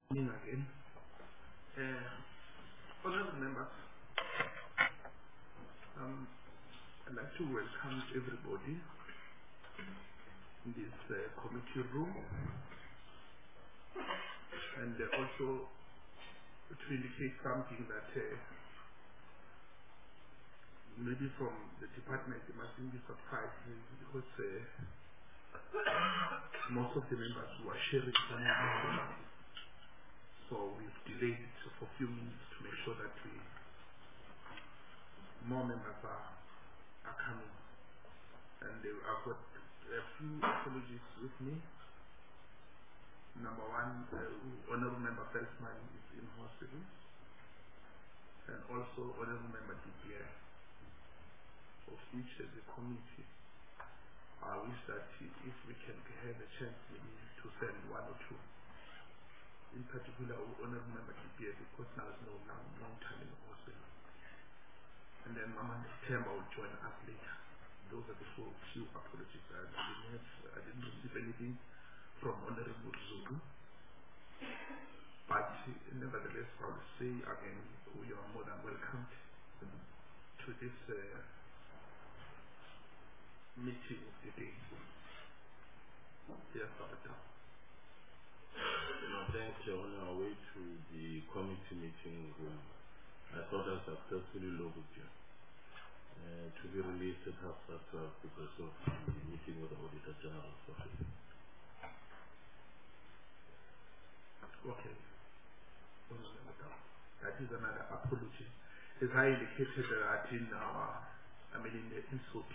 Morning again. Honorable members, I'd like to welcome everybody in this committee room, and also to indicate something that maybe from the department they mustn't be surprised, because most of the members were sharing some information. So we've delayed it for a few minutes to make sure that more members are coming. And I've got a few apologies with me. Number one, Honorable Member Felsman is in hospital, and also Honorable Member DPR, of which as a committee, I wish that if we can have a chance maybe to send one or two. In particular, Honorable Member DPR, because now is no long time in the hospital. And then Mama Temba will join us later. Those are the few apologies. I didn't receive anything from Honorable Zulu. But nevertheless, I will say again, we are more than welcomed to this meeting of the day. Yes, Dr. Thanks. On our way to the committee meeting room, I thought I successfully logged you. To be released at 12:30 because of the meeting with the Auditor General. Okay. That is another apology. As I indicated that in the SOP,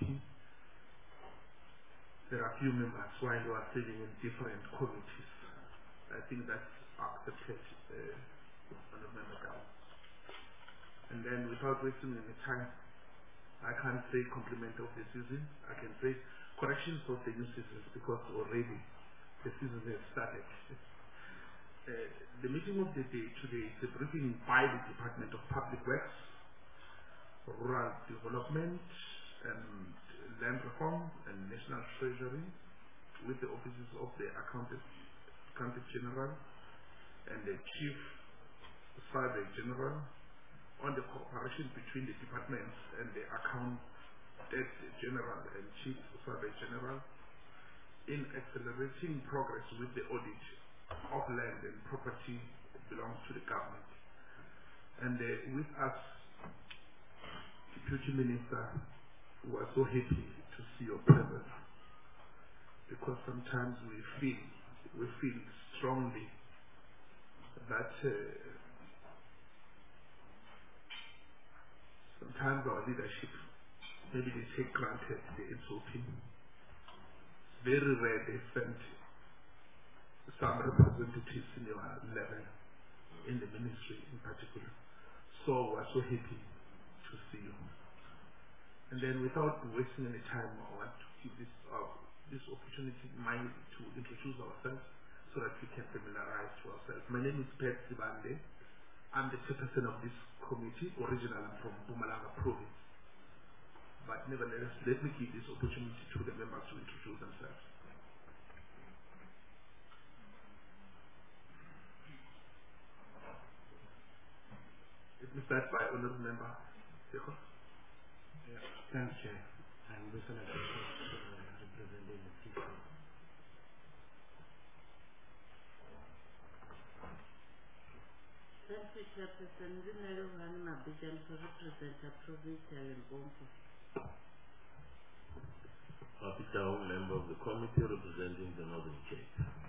there are few members while who are sitting in different committees. I think that's accepted on the member down. And then without wasting any time, I can't say compliment of the season. I can say corrections of the new season, because already the season has started. The meeting of the day today is a briefing by the Department of Public Works, Rural Development and Land Reform and National Treasury, with the offices of the Accountant General and the Chief Survey General, on the cooperation between the departments and the Accountant General and Chief Survey General in accelerating progress with the audit of land and property belongs to the government. And with us, Deputy Minister, we are so happy to see your presence, because sometimes we feel strongly that sometimes our leadership, maybe they take granted the SOP. It's very rare they send some representatives in your level, in the ministry in particular. So we're so happy to see you. And then without wasting any time, I want to give this opportunity to introduce ourselves so that we can familiarize to ourselves. My name is Pat Sibande. I'm the chairperson of this committee. Originally, I'm from Mpumalanga Province. But nevertheless, let me give this opportunity to the members to introduce themselves. Let me start by Honourable Member Jacob. Thanks, Chair. I'm Busana representing the people. Thank you, Chairperson. Zinelo Hanna Bijan to represent a provincial in Bompo. Peter, member of the committee representing the Northern Cape.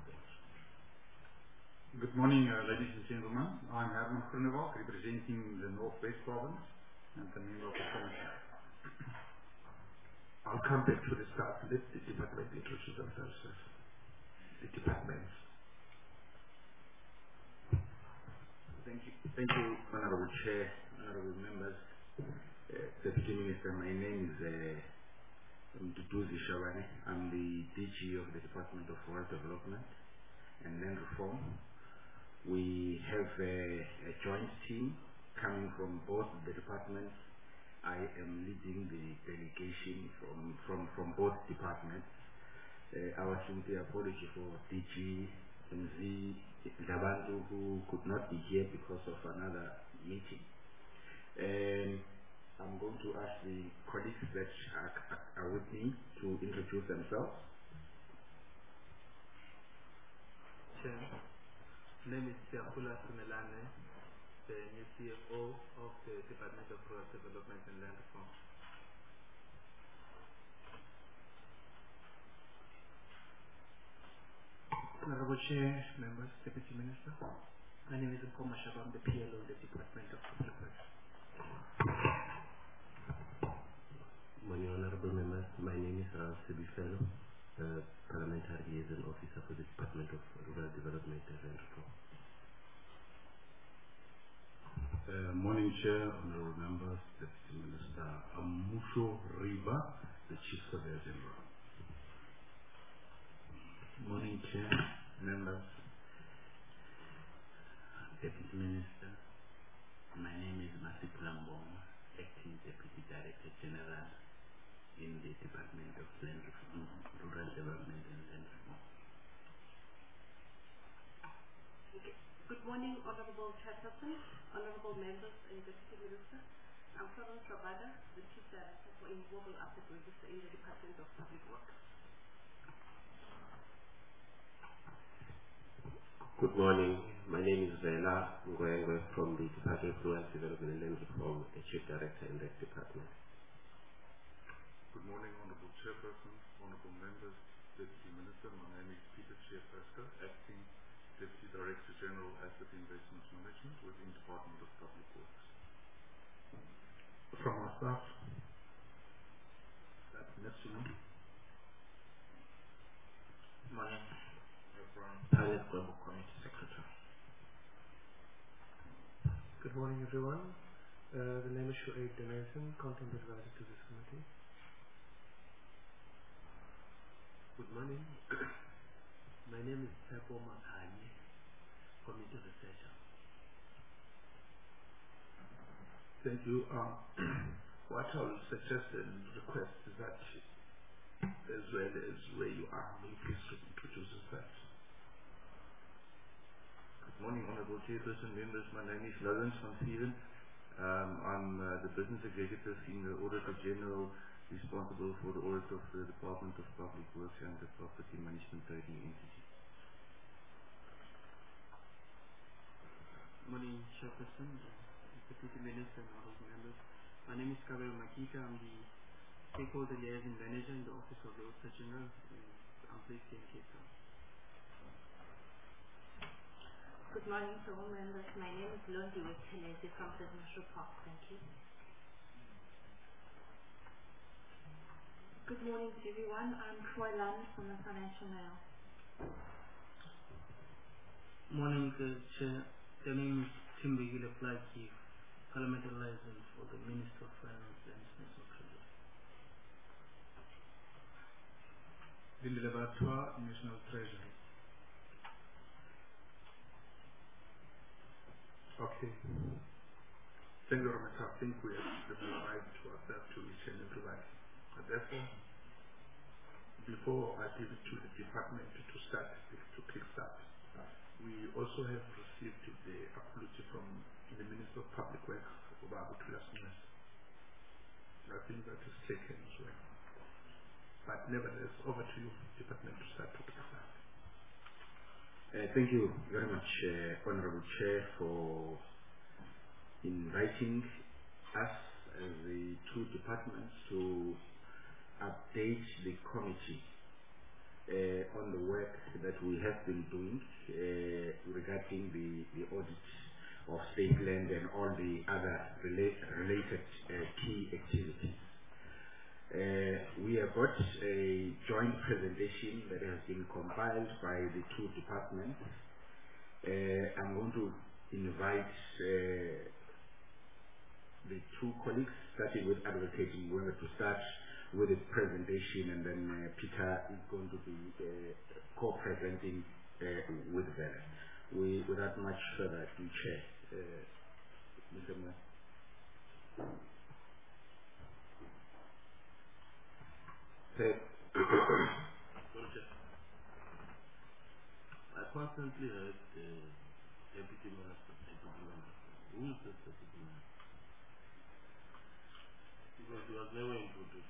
Good morning, ladies and gentlemen. I'm Herman Groenewald, representing the Northwest Province and the member of the committee. I'll come back to the start. Let the department introduce themselves. The departments. Thank you, Honorable Chair, Honorable Members, Deputy Minister. My name is Duduzi Shabane. I'm the DG of the Department of Rural Development and Land Reform. We have a joint team coming from both the departments. I am leading the delegation from both departments. Our sincere apology for DG, MZ, Labantu, who could not be here because of another meeting. And I'm going to ask the colleagues that are with me to introduce themselves. Chair, my name is Siakula Sumelane, the new CFO of the Department of Rural Development and Land Reform. Honorable Chair, members, Deputy Minister. My name is Nkoma Shaba, I'm the PLO of the Department of Public Works. Morning, honorable members. My name is Sibi Fellow, Parliamentary Liaison Officer for the Department of Rural Development and Land Reform. Morning, Chair, honorable members, Deputy Minister Amusho Riba, the Chief Surveyor General. Morning, Chair, members, Deputy Minister. My name is Masipula Mbongo, Acting Deputy Director General in the Department of Land Reform, Rural Development and Land Reform. Good morning, Honorable Chairperson, Honorable Members and Deputy Minister. I'm Florence Rabada, the Chief Director for Immovable Asset Register in the Department of Public Works. Good morning. My name is Vela Ngwengwe from the Department of Rural Development and Land Reform, the Chief Director in that department. Good morning, Honorable Chairperson, Honorable Members, Deputy Minister. My name is Peter Chiefaska, Acting Deputy Director General Asset Investment Management within Department of Public Works. From our staff, that's next to me. Morning, Reverend Pilot Global Committee Secretary. Good morning, everyone. The name is Shoaib Danason, Content Advisor to this committee. Good morning. My name is Tepo Makani, Committee Researcher. Thank you. What I will suggest and request is that, as well as where you are, may you please introduce yourself. Good morning, Honorable Chairperson, members. My name is Lawrence van Steven. I'm the Business Executive in the Auditor General, responsible for the audit of the Department of Public Works and the Property Management Trading Entity. Good morning, Chairperson, Deputy Minister and honorable members. My name is Kabel Makita. I'm the Stakeholder Liaison Manager in the Office of the Auditor General. I'm based here in Cape Town. Good morning to all members. My name is Londi Wethelezi from Business Report. Thank you. Good morning to everyone. I'm Troy Lund from the Financial Mail. Morning, Chair. The name is Timbegile Plaki, Parliamentary Liaison for the Minister of Finance and National Treasury. Lindile Batwa, National Treasury. Okay. Thank you very much. I think we have familiarized ourselves to each and everybody. And therefore, before I give it to the department to start, to kickstart, we also have received the apology from the Minister of Public Works, Obabu Tulasmas. I think that is taken as well. But nevertheless, over to you, department, to start to kickstart. Thank you very much, Honorable Chair, for inviting us as the two departments to update the committee on the work that we have been doing regarding the audit of state land and all the other related key activities. We have got a joint presentation that has been compiled by the two departments. I'm going to invite the two colleagues, starting with Advocate Ngwengwe, to start with the presentation, and then Peter is going to be co-presenting with them. Without much further ado, Chair, Mr. Moore. constantly heard the deputy minister. Who is the deputy minister? Because he was never introduced.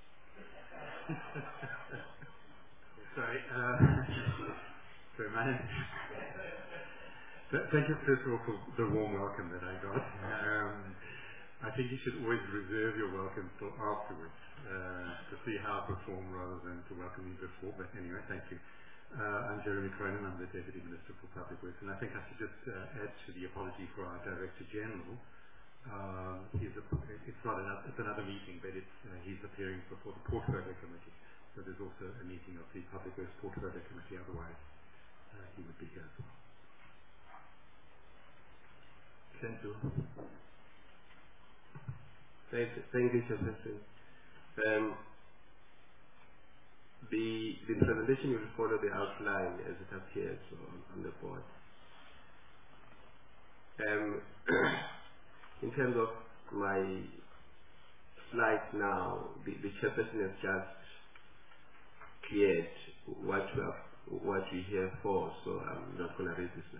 Sorry. Sorry, my name. Thank you, first of all, for the warm welcome that I got. I think you should always reserve your welcome till afterwards to see how I perform rather than to welcome me before. But anyway, thank you. I'm Jeremy Cronin. I'm the Deputy Minister for Public Works, and I think I should just add to the apology for our Director General. It's another meeting, but he's appearing before the Portfolio Committee. So there's also a meeting of the Public Works Portfolio Committee. Otherwise, he would be here as well. Thank you. Thank you, Chairperson. The presentation will follow the outline as it appears on the board. In terms of my slides now, the Chairperson has just cleared what we're here for, so I'm not going to read this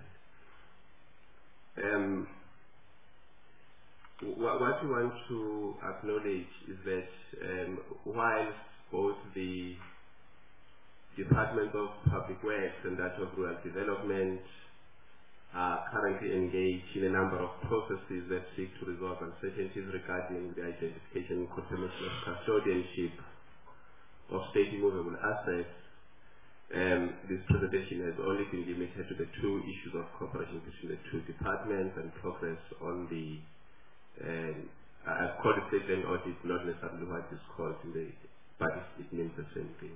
slide. What we want to acknowledge is that while both the Department of Public Works and that of Rural Development are currently engaged in a number of processes that seek to resolve uncertainties regarding the identification and confirmation of custodianship of state immovable assets, this presentation has only been limited to the two issues of cooperation between the two departments and progress on the I've called it state land audit, not necessarily what it's called in the, but it means the same thing.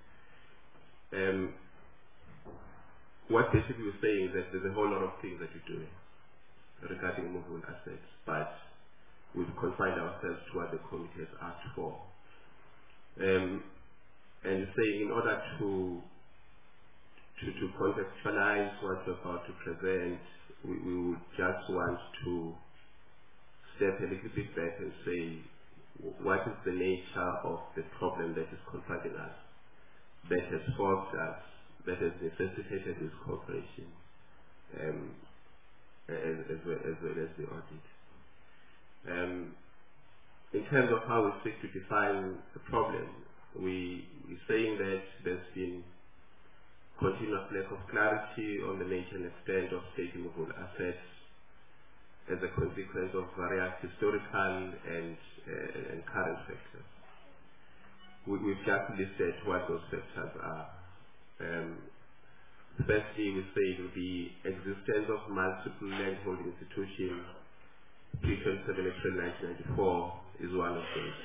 What basically we're saying is that there's a whole lot of things that we're doing regarding movable assets, but we've confined ourselves to what the committee has asked for. And saying in order to contextualize what we're about to present, we would just want to step a little bit back and say what is the nature of the problem that is confronting us, that has forced us, that has necessitated this cooperation, as well as the audit. In terms of how we seek to define the problem, we're saying that there's been continuous lack of clarity on the nature and extent of state immovable assets as a consequence of various historical and current factors. We've just listed what those factors are. Firstly, we say the existence of multiple landholding institutions pre-27 April 1994 is one of those.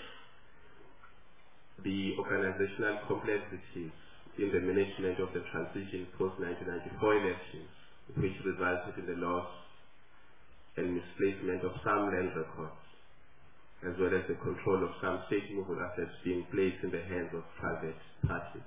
The organizational complexities in the management of the transition post-1994 elections, which resulted in the loss and misplacement of some land records, as well as the control of some state movable assets being placed in the hands of private parties.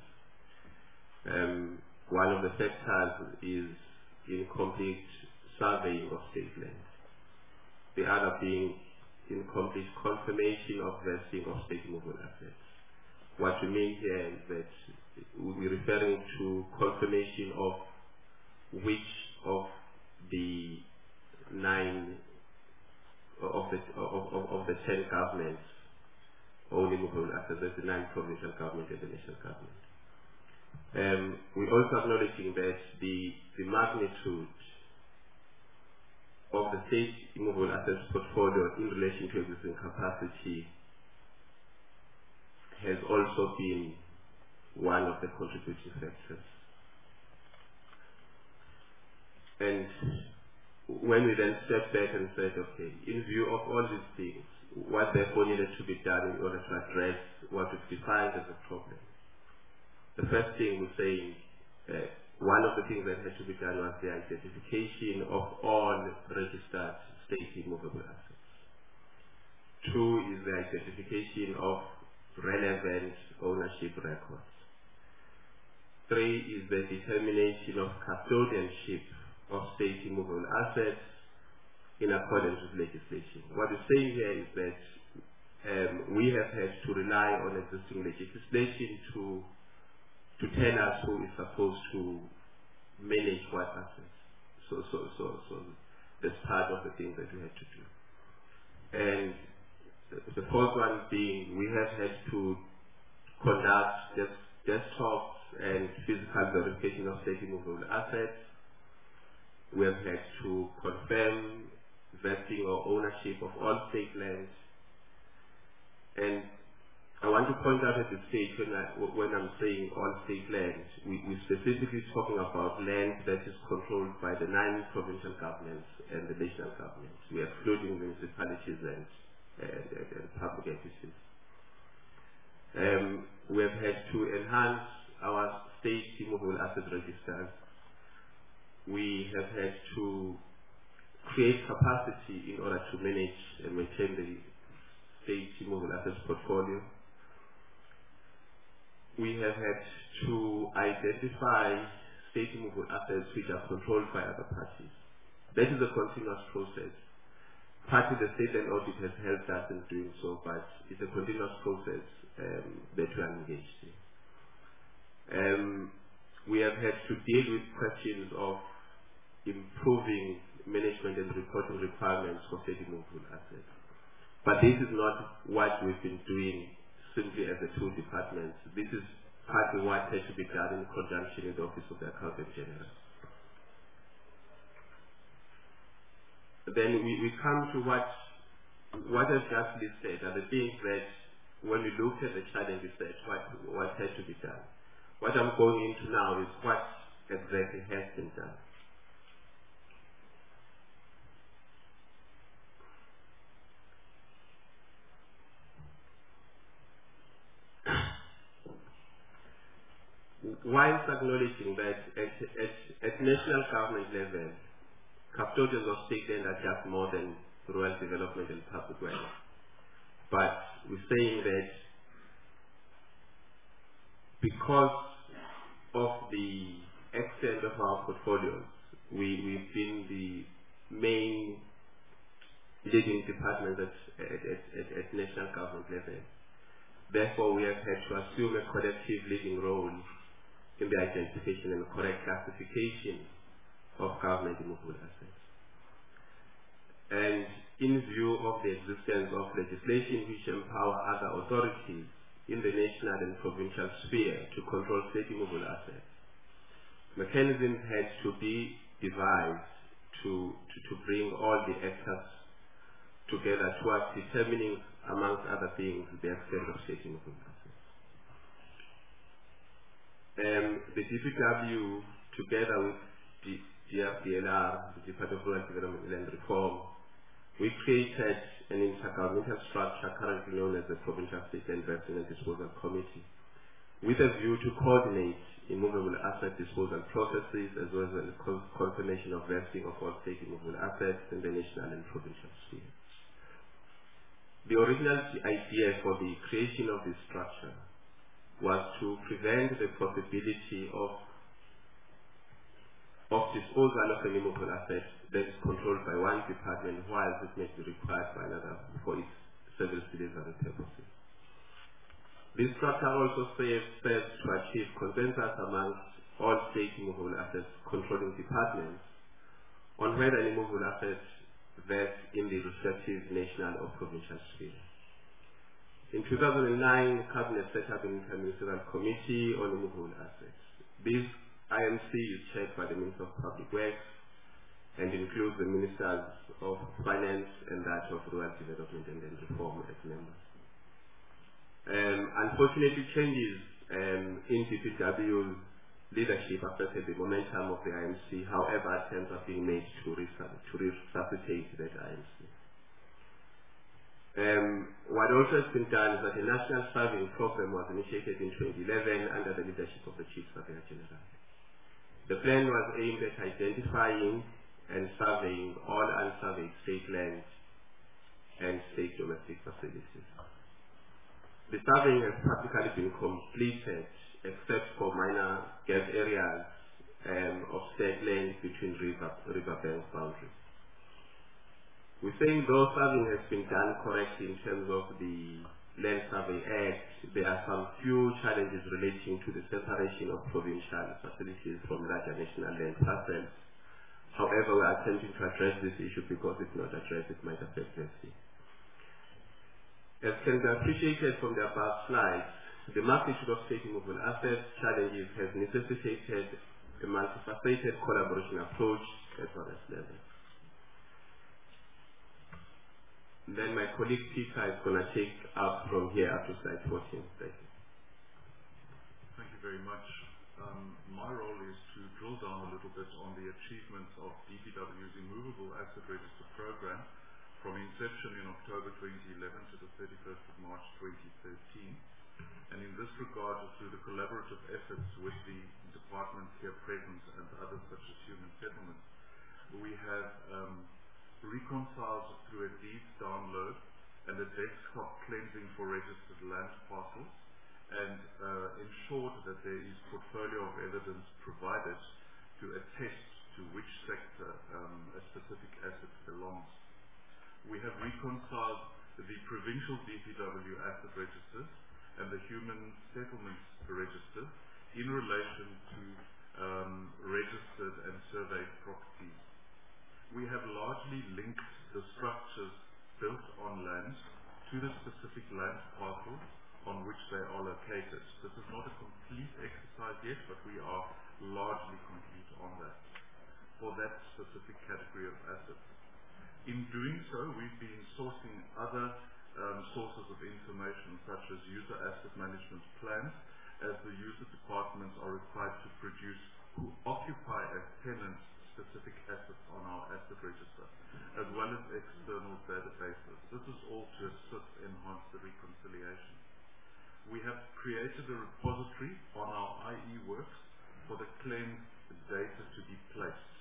One of the factors is incomplete surveying of state land. The other being incomplete confirmation of vesting of state movable assets. What we mean here is that we're referring to confirmation of which of the 9 of the 10 governments only movable assets, that's the 9 provincial government and the national government. We're also acknowledging that the magnitude of the state immovable assets portfolio in relation to existing capacity has also been one of the contributing factors. And when we then stepped back and said, okay, in view of all these things, what therefore needed to be done in order to address what is defined as a problem? The first thing we're saying, one of the things that had to be done was the identification of all registered state immovable assets. 2 is the identification of relevant ownership records. 3 is the determination of custodianship of state immovable assets in accordance with legislation. What we're saying here is that we have had to rely on existing legislation to tell us who is supposed to manage what assets. So that's part of the things that we had to do. And the fourth one being, we have had to conduct desktops and physical verification of state movable assets. We have had to confirm vesting or ownership of all state lands. And I want to point out at this stage, when I'm saying all state lands, we're specifically talking about land that is controlled by the 9 provincial governments and the national governments. We are excluding municipalities and public entities. We have had to enhance our state movable asset registers. We have had to create capacity in order to manage and maintain the state movable assets portfolio. We have had to identify state movable assets which are controlled by other parties. That is a continuous process. Partly the state and audit has helped us in doing so, but it's a continuous process that we are engaged in. We have had to deal with questions of improving management and reporting requirements for state movable assets. But this is not what we've been doing simply as the 2 departments. This is partly what has to be done in conjunction with the Office of the Accountant General. Then we come to what I've just listed are the things that when we look at the challenges that what has to be done. What I'm going into now is what exactly has been done. Whilst acknowledging that at national government level, custodians of state land are just more than rural development and public welfare. But we're saying that because of the extent of our portfolios, we've been the main leading department at national government level. Therefore, we have had to assume a collective leading role in the identification and correct classification of government movable assets. And in view of the existence of legislation which empower other authorities in the national and provincial sphere to control state movable assets, mechanisms had to be devised to bring all the actors together towards determining, amongst other things, the extent of state movable assets. The DPW, together with the DRDLR, the Department of Rural Development and Land Reform, we created an intergovernmental structure currently known as the Provincial State Investing and Disposal Committee, with a view to coordinate immovable asset disposal processes as well as the confirmation of vesting of all state immovable assets in the national and provincial sphere. The original idea for the creation of this structure was to prevent the possibility of disposal of an immovable asset that is controlled by one department while it may be required by another for its service delivery purposes. This structure also serves to achieve consensus amongst all state immovable assets controlling departments on whether an immovable asset vests in the respective national or provincial sphere. In 2009, Cabinet set up an interministerial committee on immovable assets. This IMC is chaired by the Minister of Public Works and includes the Ministers of Finance and that of Rural Development and Land Reform as members. Unfortunately, changes in DPW's leadership affected the momentum of the IMC. However, attempts are being made to resuscitate that IMC. What also has been done is that a national surveying program was initiated in 2011 under the leadership of the Chief Surveyor General. The plan was aimed at identifying and surveying all unsurveyed state lands and state domestic facilities. The surveying has practically been completed except for minor gap areas of state lands between riverbank boundaries. We're saying though surveying has been done correctly in terms of the Land Survey Act, there are some few challenges relating to the separation of provincial facilities from larger national land parcels. However, we are attempting to address this issue because if not addressed, it might affect FC. As can be appreciated from the above slides, the magnitude of state movable assets challenges has necessitated a multifaceted collaboration approach at various levels. Then my colleague Peter is going to take up from here up to slide 14. Thank you. Thank you very much. My role is to drill down a little bit on the achievements of DPW's Immovable Asset Register program from inception in October 2011 to the 31st of March 2013. And in this regard, through the collaborative efforts with the departments here present and others such as Human Settlements, we have reconciled through a deeds download and a desktop cleansing for registered land parcels, and ensured that there is portfolio of evidence provided to attest to which sector a specific asset belongs. We have reconciled the provincial DPW asset registers and the human settlements registers in relation to registered and surveyed properties. We have largely linked the structures built on land to the specific land parcels on which they are located. This is not a complete exercise yet, but we are largely complete on that, for that specific category of assets. In doing so, we've been sourcing other sources of information, such as user asset management plans, as the user departments are required to produce who occupy as tenants specific assets on our asset register, as well as external databases. This is all to assist enhance the reconciliation. We have created a repository on our IE Works for the claimed data to be placed.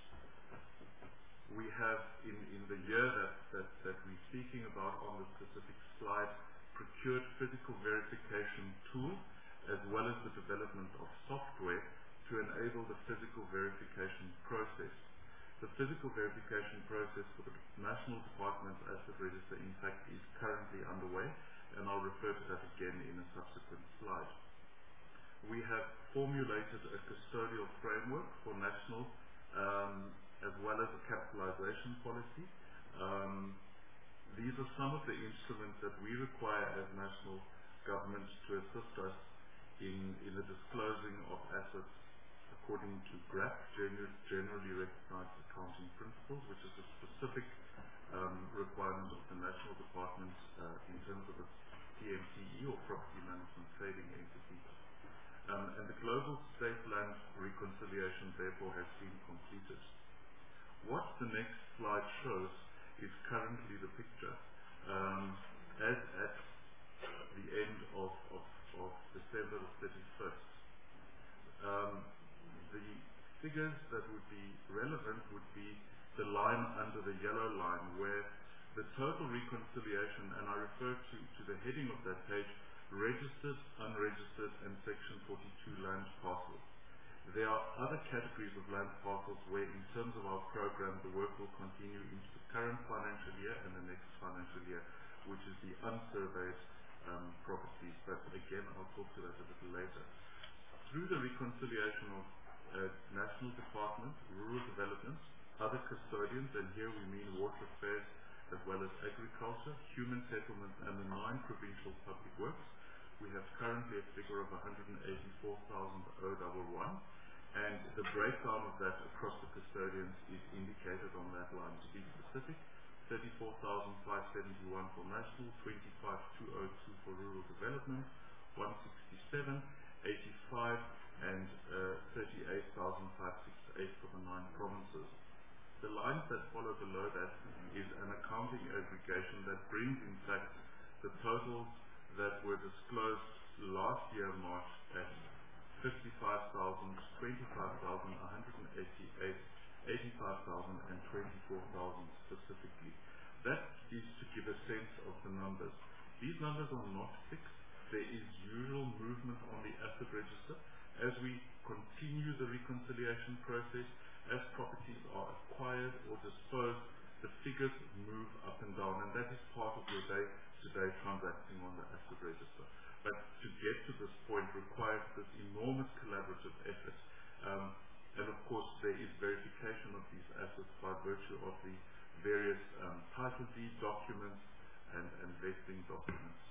We have, in the year that we're speaking about on the specific slide, procured physical verification tool, as well as the development of software to enable the physical verification process. The physical verification process for the National Department's Asset Register, in fact, is currently underway, and I'll refer to that again in a subsequent slide. We have formulated a custodial framework for national, as well as a capitalization policy. These are some of the instruments that we require as national governments to assist us in the disclosing of assets according to GRAP, generally recognized accounting principles, which is a specific requirement of the national department in terms of its PMTE or property management trading entity. And the global state land reconciliation therefore has been completed. What the next slide shows is currently the picture as at the end of December the 31st. The figures that would be relevant would be the line under the yellow line, where the total reconciliation, and I refer to the heading of that page, registered, unregistered, and Section 42 land parcels. There are other categories of land parcels where, in terms of our program, the work will continue into the current financial year and the next financial year, which is the unsurveyed properties. But again, I'll talk to that a little later. Through the reconciliation of National Department, Rural Development, other custodians, and here we mean Water Affairs as well as Agriculture, Human Settlements, and the 9 provincial public works, we have currently a figure of 184,011, and the breakdown of that across the custodians is indicated on that line. To be specific, 34,571 for National, 25,202 for Rural Development, 167, 85, and 38,568 for the 9 provinces. The lines that follow below that is an accounting aggregation that brings, in fact, the totals that were disclosed last year, March, at 55,000, 25,188, 85,000, and 24,000 specifically. That is to give a sense of the numbers. These numbers are not fixed. There is usual movement on the asset register. As we continue the reconciliation process, as properties are acquired or disposed, the figures move up and down, and that is part of your day today transacting on the asset register. But to get to this point requires this enormous collaborative effort. And of course, there is verification of these assets by virtue of the various title deed documents and vesting documents.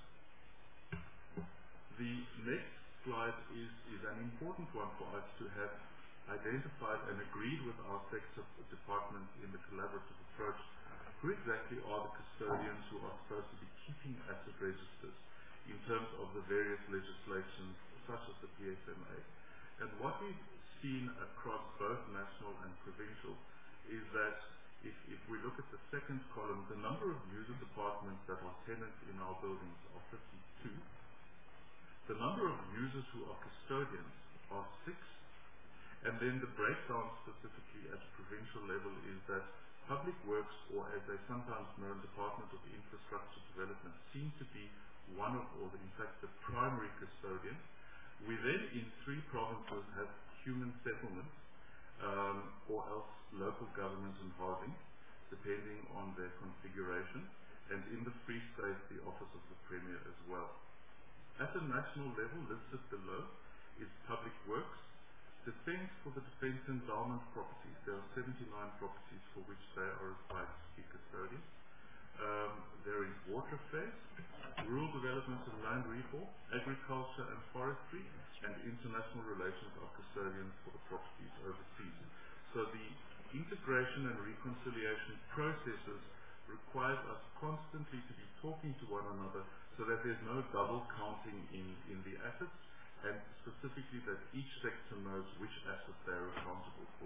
The next slide is an important one for us to have identified and agreed with our sector departments in the collaborative approach. Who exactly are the custodians who are supposed to be keeping asset registers in terms of the various legislations such as the PSMA? And what we've seen across both national and provincial is that if we look at the second column, the number of user departments that are tenants in our buildings are 52. The number of users who are custodians are 6. And then the breakdown specifically at provincial level is that Public Works, or as they sometimes know, Department of Infrastructure Development, seem to be one of, or in fact the primary custodian. We then in 3 provinces have human settlements, or else local government and housing, depending on their configuration, and in the Free State, the Office of the Premier as well. At a national level, listed below is Public Works. Defence, for the Defence Endowment properties, there are 79 properties for which they are required to be custodians. There is Water Affairs, Rural Development and Land Reform, Agriculture and Forestry, and International Relations are custodians for the properties overseas. So the integration and reconciliation processes requires us constantly to be talking to one another so that there's no double counting in the assets, and specifically that each sector knows which assets they're accountable for.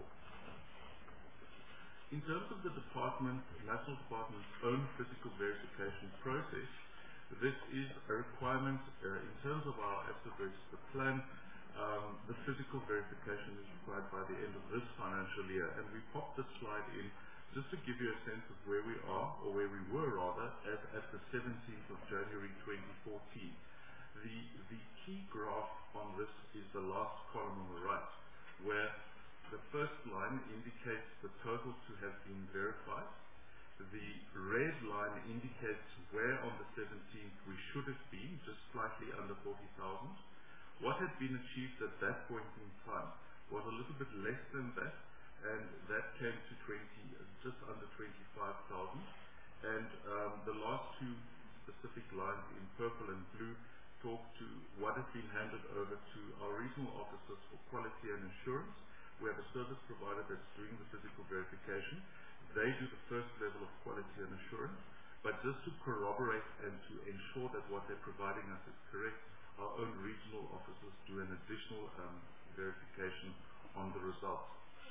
In terms of the National Department's own physical verification process, this is a requirement in terms of our asset register plan. The physical verification is required by the end of this financial year, and we popped this slide in just to give you a sense of where we are, or where we were rather, as at the 17th of January 2014. The key graph on this is the last column on the right, where the first line indicates the total to have been verified. The red line indicates where on the 17th we should have been, just slightly under 40,000. What had been achieved at that point in time was a little bit less than that, and that came to just under 25,000. And the last 2 specific lines in purple and blue talk to what has been handed over to our regional officers for quality and assurance. We have a service provider that's doing the physical verification. They do the first level of quality and assurance, but just to corroborate and to ensure that what they're providing us is correct, our own regional officers do an additional verification on the results.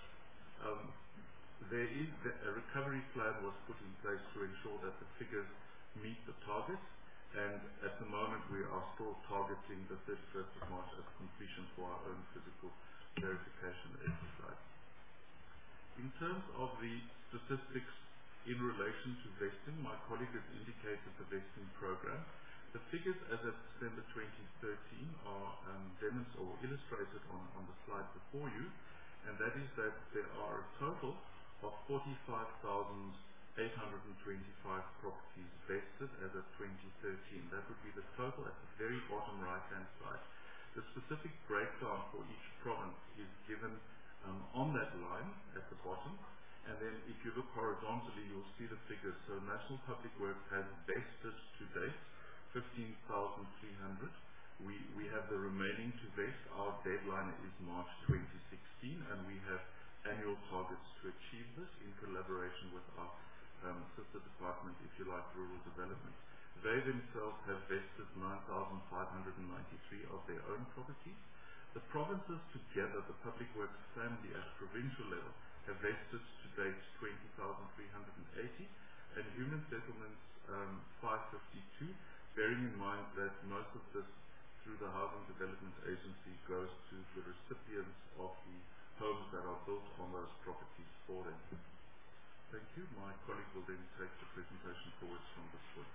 A recovery plan was put in place to ensure that the figures meet the targets, and at the moment we are still targeting the 31st of March as completion for our own physical verification exercise. In terms of the statistics in relation to vesting, my colleague has indicated the vesting program. The figures as of December 2013 are illustrated on the slide before you, and that is that there are a total of 45,825 properties vested as of 2013. That would be the total at the very bottom right-hand side. The specific breakdown for each province is given on that line at the bottom, and then if you look horizontally, you'll see the figures. So National Public Works has vested to date 15,300. We have the remaining to vest. Our deadline is March 2016, and we have annual targets to achieve this in collaboration with our sister department, if you like, Rural Development. They themselves have vested 9,593 of their own properties. The provinces together, the Public Works family at provincial level, have vested to date 20,380, and Human Settlements 552, bearing in mind that most of this through the Housing Development Agency goes to the recipients of the homes that are built on those properties for them. Thank you. My colleague will then take the presentation forward from this point.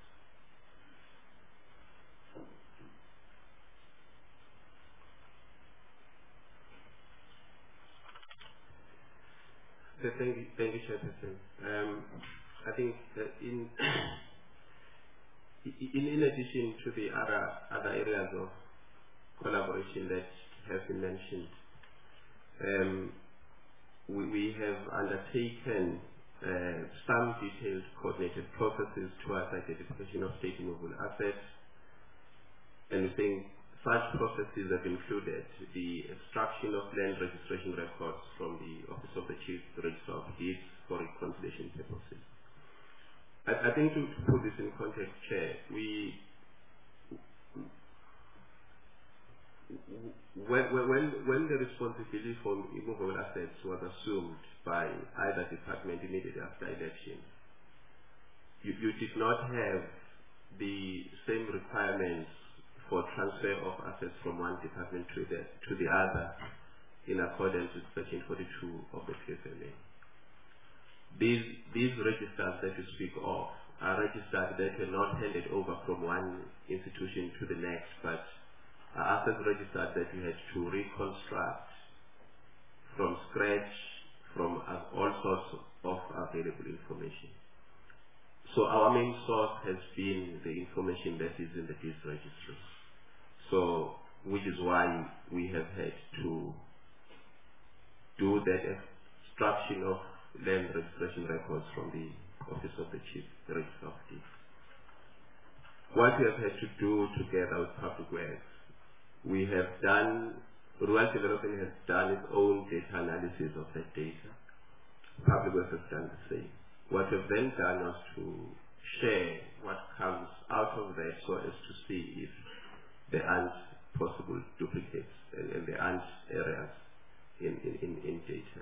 Thank you, Chairperson. I think that in addition to the other areas of collaboration that have been mentioned, we have undertaken some detailed coordinated processes towards identification of state movable assets, and we think such processes have included the extraction of land registration records from the Office of the Chief Registrar of Deeds for reconciliation purposes. I think to put this in context, Chair, when the responsibility for immovable assets was assumed by either department immediately after election, you did not have the same requirements for transfer of assets from one department to the other in accordance with Section 42 of the PSLA. These registers that you speak of are registers that were not handed over from one institution to the next, but are assets registers that you had to reconstruct from scratch from all sorts of available information. So our main source has been the information that is in the deeds registry. So, which is why we have had to do that extraction of land registration records from the Office of the Chief Registrar of Deeds. What we have had to do together with Public Works, we have done, Rural Development has done its own data analysis of that data. Public Works has done the same. What we've then done was to share what comes out of that so as to see if there aren't possible duplicates and there aren't errors in data.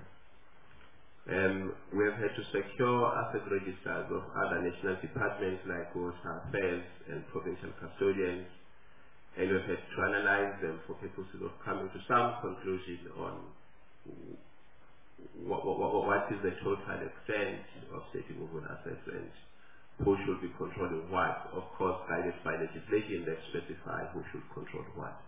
We have had to secure asset registers of other national departments like Water Affairs and provincial custodians, and we've had to analyze them for purposes of coming to some conclusion on what is the total extent of state movable assets and who should be controlling what, of course guided by legislation that specify who should control what.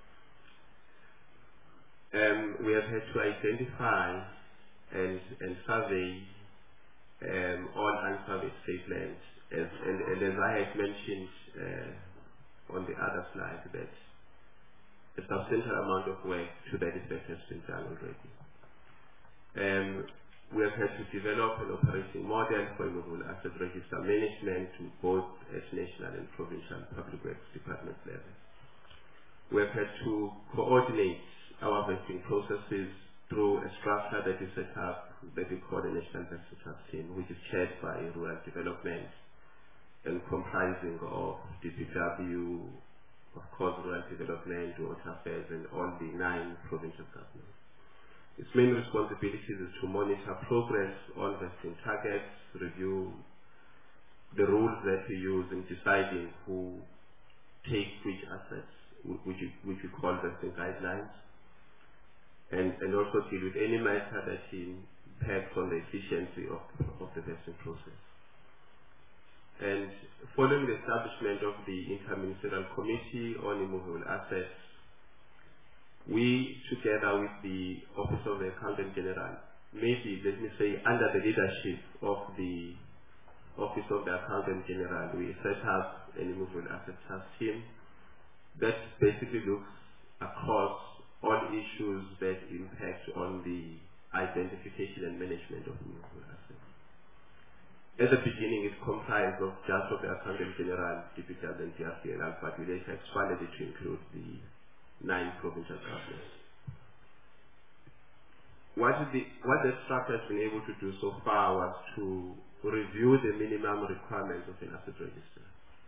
We have had to identify and survey all unsurveyed state lands, and as I had mentioned on the other slide, that a substantial amount of work to that effect has been done already. We have had to develop an operating model for immovable asset register management to both at national and provincial public works department level. We have had to coordinate our vesting processes through a structure that is set up that we call the National Vesting Trust Team, which is chaired by Rural Development and comprising of DPW, of course Rural Development, Water Affairs, and all the 9 provincial governments. Its main responsibilities is to monitor progress on vesting targets, review the rules that we use in deciding who takes which assets, which we call vesting guidelines, and also deal with any matter that impacts on the efficiency of the vesting process. And following the establishment of the Interministerial Committee on Immovable Assets, we, together with the Office of the Accountant General, maybe, let me say, under the leadership of the Office of the Accountant General, we set up an immovable asset trust team that basically looks across all issues that impact on the identification and management of immovable assets. At the beginning, it comprised of just of the Accountant General, DPW, and DRCNL, but we later expanded it to include the 9 provincial governments. What the structure has been able to do so far was to review the minimum requirements of an asset register.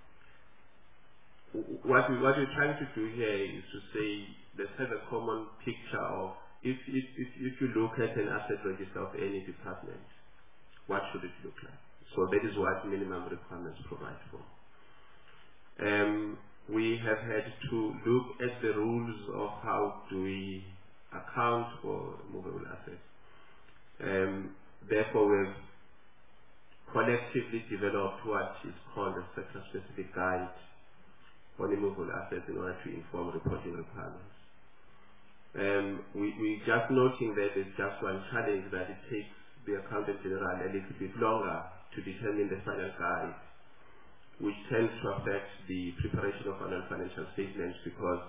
What we're trying to do here is to say, let's have a common picture of if you look at an asset register of any department, what should it look like? So that is what minimum requirements provide for. We have had to look at the rules of how do we account for movable assets. Therefore, we've collectively developed what is called a sector-specific guide on immovable assets in order to inform reporting requirements. We just noting that there's just one challenge, that it takes the Accountant General a little bit longer to determine the final guide which tends to affect the preparation of annual financial statements because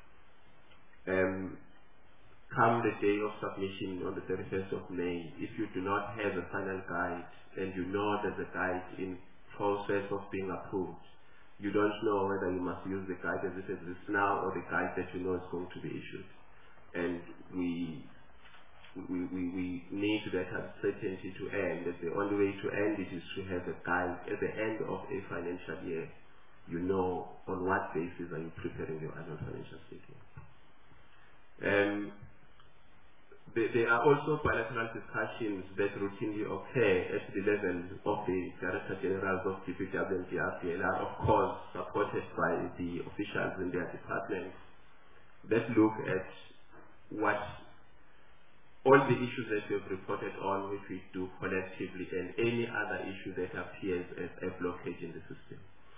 come the day of submission on the 31st of May, if you do not have a final guide and you know that the guide in process of being approved, you don't know whether you must use the guide as it exists now or the guide that you know is going to be issued. And we need that uncertainty to end. That the only way to end it is to have a guide at the end of a financial year. You know on what basis are you preparing your annual financial statement. There are also bilateral discussions that routinely occur at the level of the Director Generals of DPW and DRPLR, of course supported by the officials in their departments, that look at what all the issues that we have reported on, which we do collectively, and any other issue that appears as a blockage in the system.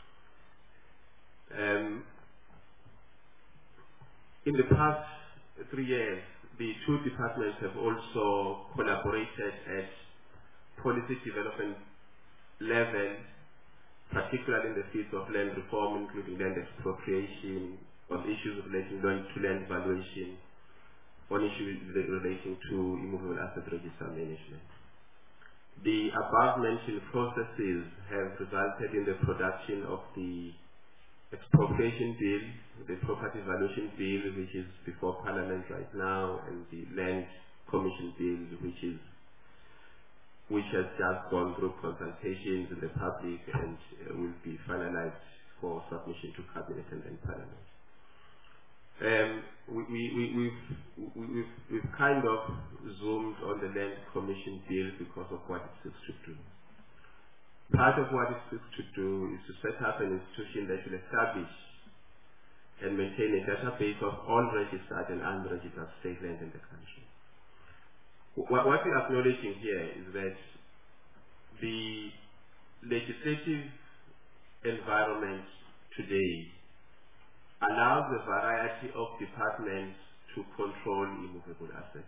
In the past 3 years, the two departments have also collaborated at policy development level, particularly in the fields of land reform, including land expropriation, on issues relating to land valuation, on issues relating to immovable asset register management. The above-mentioned processes have resulted in the production of the expropriation bill, the property valuation bill, which is before Parliament right now, and the land commission bill, which has just gone through consultations in the public and will be finalized for submission to Cabinet and then Parliament. We've kind of zoomed on the land commission bill because of what it seeks to do. Part of what it seeks to do is to set up an institution that will establish and maintain a database of all registered and unregistered state land in the country. What we're acknowledging here is that the legislative environment today allows a variety of departments to control immovable assets.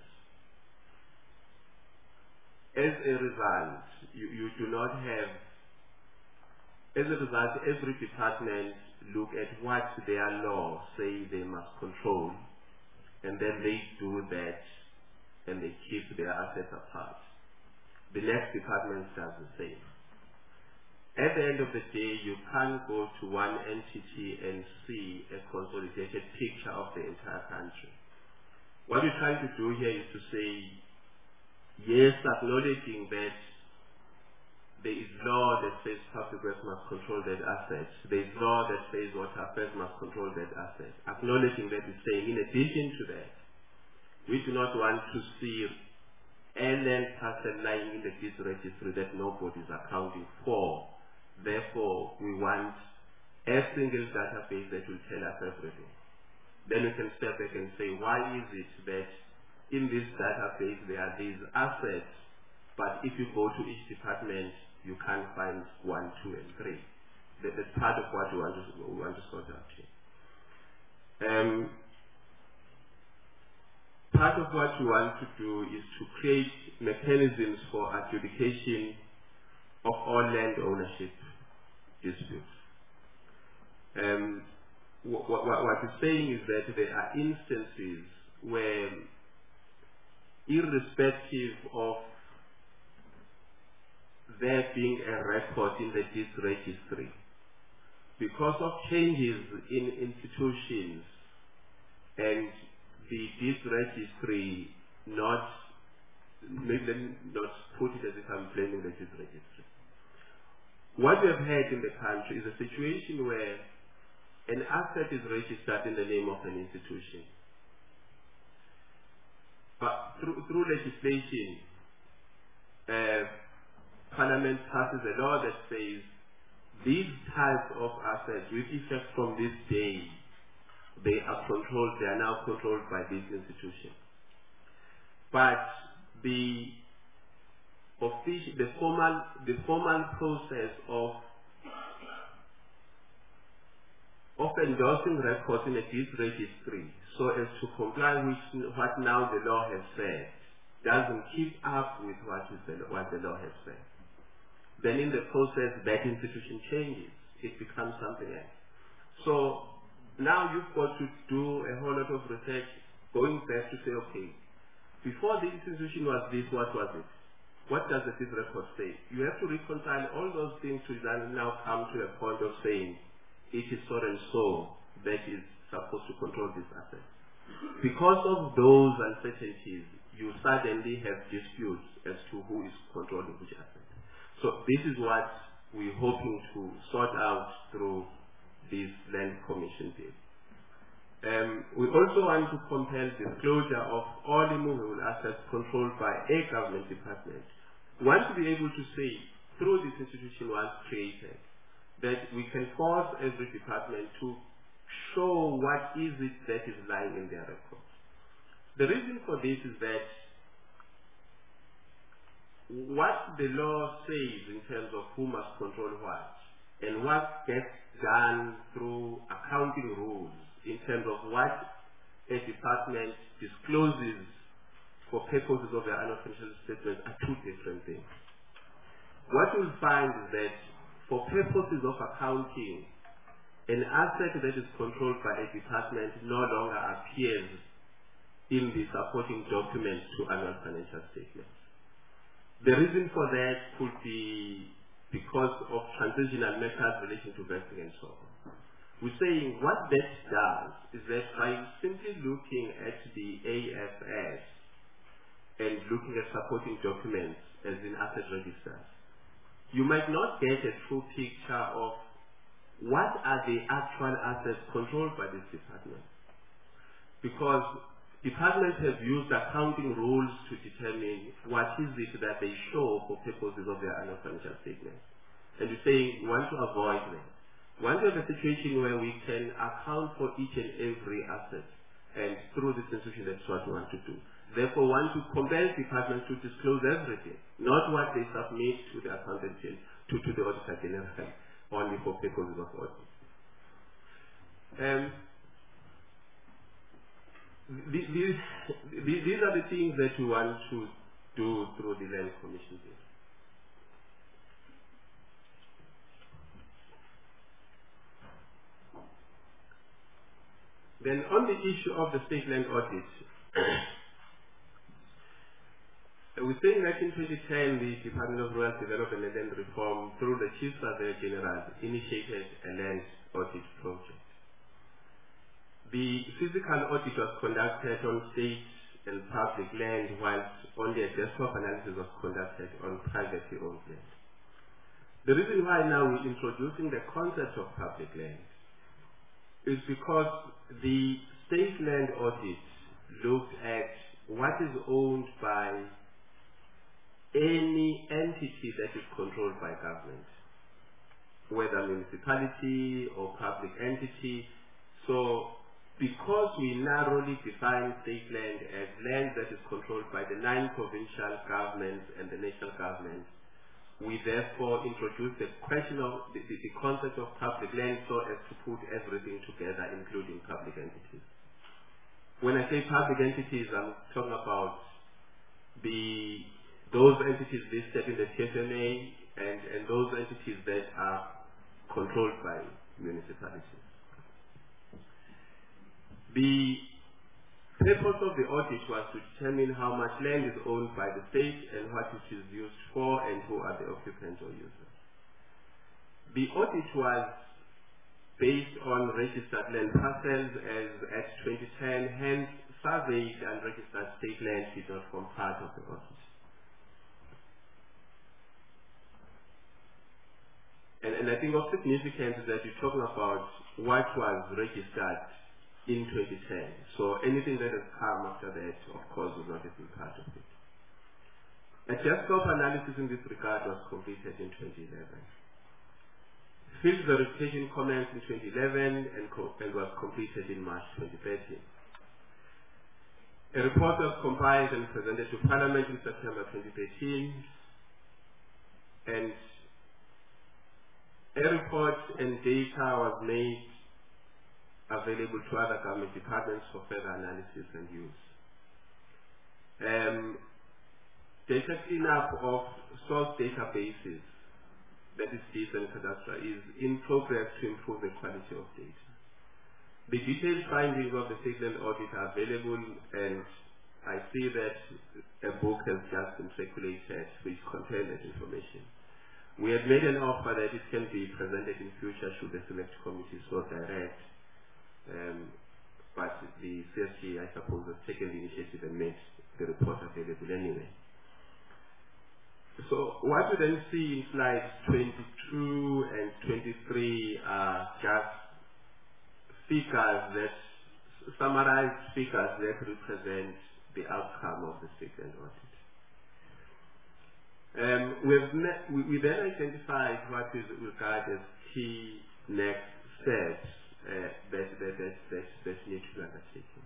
As a result, you do not have, as a result, every department look at what their law say they must control, and then they do that, and they keep their assets apart. The next department does the same. At the end of the day, you can't go to one entity and see a consolidated picture of the entire country. What we're trying to do here is to say, yes, acknowledging that there is law that says public works must control that asset. There is law that says water affairs must control that asset. Acknowledging that is saying, in addition to that, we do not want to see a land parcel lying in the deed registry that nobody is accounting for. Therefore, we want a single database that will tell us everything. Then we can step back and say, why is it that in this database there are these assets, but if you go to each department, you can't find 1, 2, and 3. That's part of what we want to sort out here. Part of what we want to do is to create mechanisms for adjudication of all land ownership disputes. What we're saying is that there are instances where, irrespective of there being a record in the deed registry, because of changes in institutions and the deed registry not put it as if I'm blaming the deed registry. What we have had in the country is a situation where an asset is registered in the name of an institution. But through legislation, Parliament passes a law that says these types of assets, with effect from this day, they are now controlled by this institution. But the formal process of endorsing records in a deed registry so as to comply with what now the law has said doesn't keep up with what the law has said. Then in the process, that institution changes. it becomes something else. So now you've got to do a whole lot of research, going back to say, okay, before this institution was this, what was it? What does this record say? You have to reconcile all those things to then now come to a point of saying, it is so and so that is supposed to control this asset. Because of those uncertainties, you suddenly have disputes as to who is controlling which asset. So this is what we're hoping to sort out through this land commission bill. We also want to compel disclosure of all immovable assets controlled by a government department. We want to be able to say, through this institution once created, that we can force every department to show what is it that is lying in their records. The reason for this is that what the law says in terms of who must control what, and what gets done through accounting rules in terms of what a department discloses for purposes of their annual financial statement are two different things. What you'll find is that for purposes of accounting, an asset that is controlled by a department no longer appears in the supporting documents to annual financial statements. The reason for that could be because of transitional methods relating to vesting and so on. We're saying what that does is that by simply looking at the AFS and looking at supporting documents as in asset registers, you might not get a true picture of what are the actual assets controlled by this department. Because departments have used accounting rules to determine what is it that they show for purposes of their annual financial statements. And you're saying we want to avoid that. We want to have a situation where we can account for each and every asset, and through this institution that's what we want to do. Therefore, we want to compel departments to disclose everything, not what they submit to the accountant, to the Auditor General, only for purposes of audit. These are the things that we want to do through the Land Commission bill. Then on the issue of the state land audit, we're saying that in 2010, the Department of Rural Development and Land Reform, through the Chief Surveyor General, initiated a land audit project. The physical audit was conducted on state and public land, whilst only a desktop analysis was conducted on privately owned land. The reason why now we're introducing the concept of public land is because the state land audit looked at what is owned by any entity that is controlled by government, whether municipality or public entity. So because we narrowly define state land as land that is controlled by the 9 provincial governments and the national government, we therefore introduced the question of the concept of public land so as to put everything together, including public entities. When I say public entities, I'm talking about those entities listed in the TFMA and those entities that are controlled by municipalities. The purpose of the audit was to determine how much land is owned by the state and what it is used for and who are the occupants or users. The audit was based on registered land parcels as at 2010, hence surveyed and registered state land did not form part of the audit. And I think of significance is that you're talking about what was registered in 2010. So anything that has come after that, of course, will not have been part of it. A desktop analysis in this regard was completed in 2011. Field verification commenced in 2011 and was completed in March 2013. A report was compiled and presented to Parliament in September 2013, and a report and data was made available to other government departments for further analysis and use. Data cleanup of source databases that is decent cadastre, is in progress to improve the quality of data. The detailed findings of the State-Land audit are available, and I see that a book has just been circulated which contains that information. We have made an offer that it can be presented in future should the select committee so direct, but the CSG, I suppose, has taken the initiative and made the report available anyway. So what you then see in slides 22 and 23 are just figures that, summarized figures that represent the outcome of the State-Land audit. We then identified what is regarded as key next steps that need to be undertaken.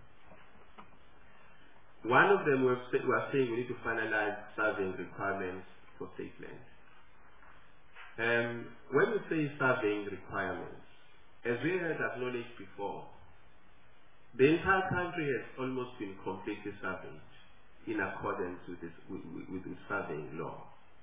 One of them was saying we need to finalize surveying requirements for State-Land. When we say surveying requirements, as we had acknowledged before, the entire country has almost been completely surveyed in accordance with the surveying law.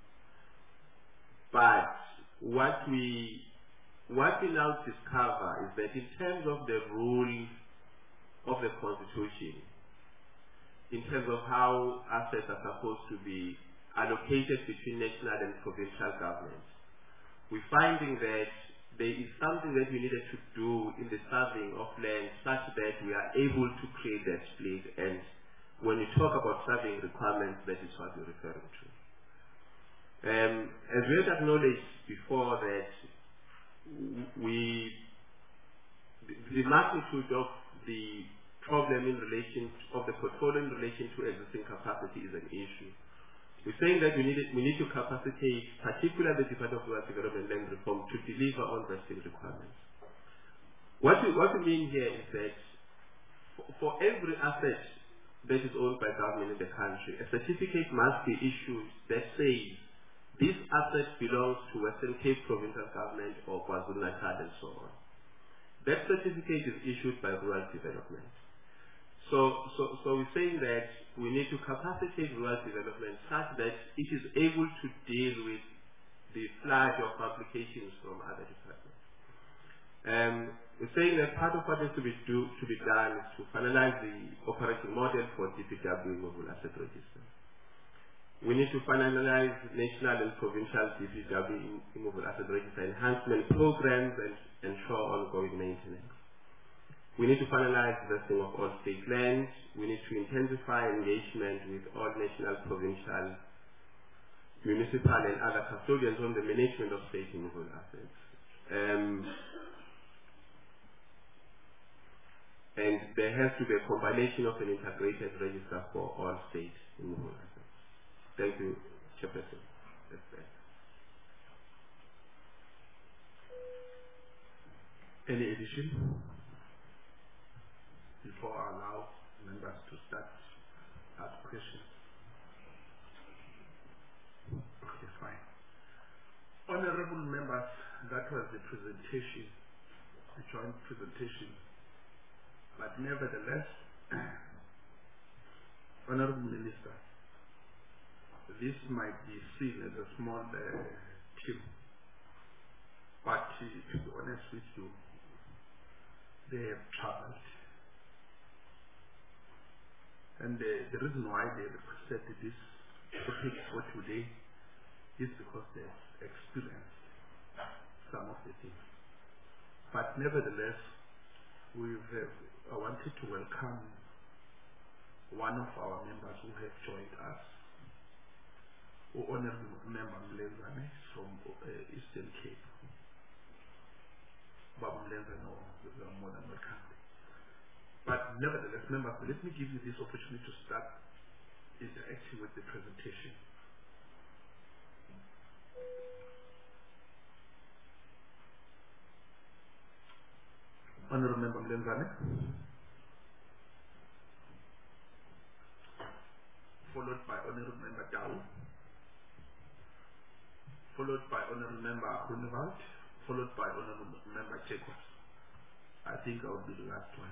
But what we now discover is that in terms of the rule of the Constitution, in terms of how assets are supposed to be allocated between national and provincial governments, we're finding that there is something that we needed to do in the surveying of land such that we are able to create that split. And when we talk about surveying requirements, that is what we're referring to. As we had acknowledged before, that the magnitude of the problem in relation of the portfolio in relation to existing capacity is an issue. We're saying that we need to capacitate, particularly the Department of Rural Development and Land Reform, to deliver on vesting requirements. What we mean here is that for every asset that is owned by government in the country, a certificate must be issued that says this asset belongs to Western Cape Provincial Government or KwaZulu-Natal and so on. That certificate is issued by Rural Development. So we're saying that we need to capacitate rural development such that it is able to deal with the flood of applications from other departments. We're saying that part of what needs to be done is to finalize the operating model for DPW Mobile Asset Register. We need to finalize national and provincial DPW Mobile Asset Register enhancement programs and ensure ongoing maintenance. We need to finalize the vesting of all state lands. We need to intensify engagement with all national, provincial, municipal and other custodians on the management of state immovable assets. And there has to be a combination of an integrated register for all state immovable assets. Thank you, Chairperson. That's that. Any addition? Before I allow members to start ask questions. Okay, fine. Honorable members, that was the presentation, a joint presentation. But nevertheless, Honorable Minister, this might be seen as a small team, but to be honest with you, they have traveled. And the reason why they requested this topic for today is because they've experienced some of the things. But nevertheless, I wanted to welcome one of our members who have joined us, Honorable Member Mlenzane from Eastern Cape. Baba Mlenzane, you are more than welcome. But nevertheless, members, let me give you this opportunity to start interacting with the presentation. Honorable Member Mlenzane, followed by Honorable Member Dao, followed by Honorable Member Grunewald, followed by Honorable Member Jacobs. I think I will be the last one.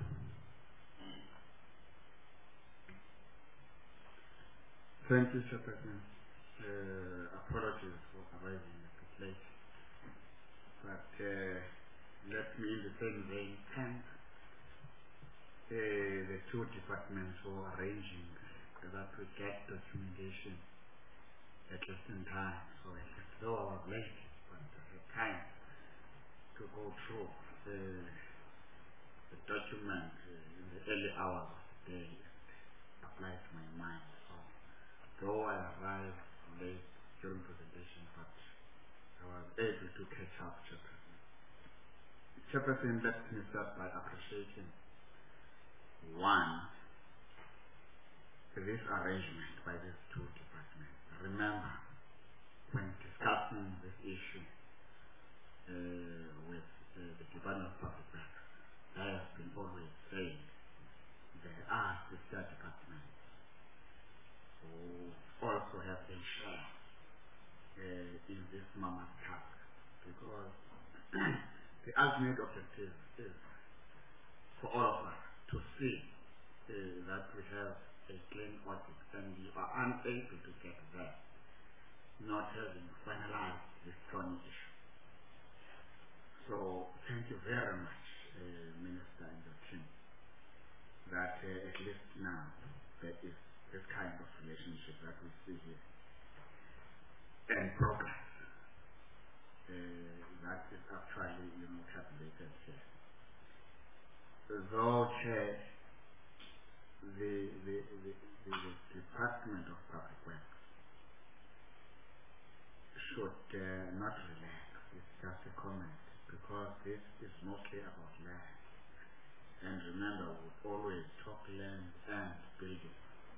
Thank you, Chairperson. Apologies for arriving a bit late. But let me in the same vein thank the two departments for arranging that we get documentation at least in time. So at least though I was late, but I had time to go through the document in the early hours of the day and apply to my mind. So though I arrived late during presentation, but I was able to catch up, Chairperson. Chairperson, let me start by appreciating one, this arrangement by these two departments. Remember, when discussing this issue with the Department of Public Works, I have been always saying there are sister departments who also have a share in this mammoth task, because the ultimate objective is for all of us to see that we have a clean audit, and we are unable to get there, not having finalized this thorny issue. So thank you very much, Minister and your team, that at least now there is this kind of relationship that we see here, and progress that is actually, calculated here. Though, Chair, the Department of Public Works should not relax. It's just a comment, because this is mostly about land. And remember, we always talk land and building.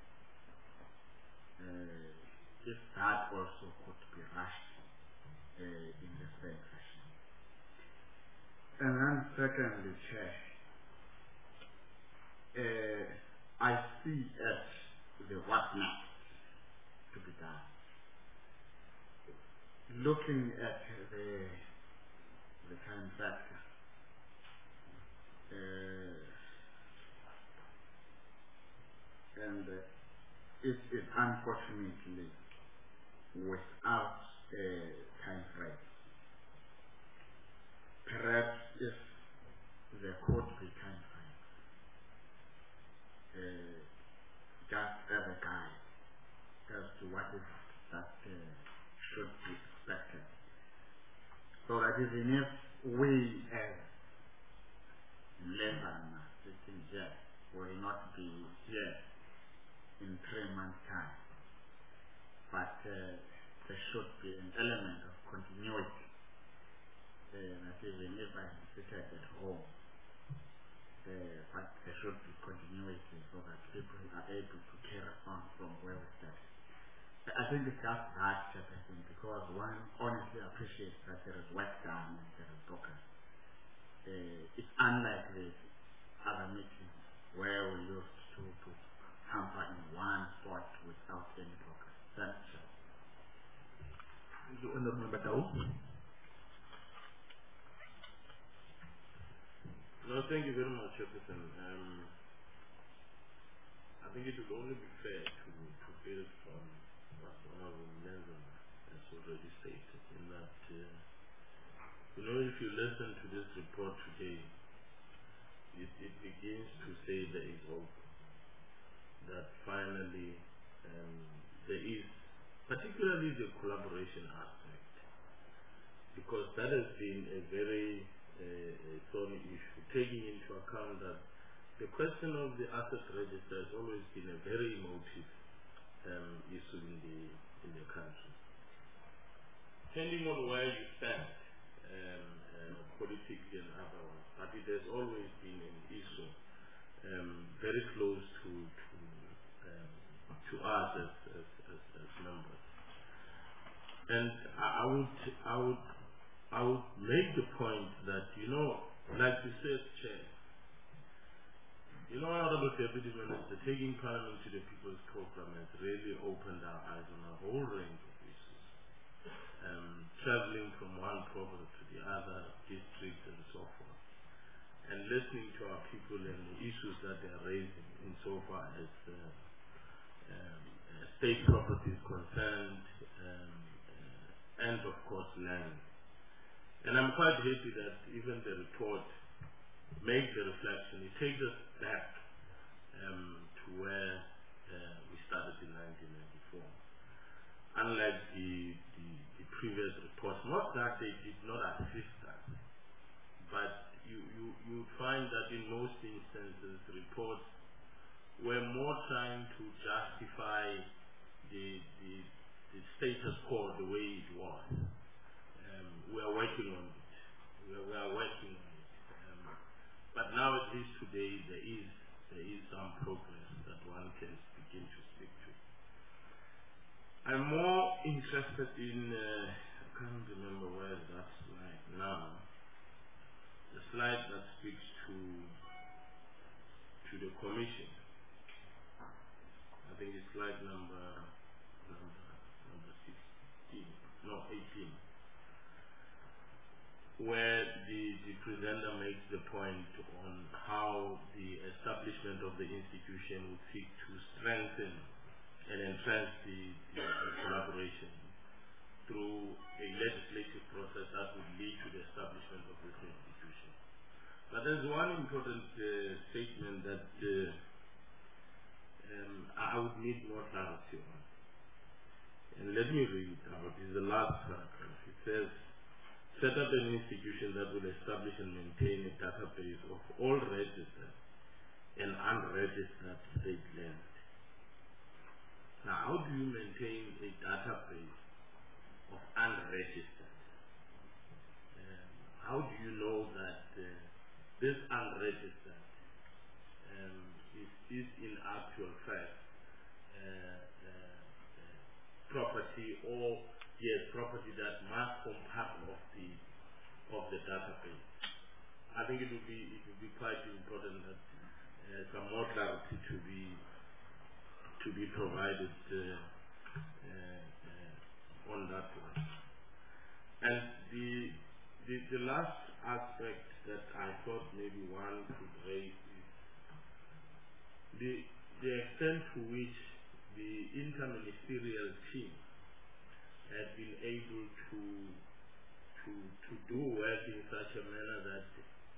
If that also could be rushed in the same fashion. And then secondly, Chair, I see at the what next to be done. Looking at the time factor, and it is unfortunately without time frame. Perhaps if there could be time frame, just as a guide as to what is that should be expected, so that even if we as laymen sitting here will not be here in 3 months' time, but there should be an element of continuity, that even if I am seated at home, but there should be continuity so that people are able to carry on from where we started. I think it's just that, Chairperson, because one honestly appreciates that there is work done and there is progress. It's unlike the other meetings where we used to hamper in one spot without any progress. Thank you. Thank you, Honorable Batao. No, thank you very much, Chairperson. I think it would only be fair to build from what Honorable Nelson has already stated, in that, if you listen to this report today, it begins to say there is hope, that finally there is, particularly the collaboration aspect, because that has been a very thorny issue, taking into account that the question of the asset register has always been a very emotive issue in the country. Depending on where you stand, politically and otherwise, but it has always been an issue very close to us as members. And I would make the point that, like you said, Chair, Honorable Deputy Minister, taking Parliament to the People's Program has really opened our eyes on a whole range of issues. Traveling from one program to the other, districts and so forth, and listening to our people and the issues that they are raising insofar as state property is concerned, and of course land. And I'm quite happy that even the report makes the reflection. It takes us back to where we started in 1994. Unlike the previous reports, not that they did not assist us, but you find that in most instances reports were more trying to justify the status quo the way it was. We are working on it. We are working on it. But now, at least today, there is some progress that one can begin to speak to. I'm more interested in, I can't remember where is that slide now, the slide that speaks to the Commission. I think it's slide number 16, no, 18, where the presenter makes the point on how the establishment of the institution would seek to strengthen and entrench the collaboration through a legislative process that would lead to the establishment of this institution. But there's one important statement that I would need more clarity on. And let me read it out. It's the last paragraph. It says, set up an institution that will establish and maintain a database of all registered and unregistered state land. Now, how do you maintain a database of unregistered? How do you know that this unregistered is in actual fact property, or yes, property that must form part of the database? I think it would be quite important that some more clarity to be provided on that one. And the last aspect that I thought maybe one could raise is the extent to which the interministerial team has been able to do work in such a manner that,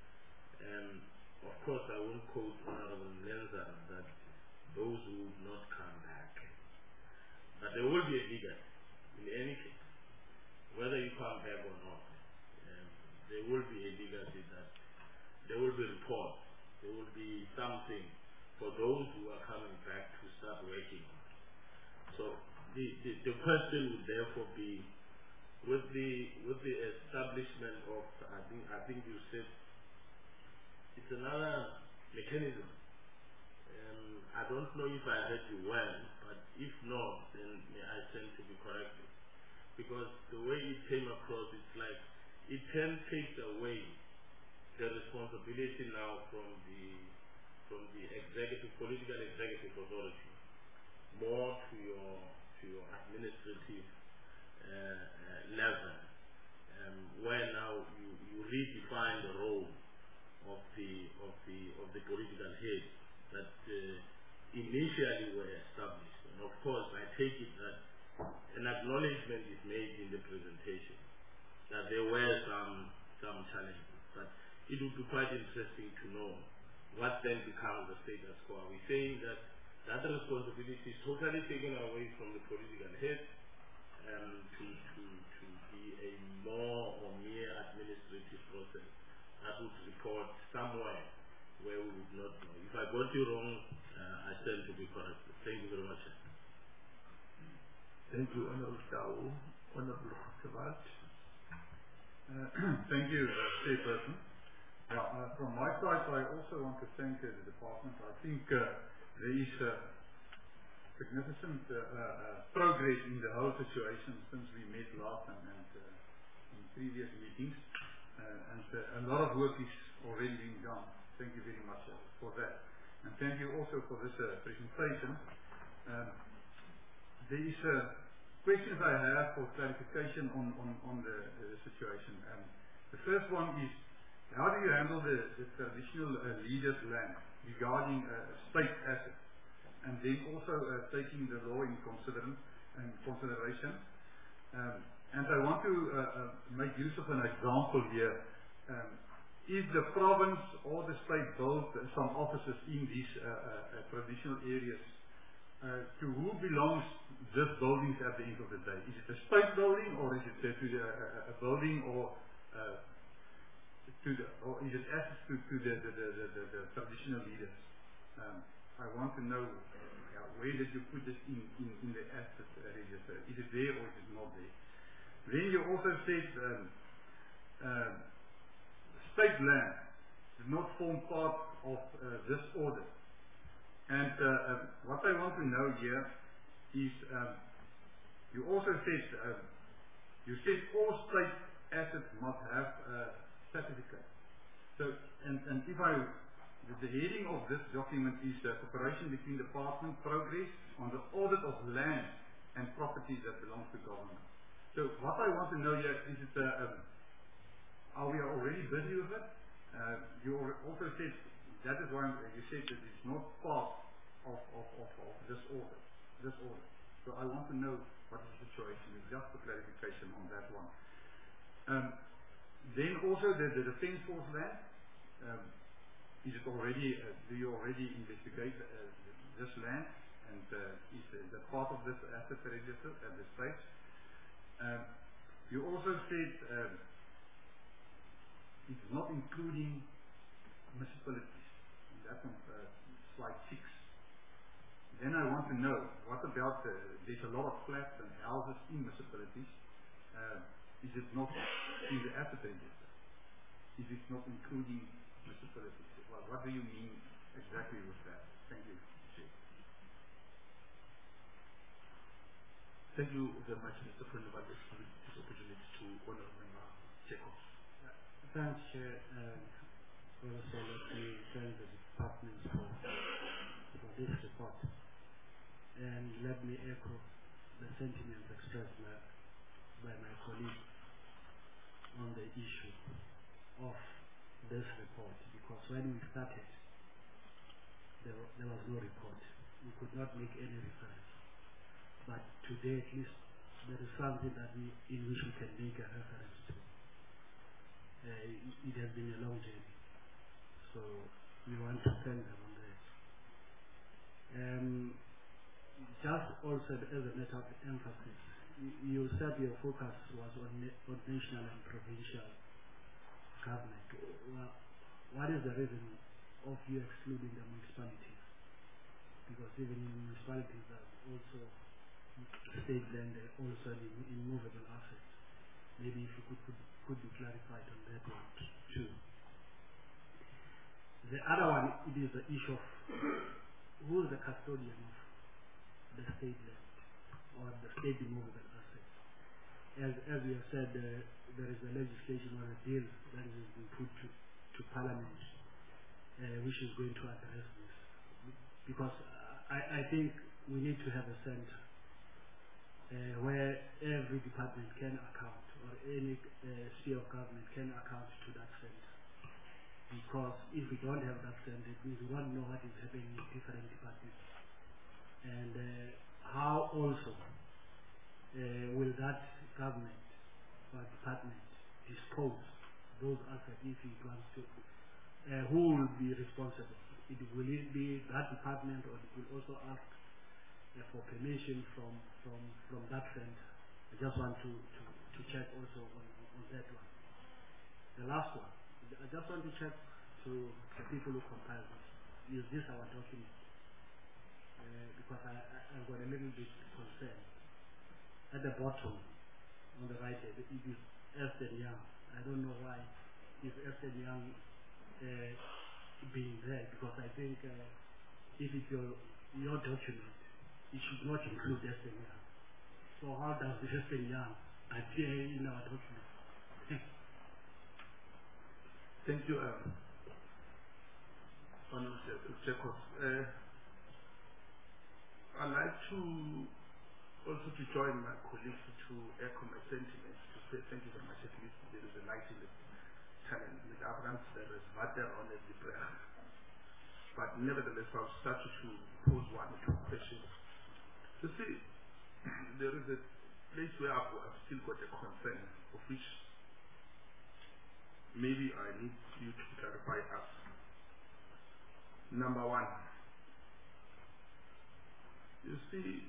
of course, I won't quote Honorable Lenzara that those who would not come back, but there will be a legacy in any case, whether you come back or not. There will be a legacy that there will be reports, there will be something for those who are coming back to start working on. So the question would therefore be, with the establishment of, I think you said it's another mechanism. I don't know if I heard you well, but if not, then may I stand to be corrected. Because the way it came across, it's like it can take away the responsibility now from the executive, political executive authority, more to your administrative level, where now you redefine the role of the political head that initially were established. And of course, I take it that an acknowledgement is made in the presentation that there were some challenges, but it would be quite interesting to know what then becomes the status quo. Are we saying that responsibility is totally taken away from the political head to be a more or mere administrative process that would report somewhere where we would not know? If I got you wrong, I stand to be corrected. Thank you very much. Thank you, Honorable Tau. Honorable Gewalt. Thank you, Chairperson. From my side, I also want to thank the department. I think there is significant progress in the whole situation since we met last and in previous meetings, and a lot of work is already being done. Thank you very much for that, and thank you also for this presentation. There is questions I have for clarification on the situation. The first one is, how do you handle the traditional leaders' land regarding state assets, and then also taking the law in consideration? And I want to make use of an example here. If the province or the state build some offices in these traditional areas, to who belongs this buildings at the end of the day? Is it a state building, or is it a building, or is it assets to the traditional leaders? I want to know where did you put this in the asset register? Is it there or is it not there? Then you also said state land does not form part of this order. And what I want to know here is you also said all state assets must have a certificate. So and if the heading of this document is cooperation between department progress on the audit of land and properties that belongs to government. So what I want to know here is are we already busy with it? You also said that is why you said that it's not part of this order. So I want to know what is the situation. It's just a clarification on that one. Then also the defence force land. Is it already? Do you already investigate this land? And is that part of this asset register at this stage? You also said it's not including municipalities. That's on slide 6. Then I want to know, what about there's a lot of flats and houses in municipalities. Is it not in the asset register? Is it not including municipalities? Well, what do you mean exactly with that? Thank you. Thank you very much, Mr. President, for this opportunity to honor Member Jacob. Thanks, Chair. Also, let me thank the department for this report. And let me echo the sentiments expressed by my colleague on the issue of this report. Because when we started, there was no report. We could not make any reference. But today, at least, there is something in which we can make a reference to. It has been a long journey, so we want to thank them on that. Just also as a matter of emphasis, you said your focus was on national and provincial government. Well, what is the reason of you excluding the municipalities? Because even in municipalities there are also state land, also immovable assets. Maybe if you could be clarified on that one too. The other one, it is the issue of who is the custodian of the state land or the state immovable assets. As you have said, there is a legislation or a bill that has been put to Parliament which is going to address this. Because I think we need to have a center where every department can account, or any sphere of government can account to that center. Because if we don't have that center, it means we don't know what is happening in different departments. And how also will that government or department dispose those assets if it wants to? Who will be responsible? Will it be that department, or it will also ask for permission from that center? I just want to check also on that one. The last one, I just want to check to the people who compile this. Is this our document? Because I got a little bit concerned. At the bottom, on the right hand, it is Ernst & Young. I don't know why is Ernst & Young being there, because I think if it's your document, it should not include Ernst & Young. So how does Ernst & Young appear in our document? Thank you, Honourable Jacob. I'd like to also to join my colleagues to echo my sentiments to say thank you very much. At least there is a light in the tunnel. With Abraham, there is water on the prayer. But nevertheless, I've started to pose one or two questions. You see, there is a place where I've still got a concern, of which maybe I need you to clarify us. Number one, you see,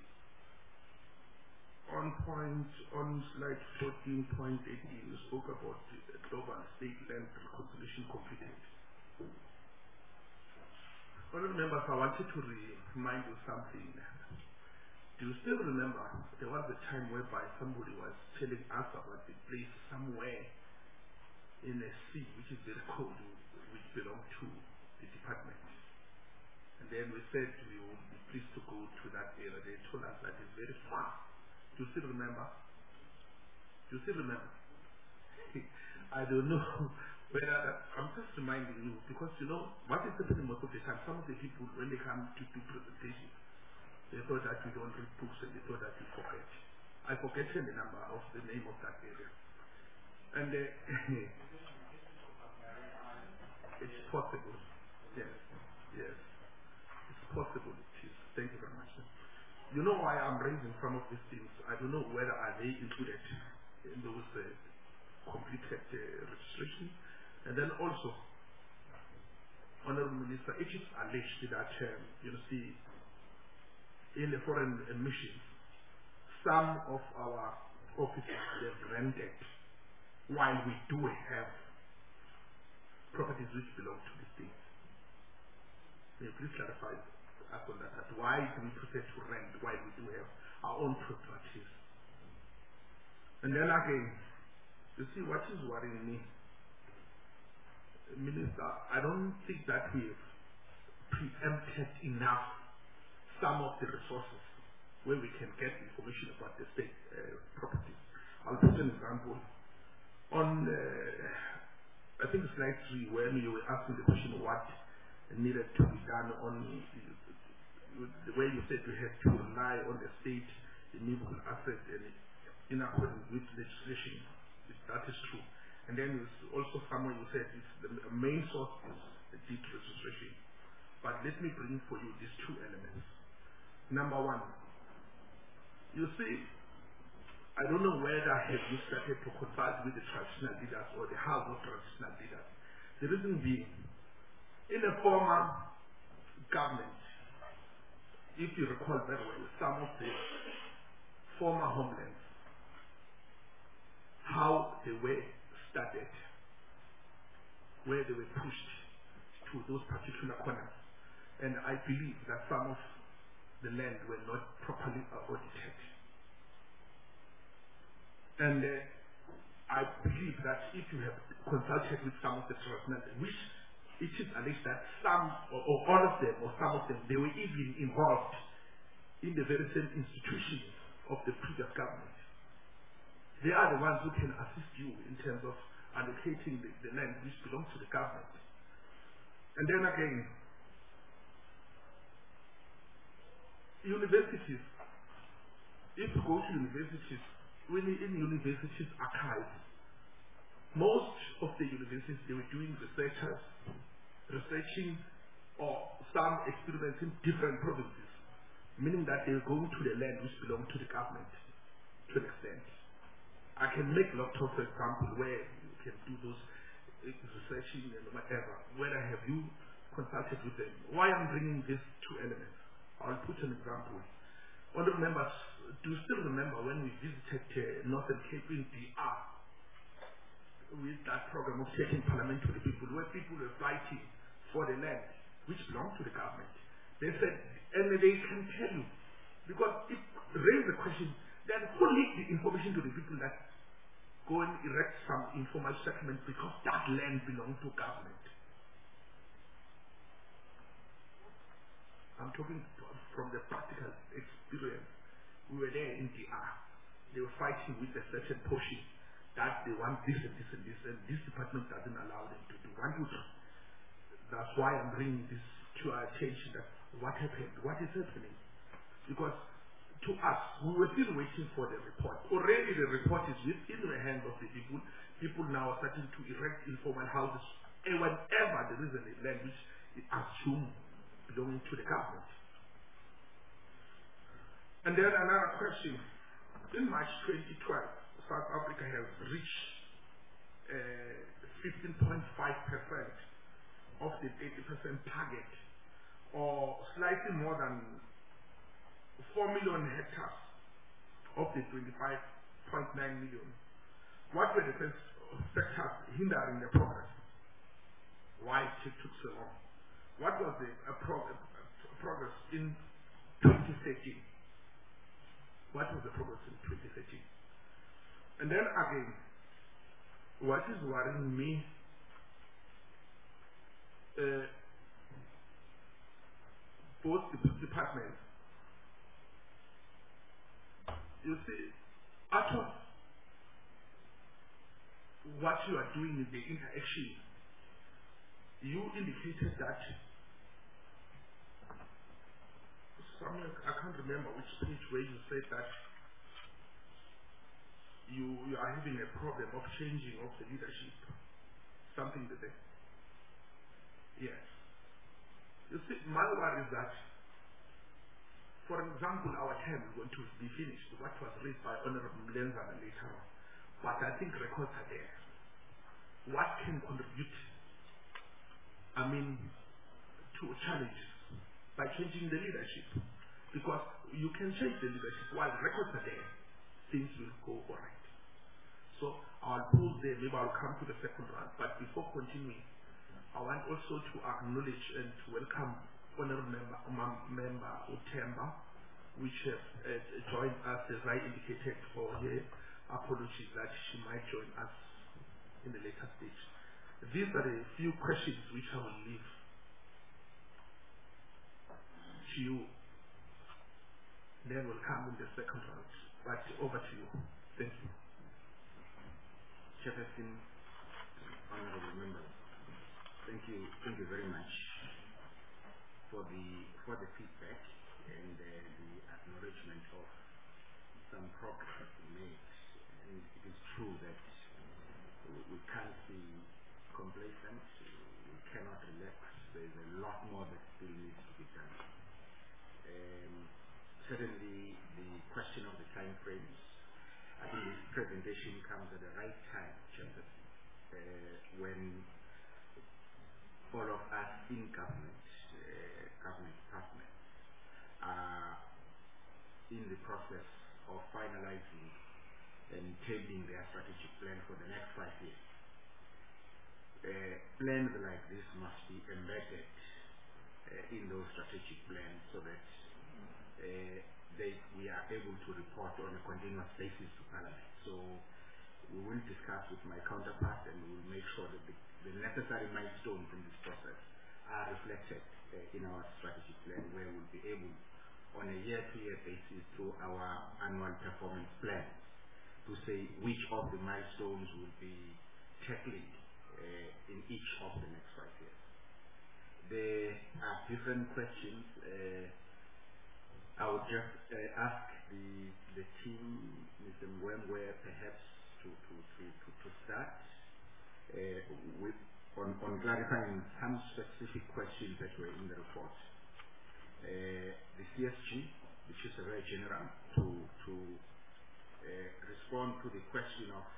on slide 14.18, you spoke about the global state land reconciliation completed. Honourable members, I wanted to remind you something. Do you still remember there was a time whereby somebody was telling us about the place somewhere in a sea which is very cold, which belonged to the department? And then we said we would be pleased to go to that area. They told us that it's very far. Do you still remember? Do you still remember? I don't know whether I'm just reminding you, because you know what is happening most of the time. Some of the people, when they come to do presentations, they thought that we don't read books and they thought that we forget. I forgotten the number of the name of that area. And it's possible. Yes, yes. It's possible it is. Thank you very much. You know why I'm raising some of these things. I don't know whether are they included in those completed registration. And then also, Honourable Minister, it is alleged that, you see, in the foreign missions, some of our officers they've rented, while we do have properties which belong to the state. May you please clarify us on that? Why do we prefer to rent while we do have our own properties? And then again, you see what is worrying me, Minister, I don't think that we've preempted enough some of the resources where we can get information about the state properties. I'll put an example. On, I think slide 3, when you were asking the question what needed to be done on the way you said we have to rely on the state immovable asset and in accordance with legislation. That is true. And then also somewhere you said it's the main source is the deed registration. But let me bring for you these two elements. Number one, you see, I don't know whether have you started to consult with the traditional leaders or the house of traditional leaders. The reason being, in a former government, if you recall very well, some of the former homelands, how they were started, where they were pushed to those particular corners. And I believe that some of the land were not properly audited. And I believe that if you have consulted with some of the traditional, which it is alleged that some or all of them or some of them, they were even involved in the very same institutions of the previous government. They are the ones who can assist you in terms of allocating the land which belongs to the government. And then again, universities, if you go to universities, when in universities archives, most of the universities, they were doing researching or some experiments in different provinces, meaning that they were going to the land which belonged to the government to an extent. I can make lots of examples where you can do those researching and whatever. Where have you consulted with them? Why I'm bringing these two elements? I'll put an example. Honourable members, do you still remember when we visited Northern Cape in DR with that program of taking parliament to the people, where people were fighting for the land which belonged to the government? They said, and they can tell you, because it raised the question, then who leaked the information to the people that go and erect some informal settlement because that land belonged to government? I'm talking from the practical experience. We were there in DR. They were fighting with a certain portion that they want this and this and this, and this department doesn't allow them to do 1, 2, 3. That's why I'm bringing this to our attention, that what happened, what is happening. Because to us, we were still waiting for the report. Already the report is within the hands of the people. People now are starting to erect informal houses, and whenever there is a land which is assumed belonging to the government. And then another question. In March 2012, South Africa has reached 15.5% of the 80% target, or slightly more than 4 million hectares of the 25.9 million. What were the sectors hindering the progress? Why it took so long? What was the progress in 2013? What was the progress in 2013? And then again, what is worrying me, both departments, you see, out of what you are doing in the interaction, you indicated that somewhere, I can't remember which page, where you said that you are having a problem of changing of the leadership. Something like that. Yes. You see, my worry is that, for example, our term is going to be finished, what was raised by Honorable Mlenza later on. But I think records are there. What can contribute, to challenges by changing the leadership? Because you can change the leadership while records are there, things will go all right. So I'll pause there, maybe I'll come to the second round. But before continuing, I want also to acknowledge and to welcome Honorable Member Utemba, which has joined us, as I indicated, for her apologies that she might join us in the later stage. These are a few questions which I will leave to you. Then we'll come in the second round. But over to you. Thank you. Chairperson, honorable members, thank you very much for the feedback and the acknowledgement of some progress made. And it is true that we can't be complacent, we cannot relax. There's a lot more that still needs to be done. Certainly, the question of the time frames, I think this presentation comes at the right time, Chairperson, when all of us in government departments are in the process of finalizing and tabling their strategic plan for the next 5 years. Plans like this must be embedded in those strategic plans so that we are able to report on a continuous basis to Parliament. So we will discuss with my counterpart and we will make sure that the necessary milestones in this process are reflected in our strategic plan, where we'll be able, on a year-to-year basis through our annual performance plan, to say which of the milestones will be tackling in each of the next 5 years. There are different questions. I would just ask the team, Mr. Mwemwe, perhaps to start on clarifying some specific questions that were in the report. The CSG, which is very general, to respond to the question of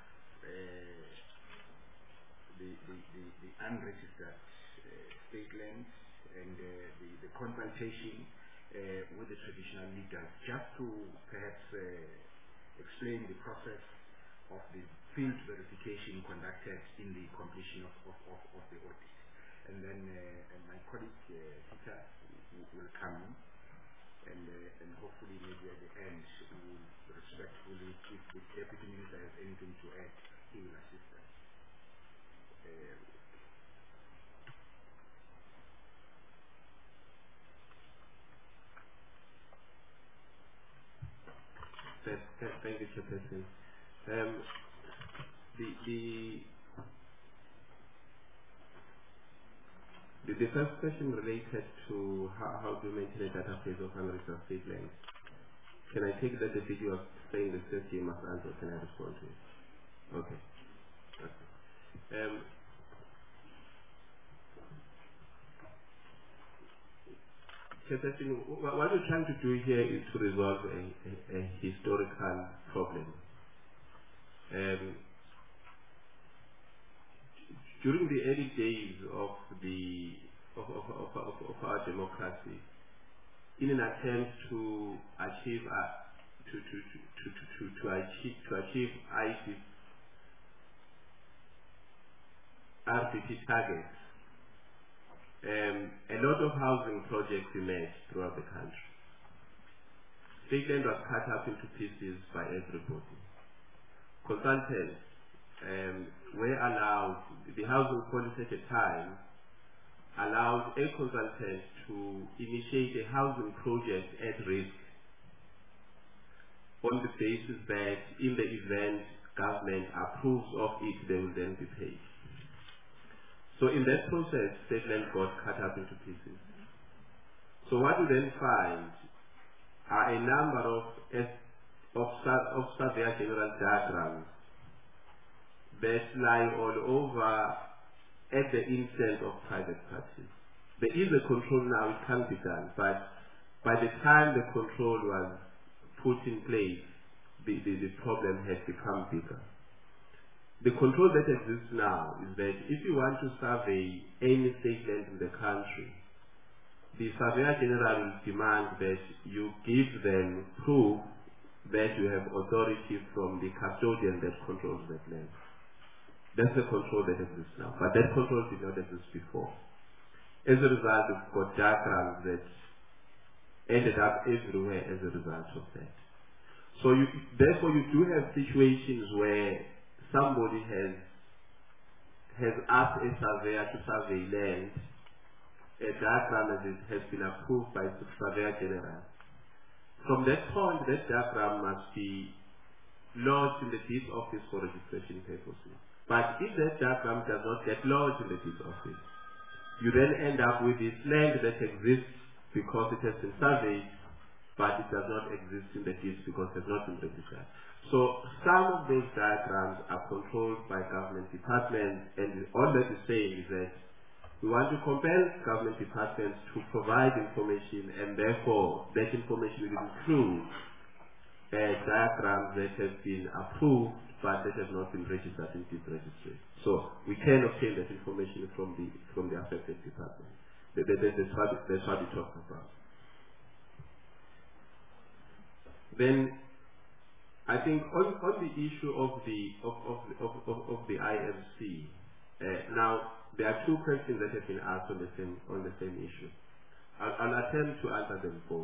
the unregistered state lands and the consultation with the traditional leaders, just to perhaps explain the process of the field verification conducted in the completion of the audit. And then my colleague Peter will come in, and hopefully maybe at the end we will respectfully, if the Deputy Minister has anything to add, he will assist us. Thank you, Chairperson. The first question related to how do you maintain a database of unregistered state lands. Can I take that the video of saying the CSG must answer? Can I respond to it? Okay. Chairperson, what we're trying to do here is to resolve a historical problem. During the early days of our democracy, in an attempt to achieve RDP targets, a lot of housing projects emerged throughout the country. State land was cut up into pieces by everybody. Consultants were allowed, the housing policy at the time allowed a consultant to initiate a housing project at risk on the basis that in the event government approves of it, they will then be paid. So in that process, state land got cut up into pieces. So what you then find are a number of Surveyor General diagrams that lie all over at the instance of private parties. There is a control now, it can be done, but by the time the control was put in place, the problem has become bigger. The control that exists now is that if you want to survey any state land in the country, the Surveyor General will demand that you give them proof that you have authority from the custodian that controls that land. That's the control that exists now. But that control did not exist before. As a result, we've got diagrams that ended up everywhere as a result of that. So therefore you do have situations where somebody has asked a surveyor to survey land, a diagram has been approved by the Surveyor General. From that point, that diagram must be lodged in the deed office for registration purposes. But if that diagram does not get lodged in the deed office, you then end up with this land that exists because it has been surveyed, but it does not exist in the deeds because it has not been registered. So some of those diagrams are controlled by government departments, and all that is saying is that we want to compel government departments to provide information, and therefore that information will include diagrams that have been approved but that have not been registered in deed registry. So we can obtain that information from the affected department. That's what we talk about. Then I think on the issue of the IMC, now there are two questions that have been asked on the same issue. I'll attempt to answer them both.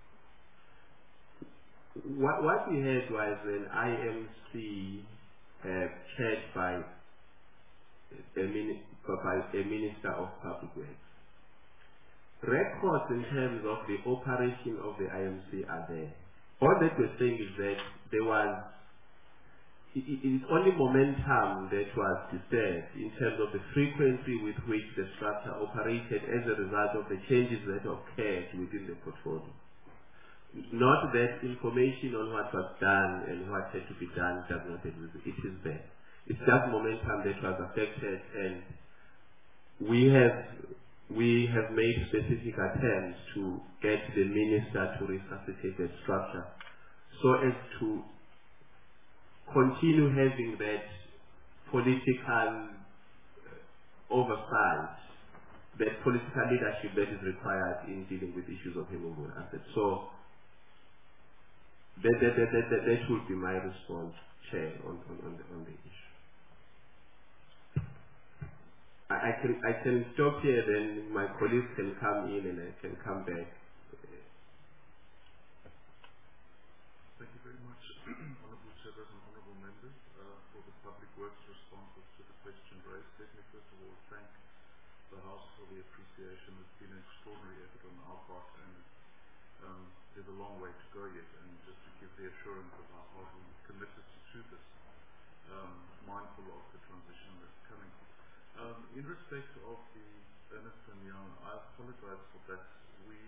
What we had was an IMC chaired by a Minister of Public Works. Records in terms of the operation of the IMC are there. All that we're saying is that it's only momentum that was disturbed in terms of the frequency with which the structure operated as a result of the changes that occurred within the portfolio. Not that information on what was done and what had to be done does not exist. It is there. It's just momentum that was affected, and we have made specific attempts to get the minister to resuscitate the structure so as to continue having that political oversight, that political leadership that is required in dealing with issues of immovable assets. So that would be my response, Chair, on the issue. I can stop here, then my colleagues can come in and I can come back. Thank you very much, Honourable Chairperson, Honourable Members, for the Public Works responses to the question raised. Let me first of all thank the House for the appreciation. It's been an extraordinary effort on our part, and there's a long way to go yet, and just to give the assurance of how hard we're committed to this, mindful of the transition that's coming. In respect of the Ernst & Young, I apologize for that. We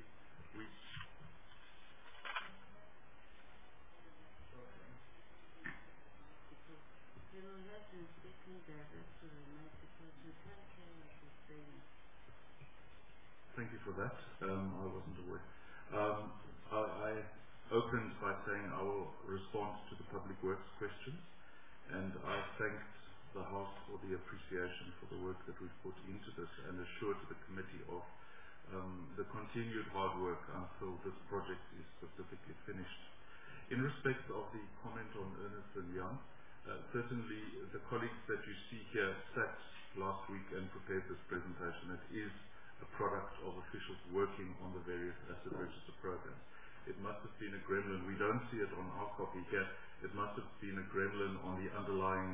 will have to speak direct to the mic because we can't hear what you're saying. Thank you for that. I wasn't aware. I opened by saying I will respond to the Public Works questions, and I thanked the House for the appreciation for the work that we've put into this and assured the committee of the continued hard work until this project is specifically finished. In respect of the comment on Ernst & Young, certainly the colleagues that you see here sat last week and prepared this presentation. It is a product of officials working on the various asset register programs. It must have been a gremlin. We don't see it on our copy here. It must have been a gremlin on the underlying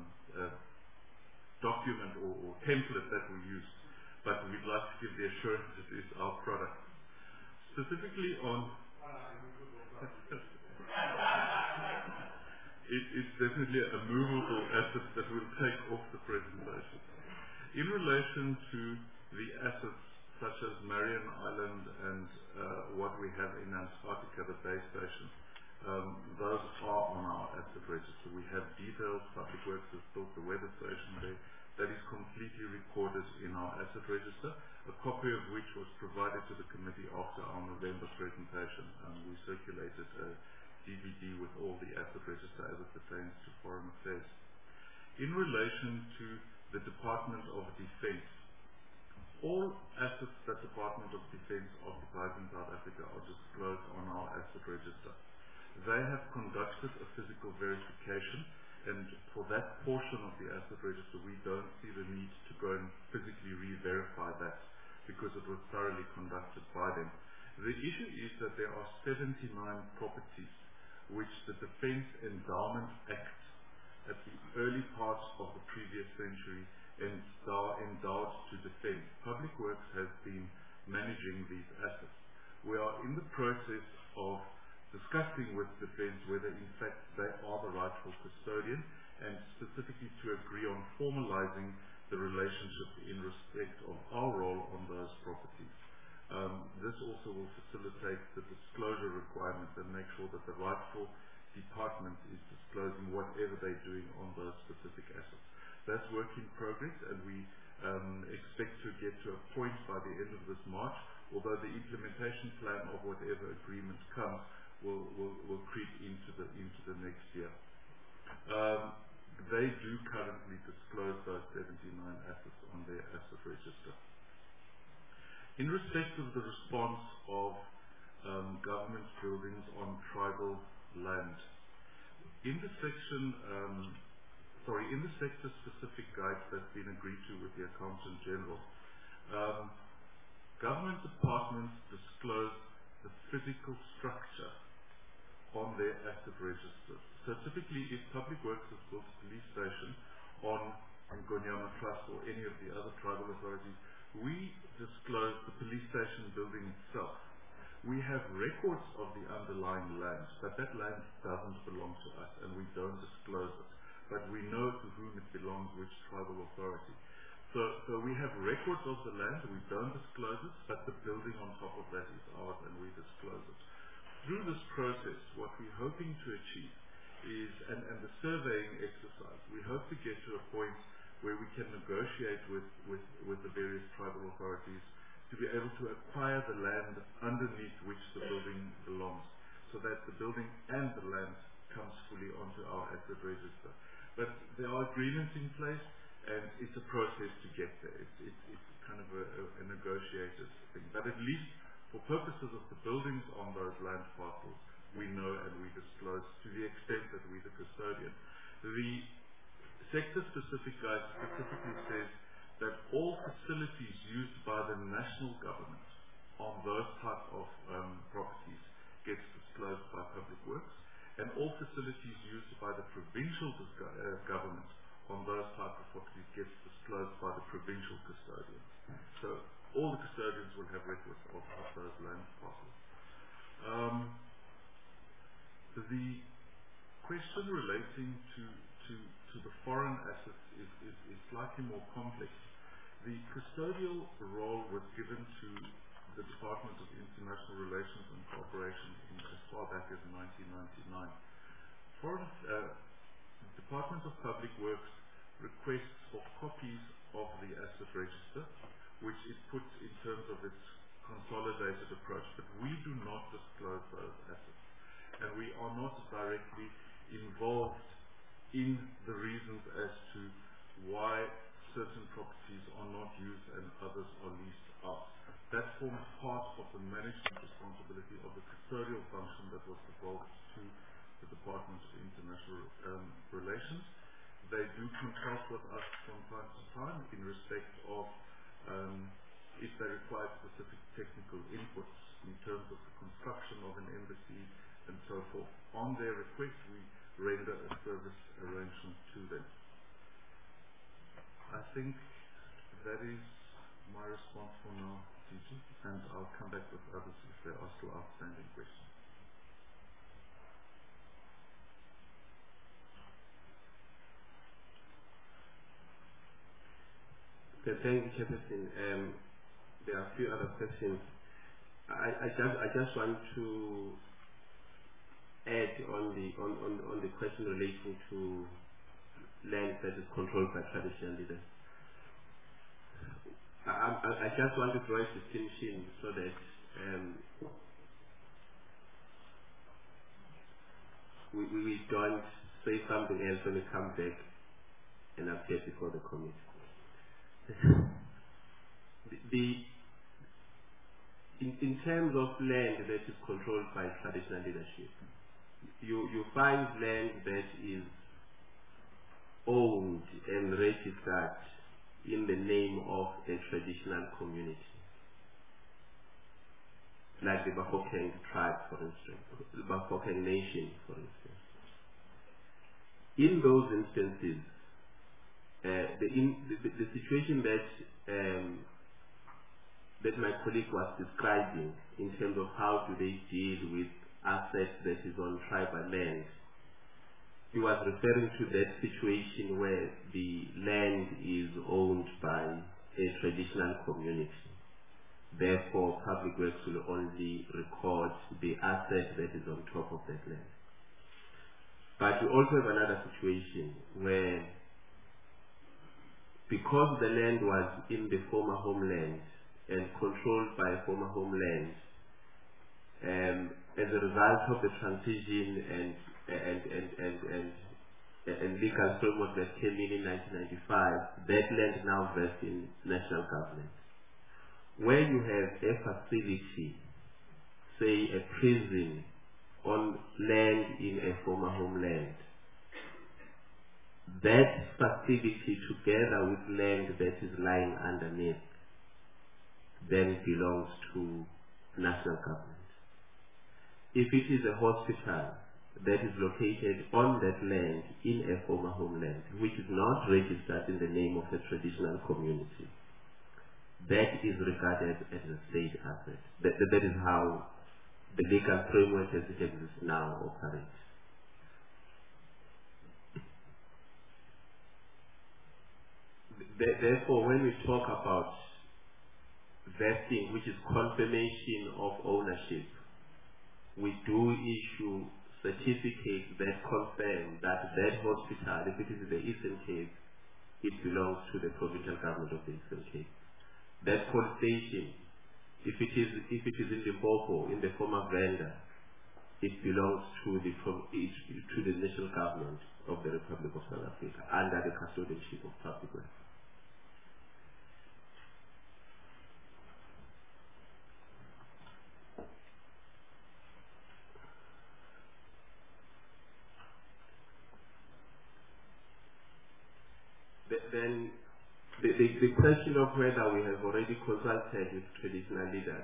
document or template that we used. But we'd like to give the assurance it is our product. Specifically on... It's definitely a movable asset that we'll take off the presentation. In relation to the assets such as Marion Island and what we have in Antarctica, the base station, those are on our asset register. We have details. Public Works has built the weather station there. That is completely recorded in our asset register, a copy of which was provided to the committee after our November presentation. We circulated a DVD with all the asset register as it pertains to foreign affairs. In relation to the Department of Defence, all assets that Department of Defence occupies in South Africa are disclosed on our asset register. They have conducted a physical verification, and for that portion of the asset register, we don't see the need to go and physically re-verify that because it was thoroughly conducted by them. The issue is that there are 79 properties which the Defence Endowment Act at the early parts of the previous century endowed to defence. Public Works has been managing these assets. We are in the process of discussing with Defence whether in fact they are the rightful custodian, and specifically to agree on formalizing the relationship in respect of our role on those properties. This also will facilitate the disclosure requirements and make sure that the rightful department is disclosing whatever they're doing on those specific assets. That's work in progress, and we expect to get to a point by the end of this March, although the implementation plan of whatever agreement comes will creep into the next year. They do currently disclose those 79 assets on their asset register. In respect of the response of government buildings on tribal land, in the sector-specific guides that's been agreed to with the Accountant General, government departments disclose the physical structure on their asset registers. So typically, if Public Works has built a police station on Ngonyama Trust or any of the other tribal authorities, we disclose the police station building itself. We have records of the underlying land, but that land doesn't belong to us, and we don't disclose it. But we know to whom it belongs, which tribal authority. So we have records of the land, we don't disclose it, but the building on top of that is ours, and we disclose it. Through this process, what we're hoping to achieve is, and the surveying exercise, we hope to get to a point where we can negotiate with the various tribal authorities to be able to acquire the land underneath which the building belongs, so that the building and the land comes fully onto our asset register. But there are agreements in place, and it's a process to get there. It's kind of a negotiated thing. But at least for purposes of the buildings on those land parcels, we know and we disclose to the extent that we're the custodian. The sector-specific guide specifically says that all facilities used by the national government on those type of properties gets disclosed by Public Works, and all facilities used by the provincial government on those type of properties gets disclosed by the provincial custodians. So all the custodians will have records of those land parcels. The question relating to the foreign assets is slightly more complex. The custodial role was given to the Department of International Relations and Cooperation as far back as 1999. Department of Public Works requests for copies of the asset register which it puts in terms of its consolidated approach, but we do not disclose those assets. And we are not directly involved in the reasons as to why certain properties are not used and others are leased out. That forms part of the management responsibility of the custodial function that was devolved to the Department of International Relations. They do consult with us from time to time in respect of if they require specific technical inputs in terms of the construction of an embassy and so forth. On their request, we render a service arrangement to them. I think that is my response for now, DG, and I'll come back with others if there are still outstanding questions. Okay, thank you, Chairperson. There are a few other questions. I just want to add on the question relating to land that is controlled by traditional leaders. I just want to draw a distinction so that we don't say something else when we come back and appear before the committee. In terms of land that is controlled by traditional leadership, you find land that is owned and registered in the name of a traditional community, like the Bafokeng tribe, for instance, the Bafokeng nation, for instance. In those instances, the situation that my colleague was describing in terms of how do they deal with assets that is on tribal land, he was referring to that situation where the land is owned by a traditional community. Therefore, Public Works will only record the asset that is on top of that land. But we also have another situation where, because the land was in the former homeland and controlled by a former homeland, as a result of the transition and legal framework that came in 1995, that land now vests in national government. Where you have a facility, say a prison, on land in a former homeland, that facility together with land that is lying underneath then belongs to national government. If it is a hospital that is located on that land in a former homeland, which is not registered in the name of a traditional community, that is regarded as a state asset. That is how the legal framework as it exists now operates. Therefore, when we talk about vesting, which is confirmation of ownership, we do issue certificates that confirm that that hospital, if it is in the Eastern Cape, it belongs to the provincial government of the Eastern Cape. That police station, if it is in Limpopo, in the former vendor, it belongs to the national government of the Republic of South Africa under the custodianship of Public Works. Then the question of whether we have already consulted with traditional leaders,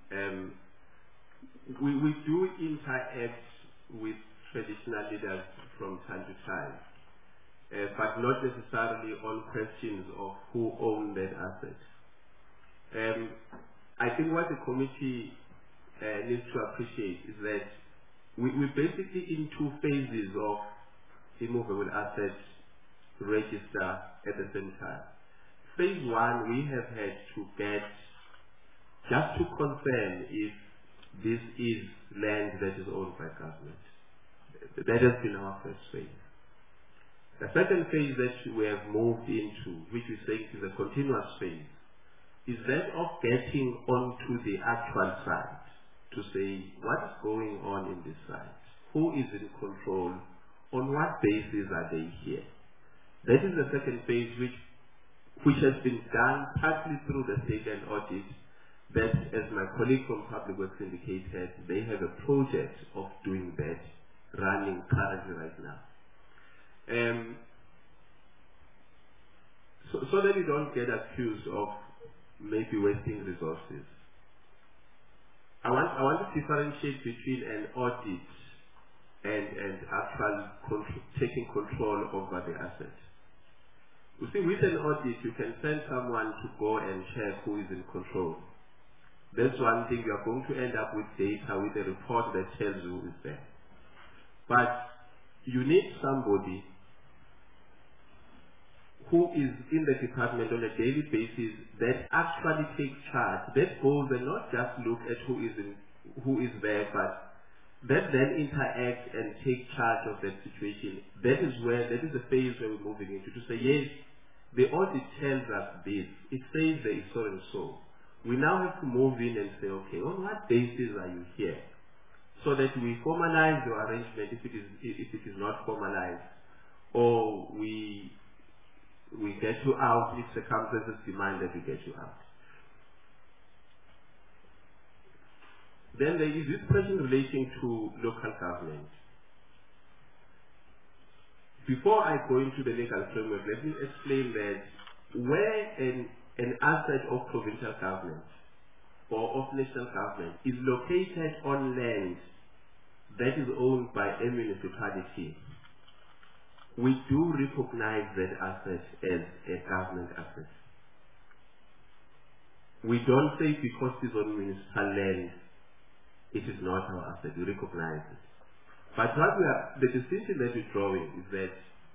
we do interact with traditional leaders from time to time, but not necessarily on questions of who owns that asset. I think what the committee needs to appreciate is that we're basically in two phases of immovable assets register at the same time. Phase one, we have had to get, just to confirm if this is land that is owned by government. That has been our first phase. The second phase that we have moved into, which we say is a continuous phase, is that of getting onto the actual site to say what is going on in this site, who is in control, on what basis are they here. That is the second phase which has been done partly through the state and audit, that, as my colleague from Public Works indicated, they have a project of doing that running currently right now. So that you don't get accused of maybe wasting resources. I want to differentiate between an audit and actual taking control over the asset. You see, with an audit, you can send someone to go and check who is in control. That's one thing. You are going to end up with data, with a report that tells you who is there. But you need somebody who is in the department on a daily basis that actually takes charge, that goes and not just look at who is there, but that then interact and take charge of that situation. That is the phase where we're moving into, to say, yes, the audit tells us this, it says there is so and so. We now have to move in and say, okay, on what basis are you here? So that we formalize your arrangement if it is not formalized, or we get you out if circumstances demand that we get you out. Then there is this question relating to local government. Before I go into the legal framework, let me explain that where an asset of provincial government or of national government is located on land that is owned by a municipality, we do recognize that asset as a government asset. We don't say because it's on municipal land, it is not our asset. We recognize it. But the distinction that we're drawing is that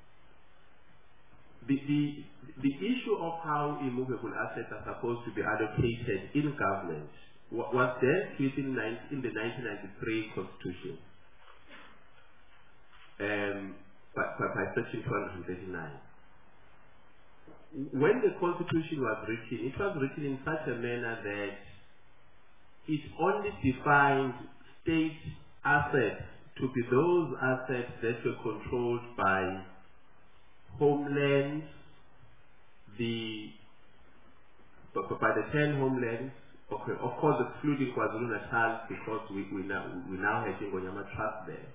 the issue of how immovable assets are supposed to be allocated in government was dealt with in the 1993 Constitution by Section 239. When the Constitution was written, it was written in such a manner that it only defined state assets to be those assets that were controlled by homelands, by the 10 homelands, okay, of course excluding KwaZulu-Natal because we now have Ngonyama Trust there.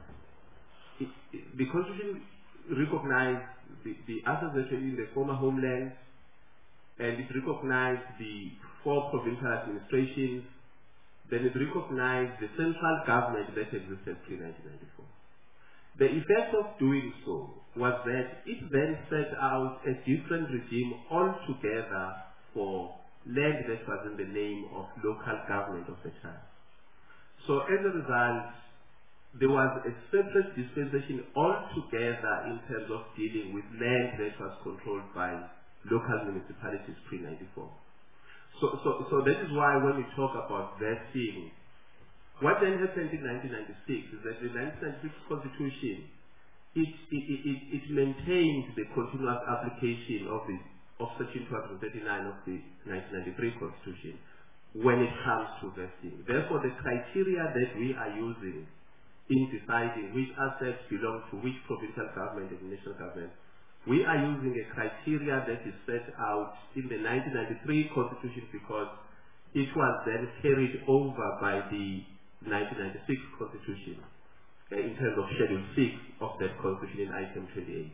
The Constitution recognized the assets that were in the former homelands, and it recognized the 4 provincial administrations, then it recognized the central government that existed pre-1994. The effect of doing so was that it then set out a different regime altogether for land that was in the name of local government of the time. So as a result, there was a separate dispensation altogether in terms of dealing with land that was controlled by local municipalities pre-94. So that is why when we talk about that thing, what then happened in 1996 is that the 1996 Constitution, it maintained the continuous application of Section 239 of the 1993 Constitution when it comes to vesting. Therefore, the criteria that we are using in deciding which assets belong to which provincial government and national government, we are using a criteria that is set out in the 1993 Constitution because it was then carried over by the 1996 Constitution in terms of Schedule 6 of that Constitution in Item 28.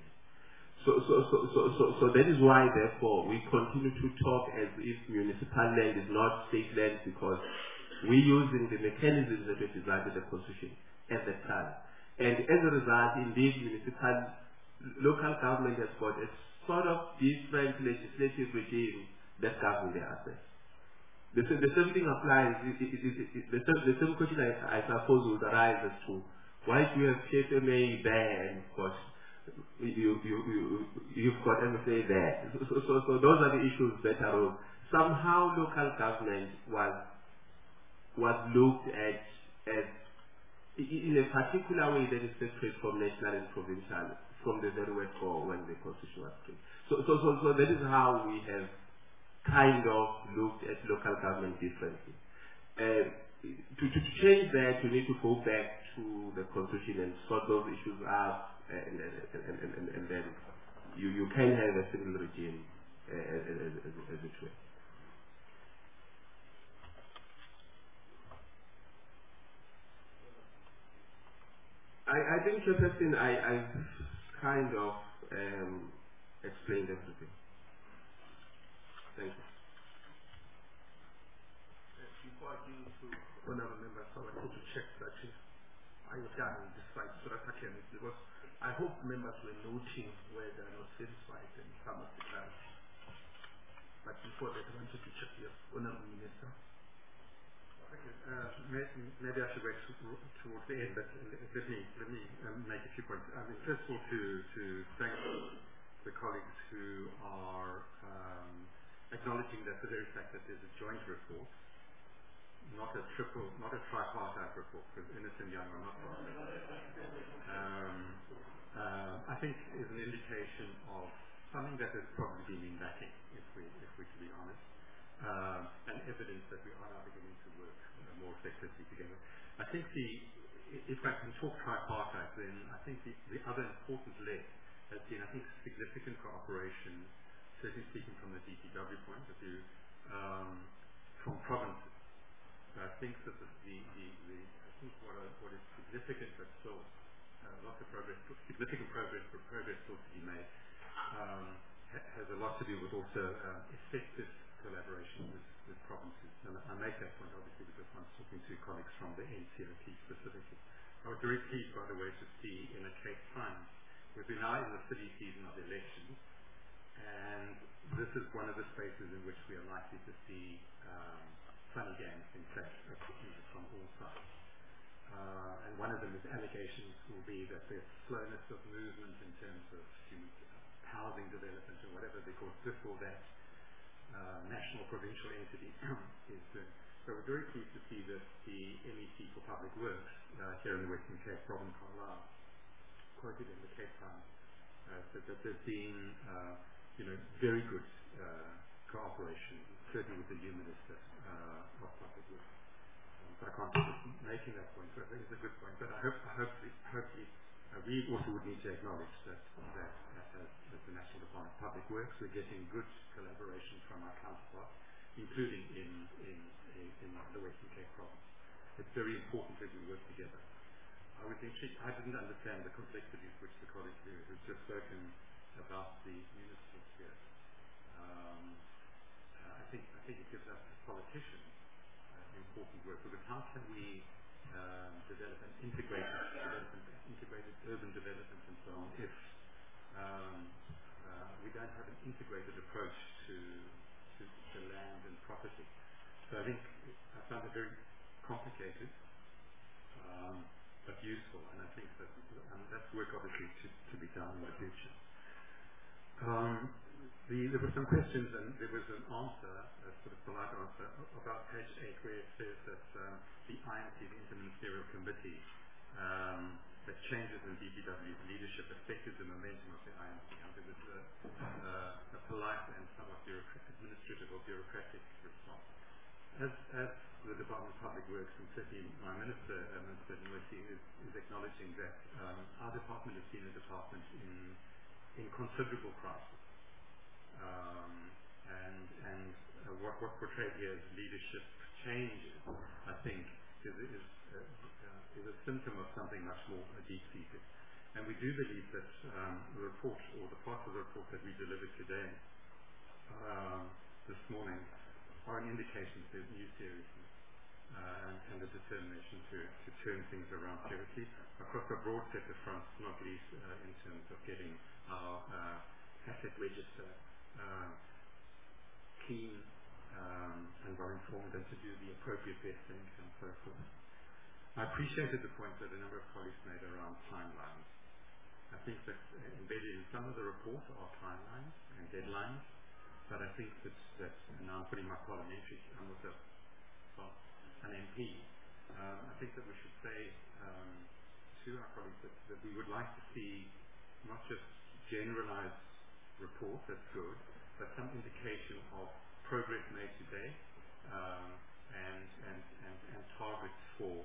So that is why, therefore, we continue to talk as if municipal land is not state land because we're using the mechanisms that were designed in the Constitution at that time. And as a result, indeed, local government has got a sort of different legislative regime that governs their assets. The same thing applies. The same question I suppose would arise as to why do you have KFMA there and of course you've got MFA there. So those are the issues that arose. Somehow local government was looked at as in a particular way that is separate from national and provincial from the very word go when the Constitution was created. So that is how we have kind of looked at local government differently. To change that, you need to go back to the constitution and sort those issues out, and then you can have a single regime as it were. I think, Chairperson, I've kind of explained everything. Thank you. Before I give to honorable members, I want to check that I have done with this slide so that I can, because I hope members were noting where they are not satisfied in some of the times. But before that, I wanted to check the honorable minister. Maybe I should wait towards the end, but let me make a few points. I mean, first of all, to thank the colleagues who are acknowledging that the very fact that there's a joint report, not a tripartite report, because Ernst & Young are not part of it, I think is an indication of something that has probably been lacking, if we're to be honest, and evidence that we are now beginning to work more effectively together. I think if I can talk tripartite, then I think the other important leg has been, I think, significant cooperation, certainly speaking from the DPW point of view, from provinces. I think that I think what is significant, but still lots of progress, significant progress still to be made, has a lot to do with also effective collaboration with provinces. And I make that point obviously because I'm talking to colleagues from the NCOP specifically. I was very pleased, by the way, to see in the Cape Times, we've been now in the city season of elections, and this is one of the spaces in which we are likely to see funny games, in fact, from all sides. And one of them is allegations will be that there's slowness of movement in terms of housing development or whatever, because this or that national provincial entity is doing. So we're very pleased to see that the MEC for Public Works here in the Western Cape, Robin Carlisle, quoted in the Cape Times, said that there's been very good cooperation, certainly with the new Minister of Public Works. So I can't keep making that point, but I think it's a good point. But I hope we also would need to acknowledge that as the National Department of Public Works, we're getting good collaboration from our counterparts, including in the Western Cape province. It's very important that we work together. I was intrigued. I didn't understand the complexities which the colleague who's just spoken about the municipal sphere. I think it gives us as politicians important work, because how can we develop an integrated urban development and so on if we don't have an integrated approach to land and property. So I think I found it very complicated, but useful, and I think that that's work obviously to be done in the future. There were some questions, and there was an answer, a sort of polite answer, about page 8, where it says that the IMC, the Interministerial Committee, that changes in DPW's leadership affected the momentum of the IMC. And there was a polite and somewhat administrative or bureaucratic response. As the Department of Public Works, and certainly my Minister, Minister Nwesi, is acknowledging that our department has been a department in considerable crisis. And what portrayed here as leadership changes, I think, is a symptom of something much more deep-seated. And we do believe that the report, or the parts of the report that we delivered today, this morning, are an indication that there's new seriousness and a determination to turn things around seriously across a broad set of fronts, not least in terms of getting our asset register keen and well-informed, and to do the appropriate vesting and so forth. I appreciated the point that a number of colleagues made around timelines. I think that embedded in some of the report are timelines and deadlines, but I think that and now I'm putting my parliamentary, I'm also an MP, I think that we should say to our colleagues that we would like to see not just generalized report, that's good, but some indication of progress made today, and targets for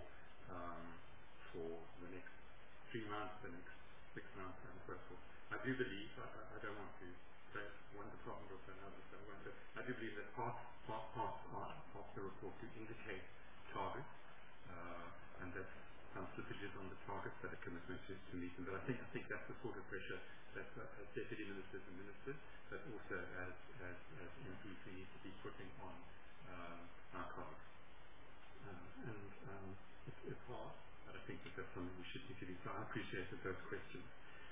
the next 3 months, the next 6 months, and so forth. I do believe, I don't want to say one department or another, so I do believe that parts of the report do indicate targets, and that some slippages on the targets that are commitment to meet them. But I think that's the sort of pressure that as deputy ministers and ministers, but also as MPs we need to be putting on our colleagues. It's hard, but I think that that's something we should be doing. So I appreciated those questions.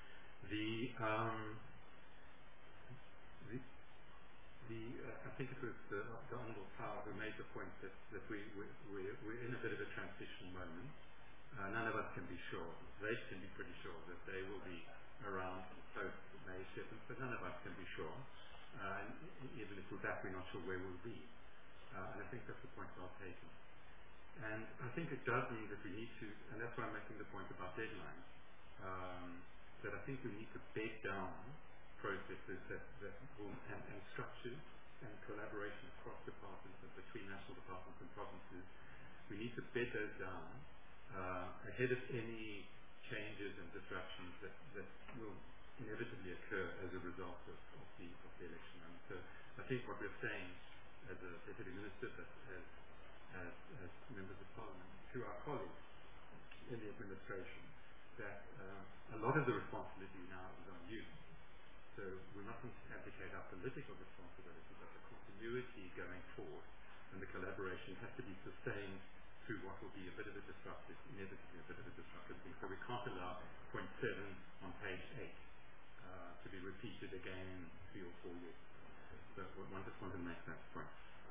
I think it was the Honourable Power who made the point that we're in a bit of a transition moment. None of us can be sure. They can be pretty sure that they will be around post May 7th, but none of us can be sure. And even if we're back, we're not sure where we'll be. And I think that's the point I've taken. And I think it does mean that we need to, and that's why I'm making the point about deadlines, that I think we need to bed down processes that will, and structures and collaboration across departments and between national departments and provinces. We need to bed those down ahead of any changes and disruptions that will inevitably occur as a result of the election. And so I think what we're saying as a deputy minister, but as members of parliament, to our colleagues in the administration, that a lot of the responsibility now is on you. So we're not going to abdicate our political responsibility, but the continuity going forward and the collaboration has to be sustained through what will be a bit of a disruptive, inevitably a bit of a disruptive thing. So we can't allow point 7 on page 8 to be repeated again in 3 or 4 years. So one just wanted to make that point.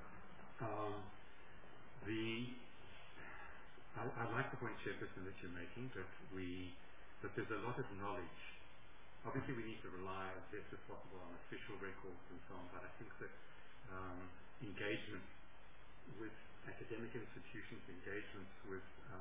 I like the point, Chairperson, that you're making, that there's a lot of knowledge. Obviously, we need to rely as best as possible on official records and so on, but I think that engagement with academic institutions, engagements with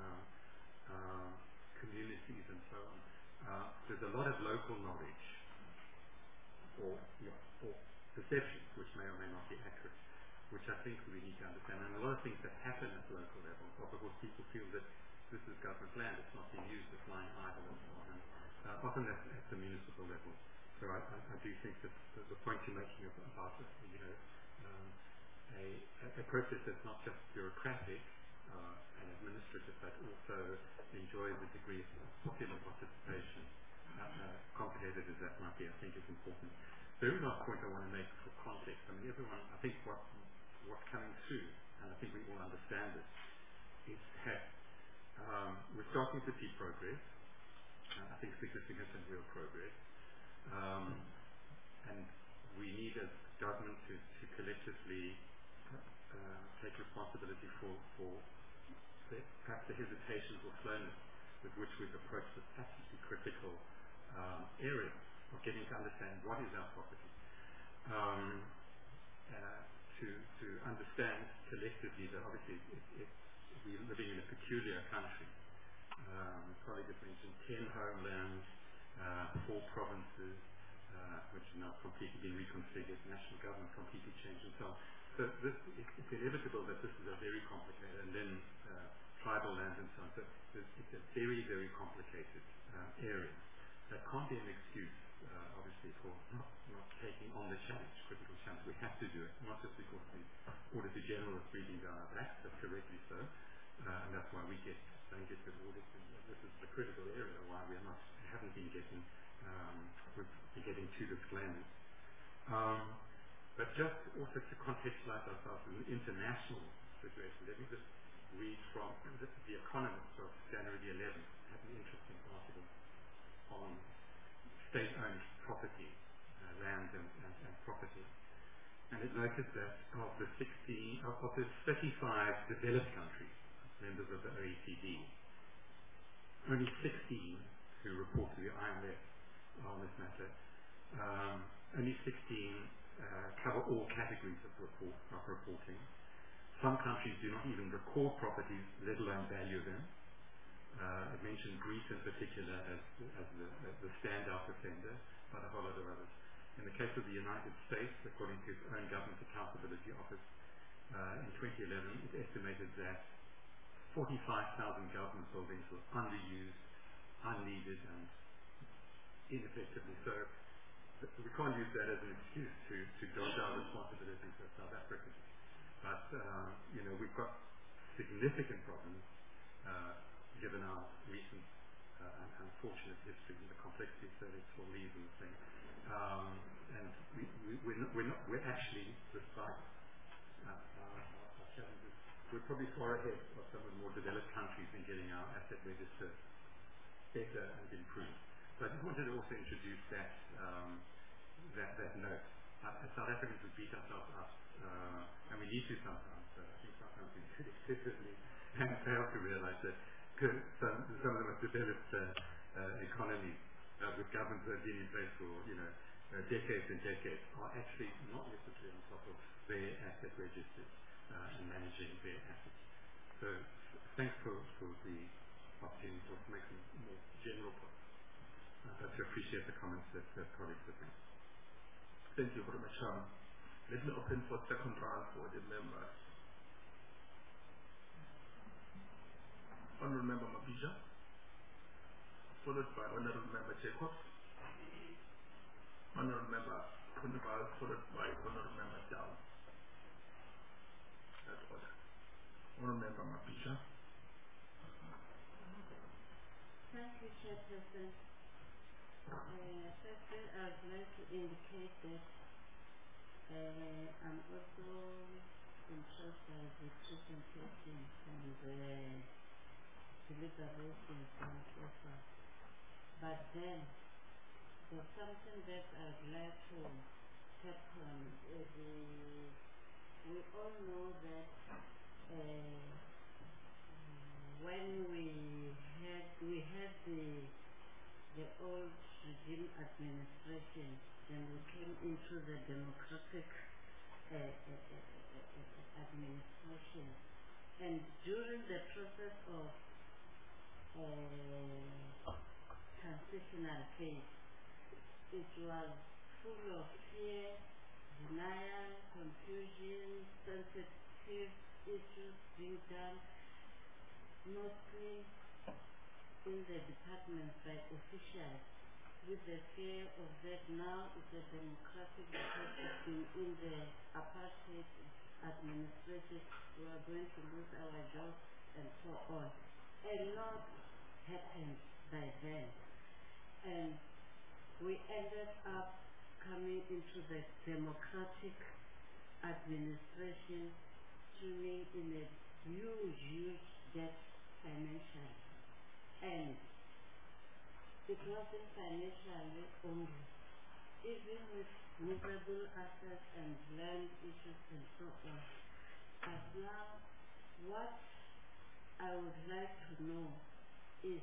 communities and so on, there's a lot of local knowledge or perceptions which may or may not be accurate, which I think we need to understand. And a lot of things that happen at the local level are because people feel that this is government land, it's not being used, it's lying idle and so on. And often that's at the municipal level. So I do think that the point you're making about a process that's not just bureaucratic and administrative, but also enjoys a degree of popular participation, complicated as that might be, I think is important. The very last point I want to make for context, I mean, everyone, I think what's coming through, and I think we all understand this, is that we're starting to see progress, I think significant and real progress, and we need as government to collectively take responsibility for perhaps the hesitations or slowness with which we've approached this absolutely critical area of getting to understand what is our property. To understand collectively that obviously we're living in a peculiar country. Colleague has mentioned 10 homelands, 4 provinces, which are now completely been reconfigured, national government completely changed and so on. So it's inevitable that this is a very complicated, and then tribal lands and so on. So it's a very, very complicated area. That can't be an excuse, obviously, for not taking on the challenge, critical challenge. We have to do it, not just because the Auditor General is breathing down our backs, but correctly so, and that's why we don't get good audits. And this is the critical area why haven't been getting to this gland. But just also to contextualize ourselves in the international situation, let me just read from The Economist of January the 11th. Had an interesting article on state-owned property, land and property. And it noted that of the 35 developed countries, members of the OECD, only 16 who report to the IMF on this matter, only 16 cover all categories of reporting. Some countries do not even record properties, let alone value them. It mentioned Greece in particular as the standout offender, but a whole lot of others. In the case of the United States, according to its own Government Accountability Office, in 2011, it estimated that 45,000 government buildings were underused, unneeded, and ineffectively so. We can't use that as an excuse to dodge our responsibilities as South Africans. But, we've got significant problems given our recent unfortunate history and the complexities that it will leave in the thing. And we're actually, despite our challenges, we're probably far ahead of some of the more developed countries in getting our asset register better and improved. So I just wanted to also introduce that note. As South Africans, we beat ourselves up, and we need to sometimes. I think sometimes we do it excessively and fail to realize that some of the most developed economies with governments that have been in place for decades and decades are actually not necessarily on top of their asset registers and managing their assets. So thanks for the opportunity to make some more general points. But I appreciate the comments that colleagues have made. Thank you very much. Let me open for second round for the members. Honourable Member Mabija, followed by Honourable Member Jacobs, Honourable Member Kunival, followed by Honourable Member Dow. That order. Honourable Member Mabija. Thank you, Chairperson. Firstly, I would like to indicate that I'm also impressed by the presentation and deliberations and so far. But then, there's something that I'd like to tap on. We all know that when we had the old regime administration, then we came into the democratic administration. And during the process of transitional phase, it was full of fear, denial, confusion, sensitive issues being done, mostly in the departments by officials, with the fear of that now it's a democratic because in the apartheid administration we are going to lose our jobs and so on. A lot happened by then, and we ended up coming into the democratic administration, swimming in a huge debt financially. And it wasn't financially only, even with movable assets and land issues and so on. But now, what I would like to know is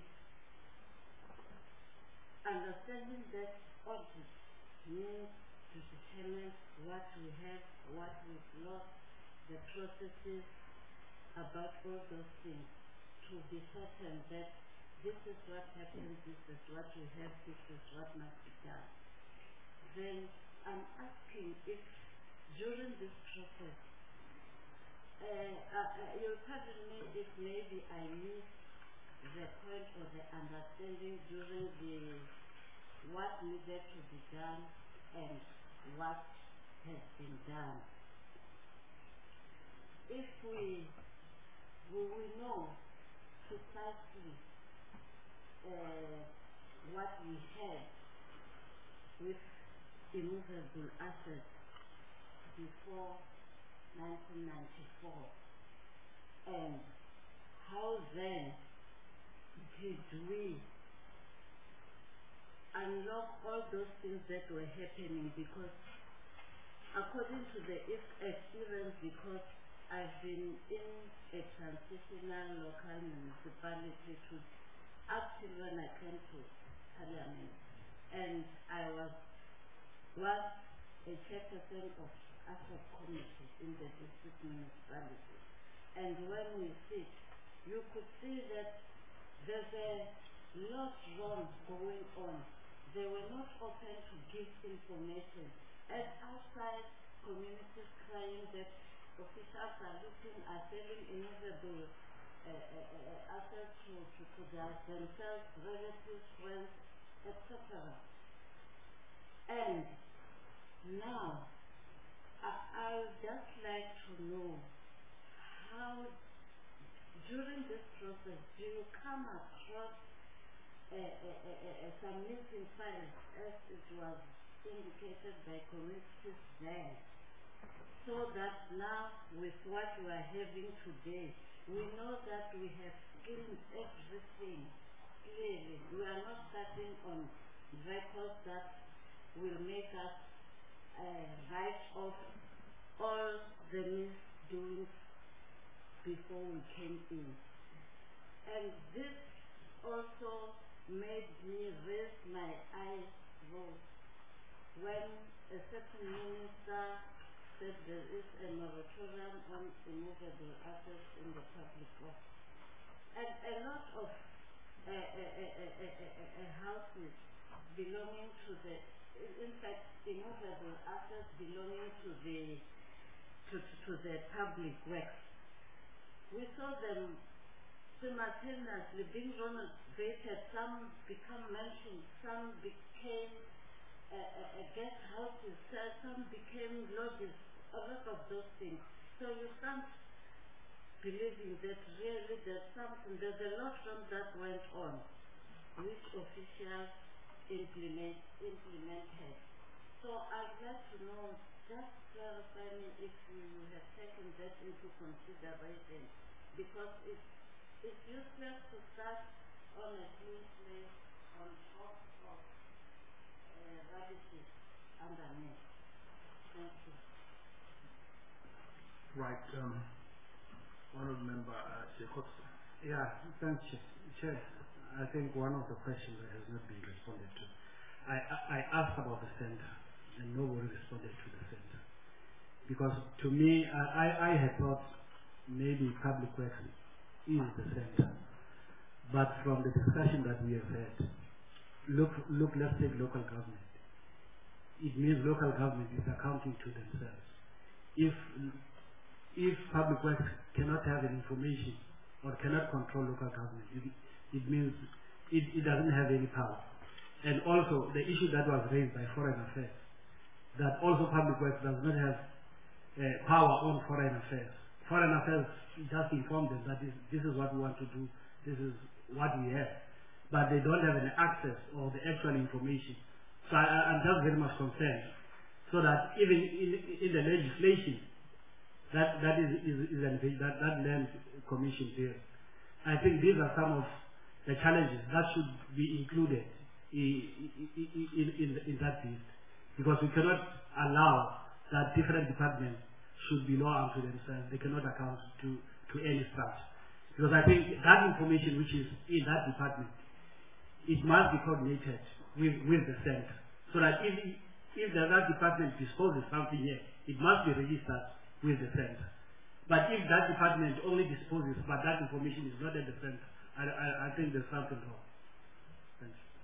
understanding that audit means to determine what we have, what we've lost, the processes about all those things, to be certain that this is what happened, this is what we have, this is what must be done. Then I'm asking if during this process, you'll pardon me if maybe I missed the point or the understanding during what needed to be done and what has been done. If we know precisely what we had with immovable assets before 1994, and how then did we unlock all those things that were happening, because according to the experience, because I've been in a transitional local municipality up till when I came to Parliament, and I was a chairperson of asset committee in the district municipality. And when we sit, you could see that there's a lot wrong going on they were not open to give information. As outside communities crying that officials are selling immovable assets to themselves, relatives, friends, etc. And now, I would just like to know how, during this process, do you come across some missing files, as it was indicated by communities there, so that now, with what we are having today, we know that we have screened everything clearly. We are not starting on records that will make us write off all the misdoings before we came in. And this also made me raise my eyebrows when a certain minister said there is a moratorium on immovable assets in the public works. And a lot of houses belonging to the, in fact, immovable assets belonging to the public works. We saw them simultaneously being renovated. Some become mansions, some became guest houses, some became lodges, a lot of those things. So you start believing that really there's a lot from that went on, which officials implemented. So I'd like to know, just clarify me if you have taken that into consideration, because it's useless to start on a clean slate on top of radishes underneath. Thank you. Right. Honourable Member Jacobs. Yeah, thanks, Chair. I think one of the questions that has not been responded to. I asked about the center, and nobody responded to the center. Because to me, I had thought maybe public works is the center. But from the discussion that we have had, let's take local government. It means local government is accounting to themselves. If public works cannot have an information or cannot control local government, it means it doesn't have any power. And also the issue that was raised by Foreign Affairs, that also public works does not have power on Foreign Affairs. Foreign Affairs just informed them that this is what we want to do, this is what we have. But they don't have any access or the actual information. So I'm just very much concerned. So that even in the legislation, that land commission bill, I think these are some of the challenges that should be included in that list, because we cannot allow that different departments should be law unto themselves. They cannot account to any such, because I think that information which is in that department, it must be coordinated with the center, so that if that department disposes something here, it must be registered with the center. But if that department only disposes, but that information is not at the center, I think there's something wrong. Thank you.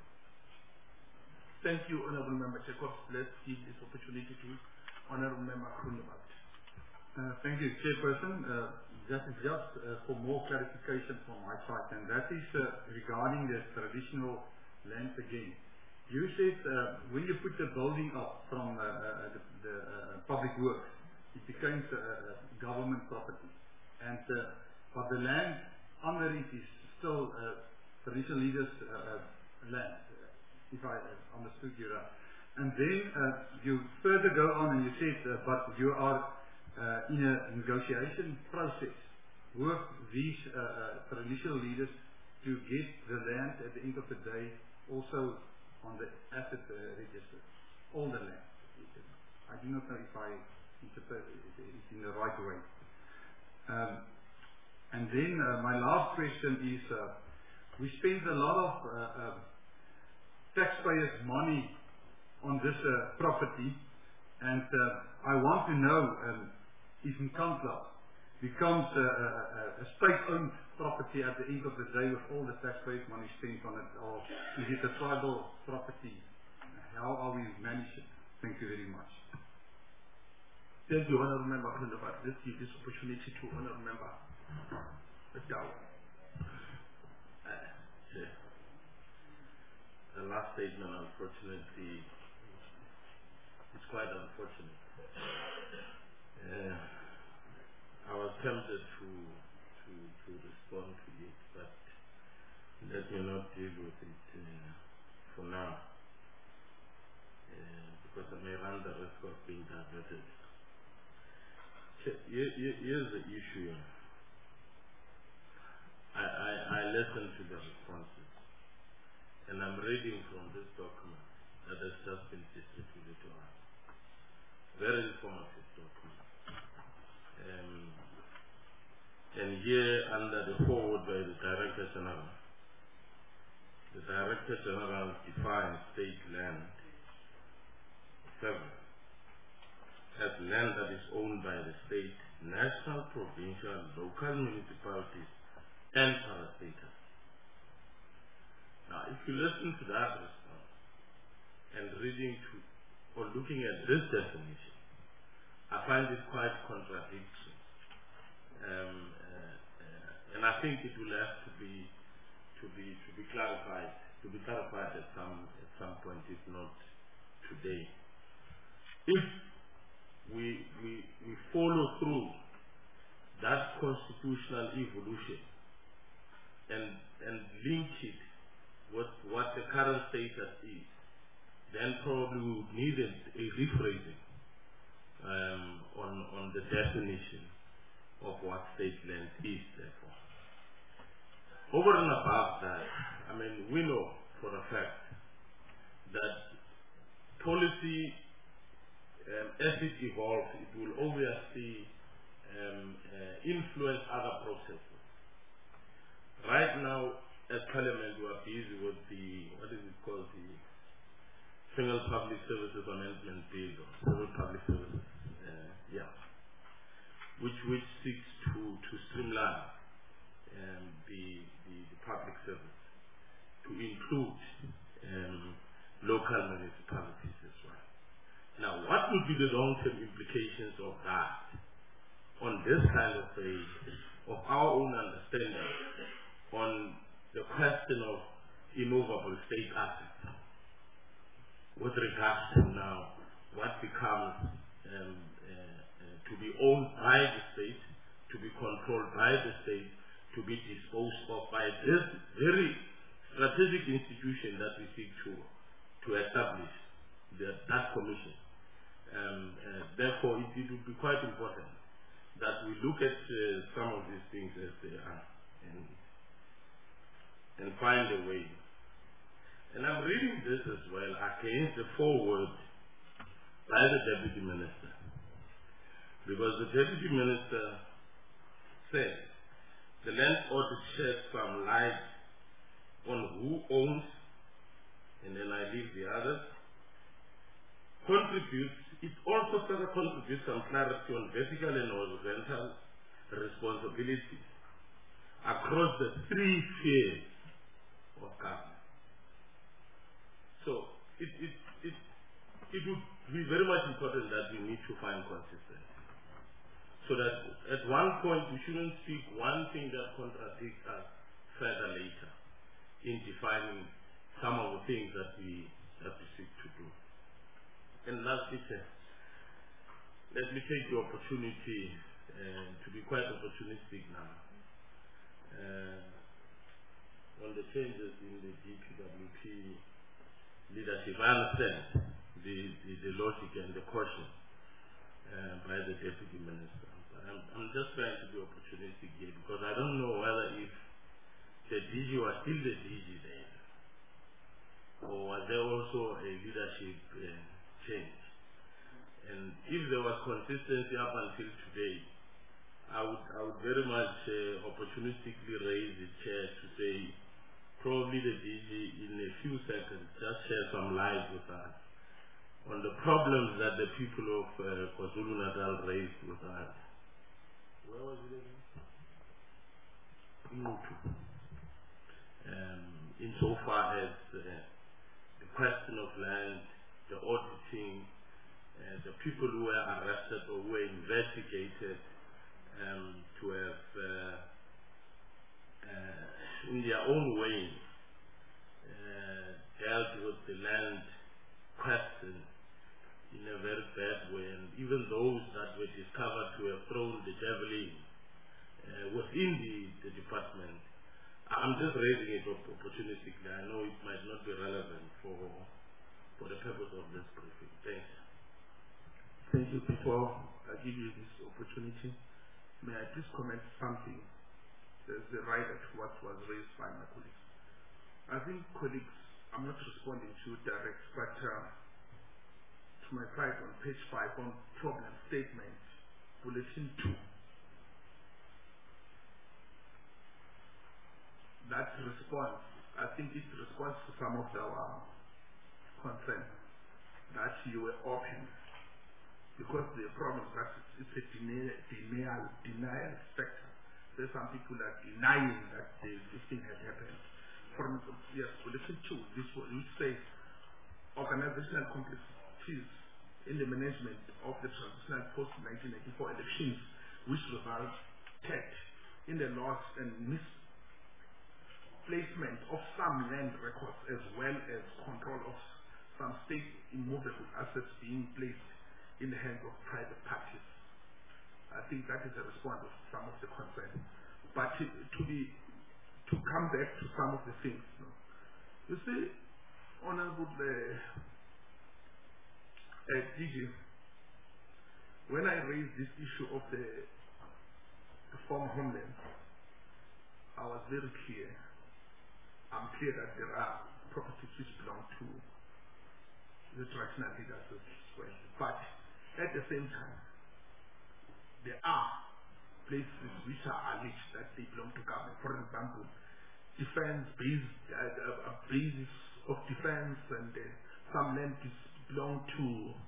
Thank you, Honourable Member Jacobs. Let's give this opportunity to Honourable Member Groenewald. Thank you, Chairperson. Just for more clarification from my side, and that is regarding the traditional lands again. You said when you put the building up from the public works, it becomes government property, and but the land under it is still traditional leaders' land, if I understood you right. And then you further go on and you said, but you are in a negotiation process with these traditional leaders to get the land at the end of the day also on the asset register, all the land. I do not know if I interpret it in the right way. And then my last question is, we spend a lot of taxpayers' money on this property, and I want to know if Nkandla becomes a state-owned property at the end of the day with all the taxpayers' money spent on it, or is it a tribal property? How are we managing it? Thank you very much. Thank you, Honourable Member Kundova. Let's give this opportunity to Honourable Member Dow. The last statement, unfortunately, is quite unfortunate. I was tempted to respond to it, but let me not deal with it for now, because I may run the risk of being diverted. Here's the issue. I listened to the responses, and I'm reading from this document that has just been distributed to us. Very informative document. And here, under the forward by the Director General, the Director General defines state land 7 as land that is owned by the state, national, provincial, local municipalities, and parastatals. Now, if you listen to that response and reading to or looking at this definition, I find it quite contradictory. And I think it will have to be clarified at some point, if not today. If we follow through that constitutional evolution and link it with what the current status is, then probably we would need a rephrasing on the definition of what state land is, therefore. Over and above that, I mean, we know for a fact that policy, as it evolves, it will obviously influence other processes. Right now, as Parliament, we are busy with the, what is it called, the Single Public Services Amendment Bill, or Civil Public Services, which seeks to streamline the public service, to include local municipalities as well. Now, what would be the long-term implications of that on this kind of our own understanding on the question of immovable state assets, with regards to now what becomes to be owned by the state, to be controlled by the state, to be disposed of by this very strategic institution that we seek to establish, that commission. Therefore, it would be quite important that we look at some of these things as they are and find a way. And I'm reading this as well against the foreword by the Deputy Minister, because the Deputy Minister said the land audit sheds some light on who owns, and then I leave the others, it also further contributes some clarity on vertical and horizontal responsibilities across the 3 spheres of government. So it would be very much important that we need to find consistency, so that at one point we shouldn't speak one thing that contradicts us further later in defining some of the things that we seek to do. And lastly, let me take the opportunity to be quite opportunistic now on the changes in the DPWP leadership. I understand the logic and the caution by the Deputy Minister. But I'm just trying to be opportunistic here, because I don't know whether if the DG was still the DG then, or was there also a leadership change. And if there was consistency up until today, I would very much opportunistically raise the chair to say, probably the DG in a few seconds just share some light with us on the problems that the people of KwaZulu-Natal raised with us. Where was it insofar as the question of land, the auditing, the people who were arrested or were investigated to have, in their own way, dealt with the land question in a very bad way, and even those that were discovered to have thrown the javelin within the department. I'm just raising it opportunistically. I know it might not be relevant for the purpose of this briefing. Thanks. Thank you. Before I give you this opportunity, may I please comment something? There's a right to what was raised by my colleagues. I think colleagues, I'm not responding to direct, but to my side on page 5 on problem statement, bulletin 2. That response, I think it responds to some of our concerns that you were open, because the problem is that it's a denial sector. There's some people that are denying that this thing has happened. For instance, yes, bulletin 2, this one, which says organizational complexities in the management of the transitional post-1984 elections, which resulted in the loss and misplacement of some land records, as well as control of some state immovable assets being placed in the hands of private parties. I think that is a response of some of the concerns. But to come back to some of the things, you see, Honorable DG, when I raised this issue of the former homeland, I was very clear. I'm clear that there are properties which belong to the traditional leaders as well. But at the same time, there are places which are alleged that they belong to government. For example, defense bases of defense, and some land belong to,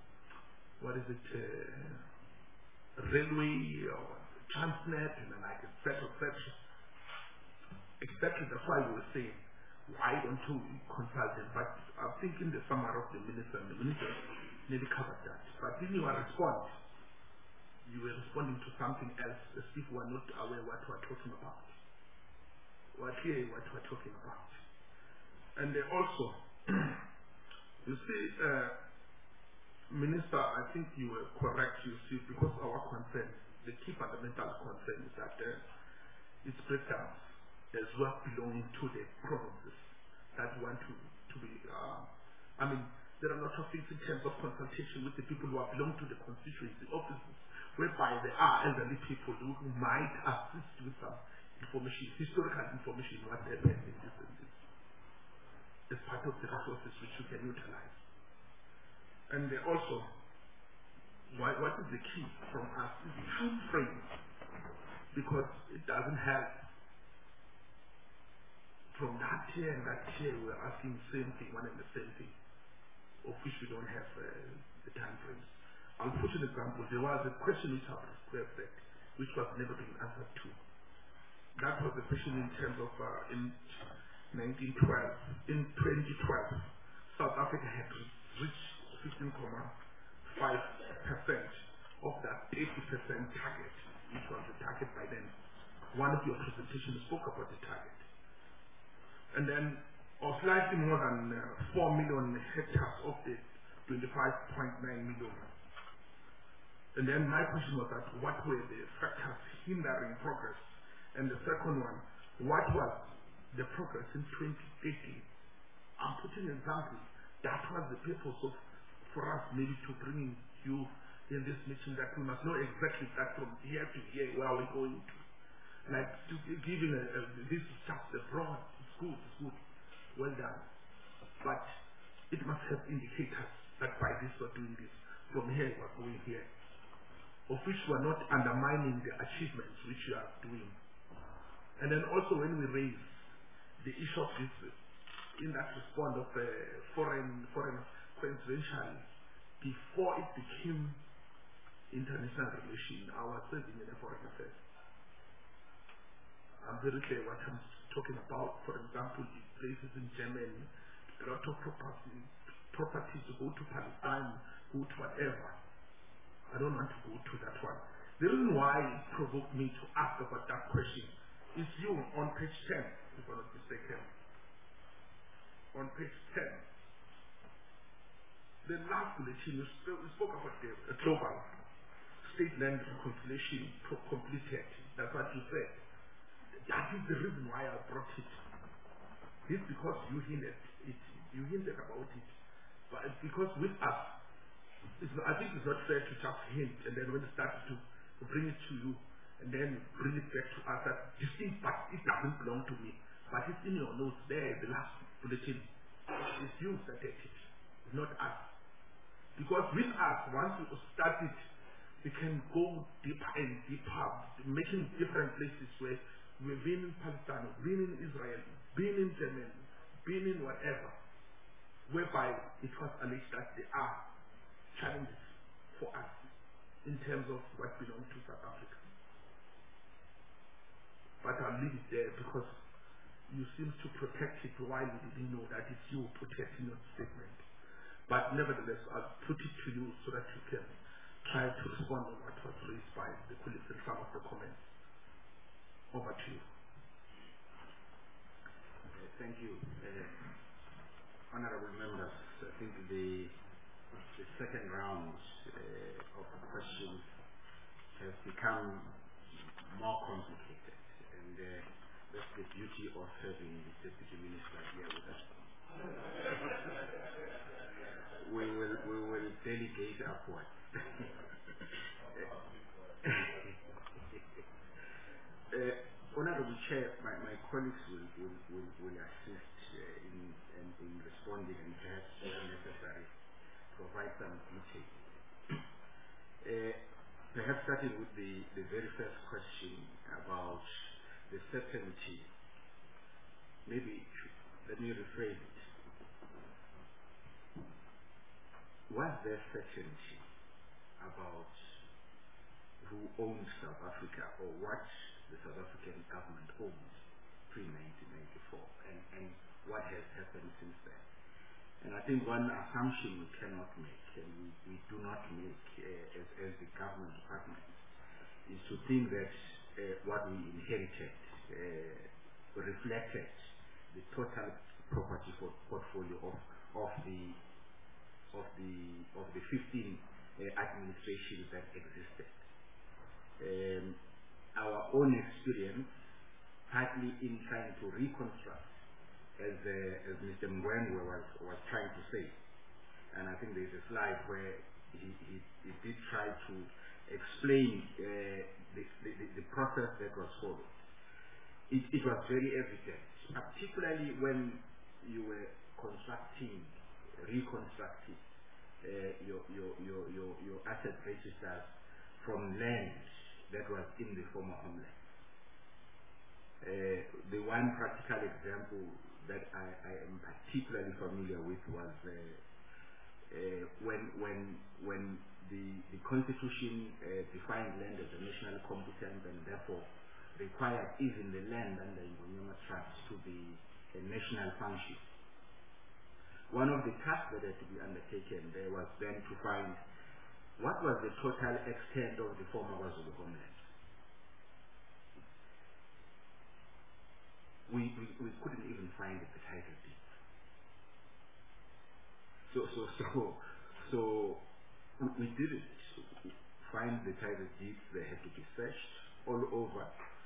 railway or Transnet and the like, etc., etc. Exactly, that's why we were saying, why don't you consult them? But I'm thinking the summary of the minister, and the minister nearly covered that. But in your response, you were responding to something else, as if we are not aware what we are talking about. We are clear what we are talking about. And also, you see, Minister, I think you were correct, you see, because our concern, the key fundamental concern is that it's breakdowns as well belonging to the provinces that want to be, there are lots of things in terms of consultation with the people who are belong to the constituency offices, whereby there are elderly people who might assist with some information, historical information, what they're doing in this and this, as part of the resources which you can utilize. And also, what is the key from us is the time frame, because it doesn't help. From that year and that year, we're asking the same thing, one and the same thing, of which we don't have the time frames. I'll put an example. There was a question which I was that, which was never been answered to. That was the question in terms of in 2012, South Africa had reached 15.5% of that 80% target, which was the target by then. One of your presentations spoke about the target. And then, or slightly more than 4 million hectares of the 25.9 million. And then my question was that, what were the factors hindering progress? And the second one, what was the progress in 2018? I'm putting an example. That was the purpose of, for us maybe to bring you in this meeting, that we must know exactly that from here to here, where are we going to. Like, giving this is just a broad, it's good, well done. But it must have indicators that by this we're doing this, from here we're going here, of which we're not undermining the achievements which you are doing. And then also when we raise the issue of this, in that response of foreign presidential, before it became international relation, I was serving in the foreign affairs. I'm very clear what I'm talking about. For example, the places in Germany, a lot of properties to go to Palestine, go to whatever. I don't want to go to that one. The reason why it provoked me to ask about that question is you on page 10, if I'm not mistaken. On page 10, the last bulletin, you spoke about the global state land reconciliation completed. That's what you said. That is the reason why I brought it. It's because you hinted about it. But it's because with us, I think it's not fair to just hint and then when it starts to bring it to you and then bring it back to us that this thing, but it doesn't belong to me. But it's in your notes there, the last bulletin. It's you that did it, not us. Because with us, once we start it, we can go deeper and deeper, making different places where we've been in Palestine, been in Israel, been in Germany, been in whatever, whereby it was alleged that there are challenges for us in terms of what belongs to South Africa. But I'll leave it there because you seem to protect it while you didn't know that it's you protecting your statement. But nevertheless, I'll put it to you so that you can try to respond on what was raised by the colleagues and some of the comments. Over to you. Thank you. Honorable members, I think the second round of questions has become more complicated, and that's the beauty of having the Deputy Minister here with us. We will delegate upward. Honorable Chair, my colleagues will assist in responding and perhaps where necessary provide some detail. Perhaps starting with the very first question about the certainty. Maybe let me rephrase it. Was there certainty about who owns South Africa or what the South African government owns pre-1994 and what has happened since then? And I think one assumption we cannot make, and we do not make as the government department, is to think that what we inherited reflected the total property portfolio of the 15 administrations that existed. Our own experience, partly in trying to reconstruct, as Mr. Mgwengwe was trying to say, and I think there's a slide where he did try to explain the process that was followed. It was very evident, particularly when you were reconstructing your asset registers from land that was in the former homeland. The one practical example that I am particularly familiar with was when the Constitution defined land as a national competence and therefore required even the land under Ngonyama Trust to be a national function. One of the tasks that had to be undertaken there was then to find what was the total extent of the former KwaZulu homeland. We couldn't even find the title deed. So we didn't find the title deeds. They had to be searched all over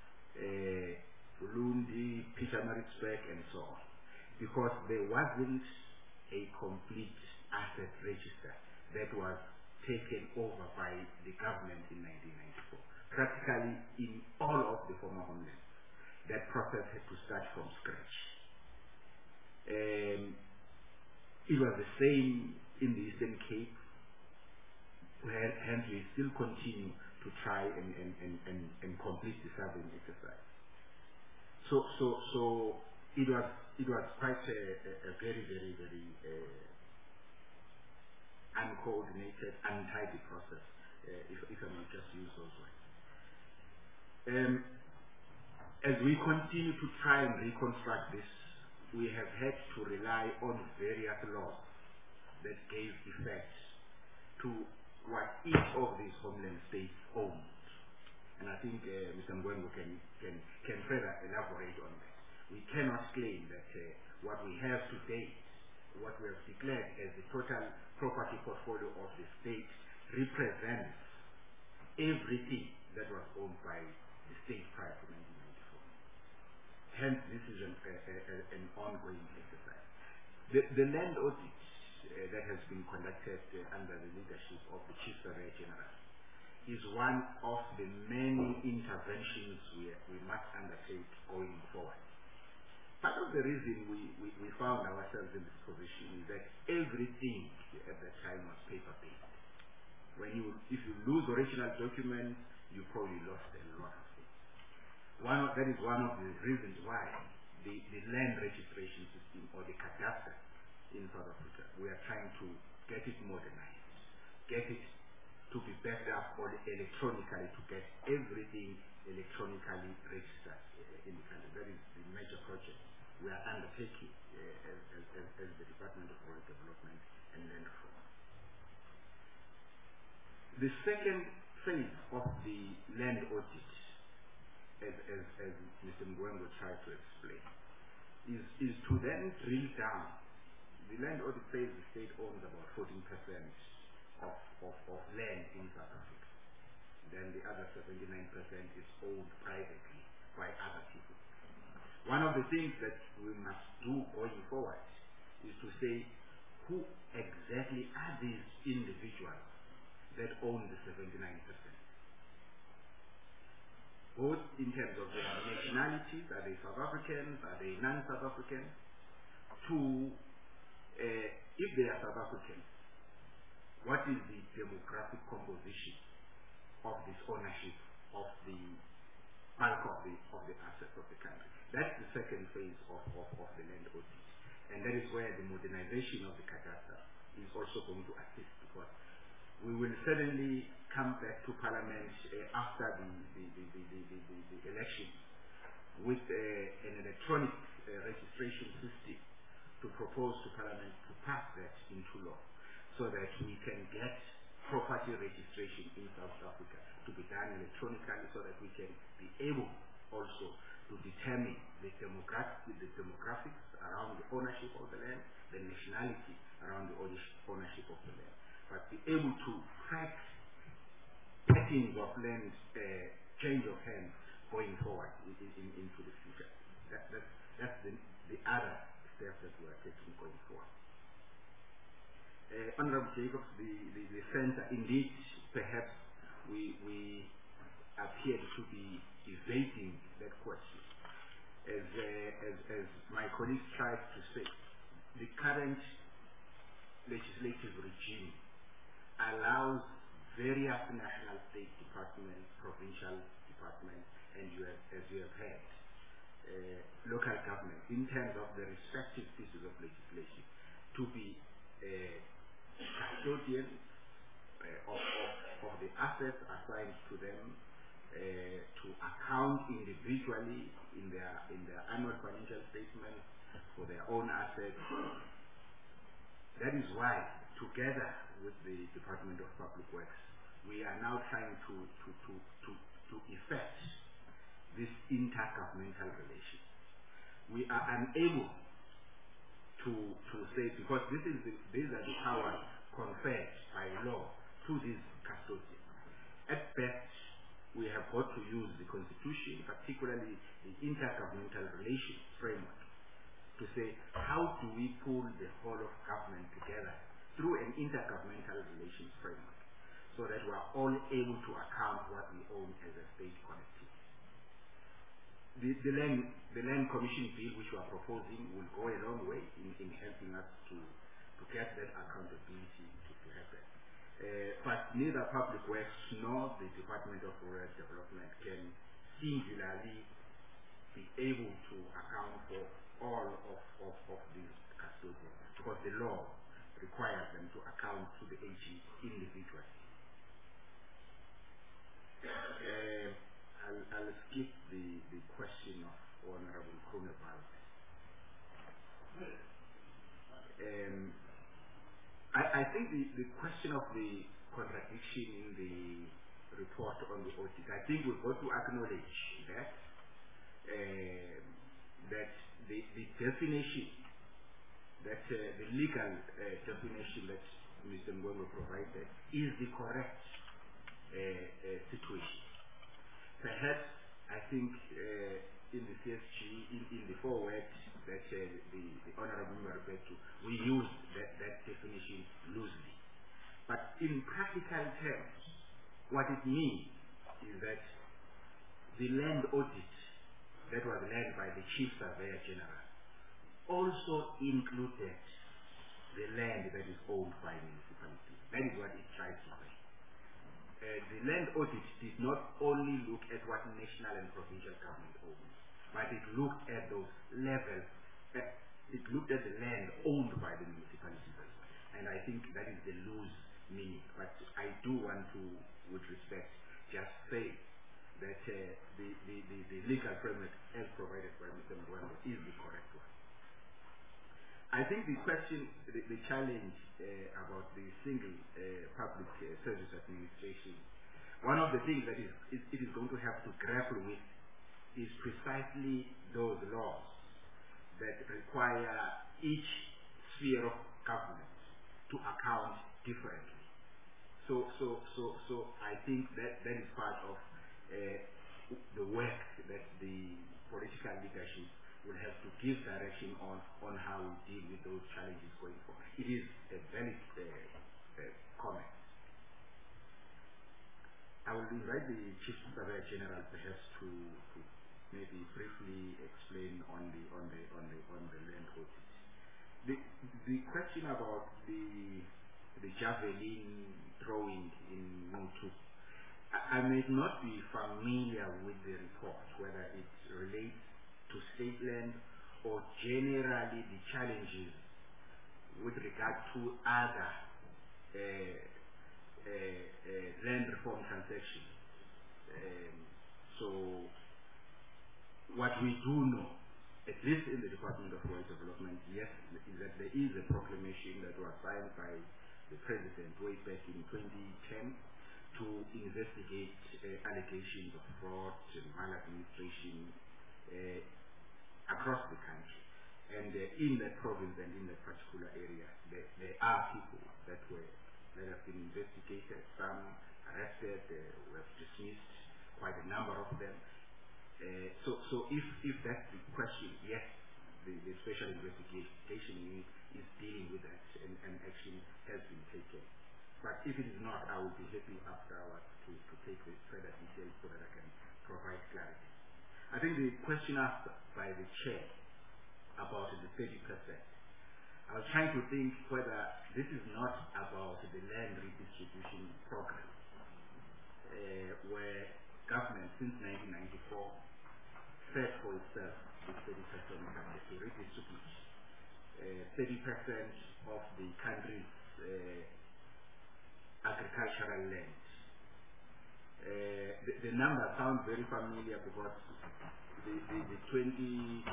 Burundi, Pietermaritzburg, and so on, because there wasn't a complete asset register that was taken over by the government in 1994. Practically in all of the former homelands, that process had to start from scratch. It was the same in the Eastern Cape, where hence we still continue to try and complete the surveying exercise. So it was quite a very, very, very uncoordinated, untidy process, if I may just use those words. As we continue to try and reconstruct this, we have had to rely on various laws that gave effect to what each of these homeland states owned. And I think Mr. Ngwengu can further elaborate on that. We cannot claim that what we have today, what we have declared as the total property portfolio of the state, represents everything that was owned by the state prior to 1994. Hence, this is an ongoing exercise. The land audit that has been conducted under the leadership of the Chief Surveyor General is one of the many interventions we must undertake going forward. Part of the reason we found ourselves in this position is that everything at that time was paper-based. If you lose original documents, you probably lost a lot of things. That is one of the reasons why the land registration system, or the cadastre in South Africa, we are trying to get it modernized, get it to be backed up or electronically, to get everything electronically registered in the country. That is the major project we are undertaking as the Department of Rural Development and Land Reform. The second phase of the land audit, as Mr. Ngwengu tried to explain, is to then drill down. The land audit says the state owns about 14% of land in South Africa. Then the other 79% is owned privately by other people. One of the things that we must do going forward is to say, who exactly are these individuals that own the 79%? Both in terms of their nationalities, are they South Africans, are they non-South Africans? If they are South Africans, what is the demographic composition of this ownership of the bulk of the assets of the country? That's the second phase of the land audit. And that is where the modernization of the cadastre is also going to assist, because we will certainly come back to Parliament after the election with an electronic registration system to propose to Parliament to pass that into law, so that we can get property registration in South Africa to be done electronically, so that we can be able also to determine the demographics around the ownership of the land, the nationality around the ownership of the land, but be able to track patterns of land change of hands going forward into the future. That's the other step that we are taking going forward. Honorable Jacobs, the center, indeed, perhaps we appeared to be evading that question. As my colleagues tried to say, the current legislative regime allows various national state departments, provincial departments, and as you have heard, local government, in terms of the respective pieces of legislation, to be custodians of the assets assigned to them, to account individually in their annual financial statements for their own assets. That is why, together with the Department of Public Works, we are now trying to effect this intergovernmental relation. We are unable to say, because these are the powers conferred by law to these custodians. At best, we have got to use the Constitution, particularly the intergovernmental relations framework, to say, how do we pull the whole of government together through an intergovernmental relations framework, so that we are all able to account what we own as a state collective. The land commission bill which we are proposing will go a long way in helping us to get that accountability to happen. But neither Public Works nor the Department of Rural Development can singularly be able to account for all of these custodians, because the law requires them to account to the AG individually. I'll skip the question of Honorable Kroonewald. I think the question of the contradiction in the report on the audit, I think we've got to acknowledge that that the definition, that the legal definition that Mr. Ngwengwe provided is the correct situation. Perhaps, I think, in the CSG, in the forward that the Honorable Member referred to, we use that definition loosely. But in practical terms, what it means is that the land audit that was led by the Chief Surveyor General also included the land that is owned by municipalities. That is what it tries to say. The land audit did not only look at what national and provincial government owns, but it looked at those levels, it looked at the land owned by the municipalities as well. And I think that is the loose meaning. But I do want to, with respect, just say that the legal framework as provided by Mr. Mwamba is the correct one. I think the question, the challenge about the single public service administration, one of the things that it is going to have to grapple with is precisely those laws that require each sphere of government to account differently. So I think that is part of the work that the political leadership will have to give direction on how we deal with those challenges going forward. It is a valid comment. I will invite the Chief Surveyor General perhaps to maybe briefly explain on the land audit. The question about the javelin throwing in Mutu, I may not be familiar with the report, whether it relates to state land or generally the challenges with regard to other land reform transactions. So what we do know, at least in the Department of Rural Development, yes, is that there is a proclamation that was signed by the President way back in 2010 to investigate allegations of fraud and maladministration across the country. And in that province and in that particular area, there are people that have been investigated, some arrested, we have dismissed quite a number of them. So if that's the question, yes, the special investigation unit is dealing with that and action has been taken. But if it is not, I will be happy afterwards to take the further details so that I can provide clarity. I think the question asked by the chair about the 30%, I was trying to think whether this is not about the land redistribution program, where government since 1994 set for itself the 30% target to redistribute 30% of the country's agricultural land. The number sounds very familiar because the 25.9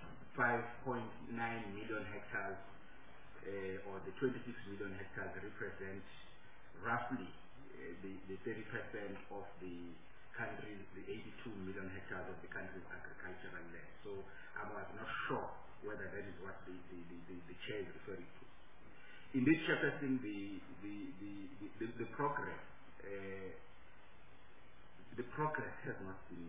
million hectares or the 26 million hectares represent roughly the 30% of the country's, the 82 million hectares of the country's agricultural land. So I was not sure whether that is what the chair is referring to. In this chapter, the progress has not been,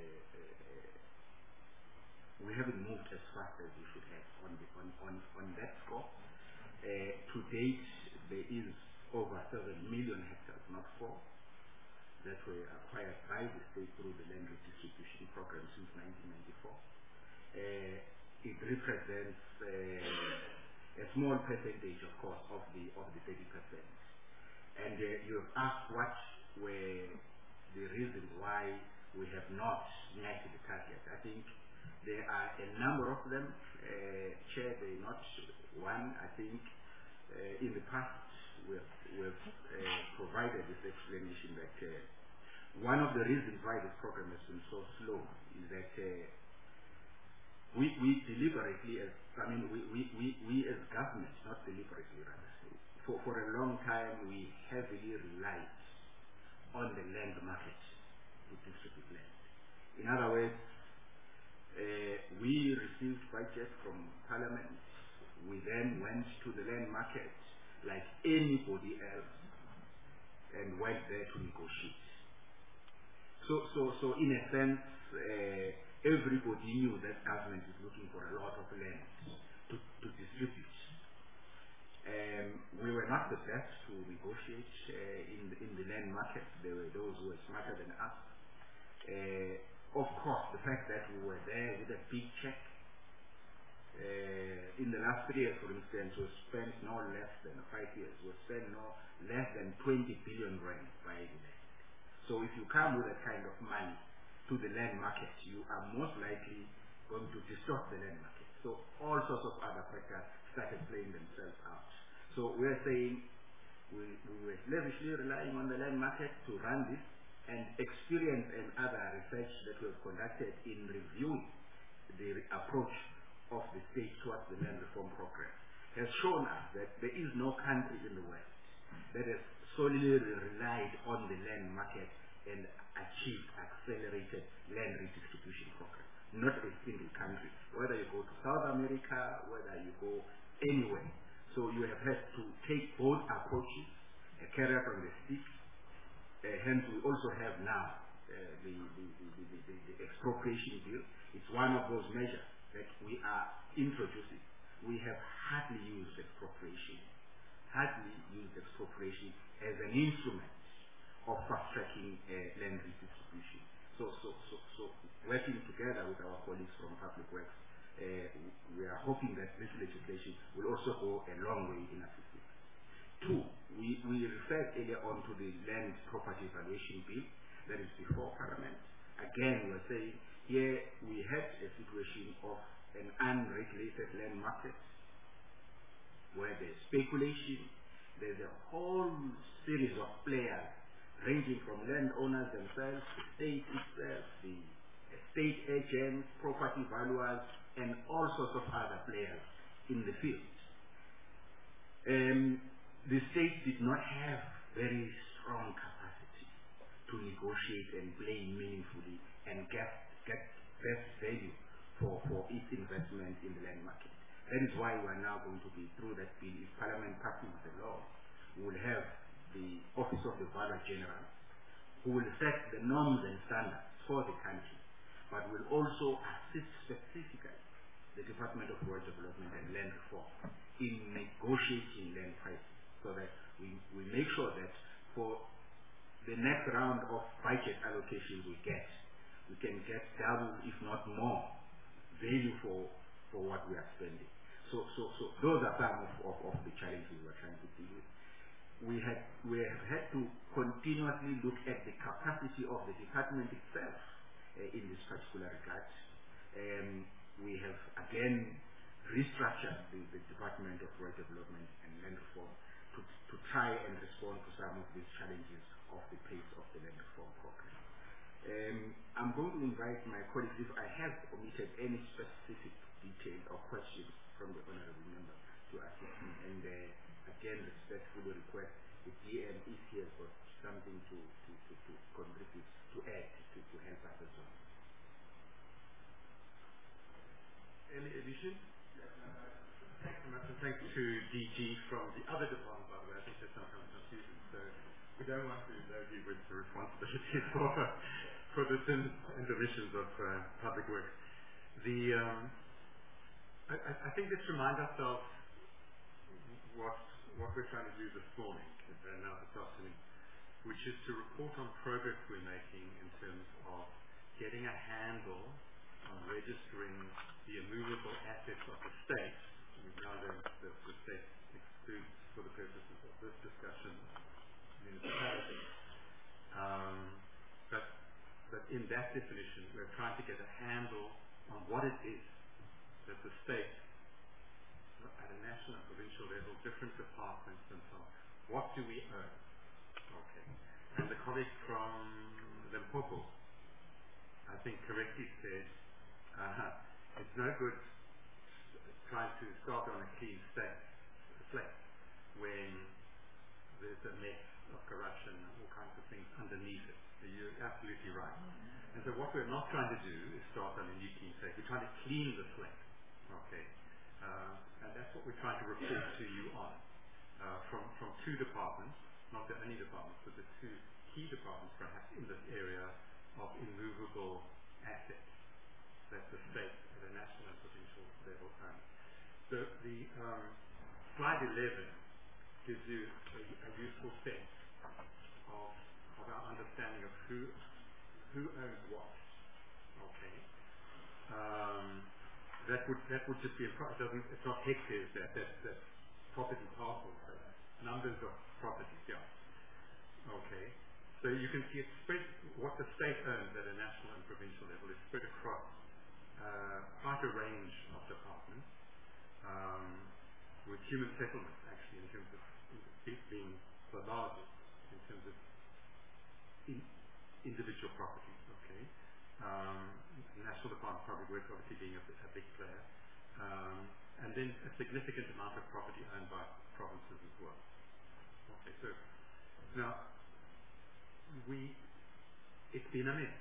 we haven't moved as fast as we should have on that score. To date, there is over 7 million hectares, not 4, that were acquired by the state through the land redistribution program since 1994. It represents a small percentage, of course, of the 30%. And you have asked what were the reasons why we have not met the target. I think there are a number of them. Chair, they're not one. I think in the past we have provided this explanation that one of the reasons why this program has been so slow is that we deliberately, we as government, not deliberately rather, for a long time we heavily relied on the land market to distribute land. In other words, we received budget from Parliament. We then went to the land market like anybody else and went there to negotiate. So in a sense, everybody knew that government is looking for a lot of land to distribute. We were not the best to negotiate in the land market. There were those who were smarter than us. Of course, the fact that we were there with a big check. In the last 3 years, for instance, we spent no less than 5 years. We spent no less than 20 billion rand buying land. So if you come with that kind of money to the land market, you are most likely going to distort the land market. So all sorts of other factors started playing themselves out. So we're saying we were lavishly relying on the land market to run this, and experience and other research that we have conducted in reviewing the approach of the state towards the land reform program has shown us that there is no country in the West that has solely relied on the land market and achieved accelerated land redistribution program. Not a single country, whether you go to South America, whether you go anywhere. So you have had to take both approaches, a carrot on the stick. Hence, we also have now the expropriation bill. It's one of those measures that we are introducing. We have hardly used expropriation as an instrument of fast-tracking land redistribution. So working together with our colleagues from Public Works, we are hoping that this legislation will also go a long way in assisting. 2, we referred earlier on to the land property valuation bill that is before Parliament. Again, we're saying here we had a situation of an unregulated land market where there's speculation, there's a whole series of players ranging from landowners themselves, the state itself, the estate agents, property valuers, and all sorts of other players in the field. The state did not have very strong capacity to negotiate and play meaningfully and get best value for its investment in the land market. That is why we are now going to be through that bill. If Parliament passes the law, we will have the Office of the Valuer General, who will set the norms and standards for the country, but will also assist specifically the Department of Rural Development and Land Reform in negotiating land prices, so that we make sure that for the next round of budget allocations we can get double, if not more, value for what we are spending. So those are some of the challenges we are trying to deal with. We have had to continuously look at the capacity of the department itself in this particular regard. We have again restructured the Department of Rural Development and Land Reform to try and respond to some of these challenges of the pace of the land reform program. I'm going to invite my colleagues, if I have omitted any specific detail or questions from the honorable member, to assist me. And again, respectfully request the DM if he has got something to contribute, to add, to help us as well. Any addition? Thanks so much, and thanks to DG from the other department, by the way. I think there's sometimes confusion. So we don't want to load you with the responsibilities for the sins and omissions of public work. I think let's remind ourselves what we're trying to do this morning, and now this afternoon, which is to report on progress we're making in terms of getting a handle on registering the immovable assets of the state. We've now learned that the state excludes, for the purposes of this discussion, municipalities. But in that definition, we're trying to get a handle on what it is that the state, at a national and provincial level, different departments and so on, what do we own? Okay. And the colleague from Limpopo, I think correctly said, it's no good trying to start on a clean slate when there's a mess of corruption and all kinds of things underneath it. So you're absolutely right. And so what we're not trying to do is start on a new clean slate. We're trying to clean the slate. Okay. And that's what we're trying to report to you on. From two departments, not the only departments, but the two key departments perhaps in this area of immovable assets that the state at a national and provincial level owns. So the slide 11 gives you a useful sense of our understanding of who owns what. Okay. That would just be it's not hectares that's property parcels, so numbers of properties, yeah. Okay. So you can see it's spread, what the state owns at a national and provincial level is spread across quite a range of departments, with human settlements actually in terms of it being the largest in terms of individual properties, okay. National Department of Public Works obviously being a big player, and then a significant amount of property owned by provinces as well. Okay, so now it's been a mess